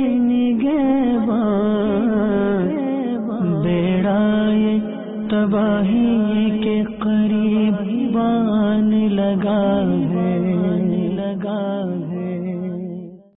نگہبان, بیڑائے تباہی کے قریب بان لگا ہے.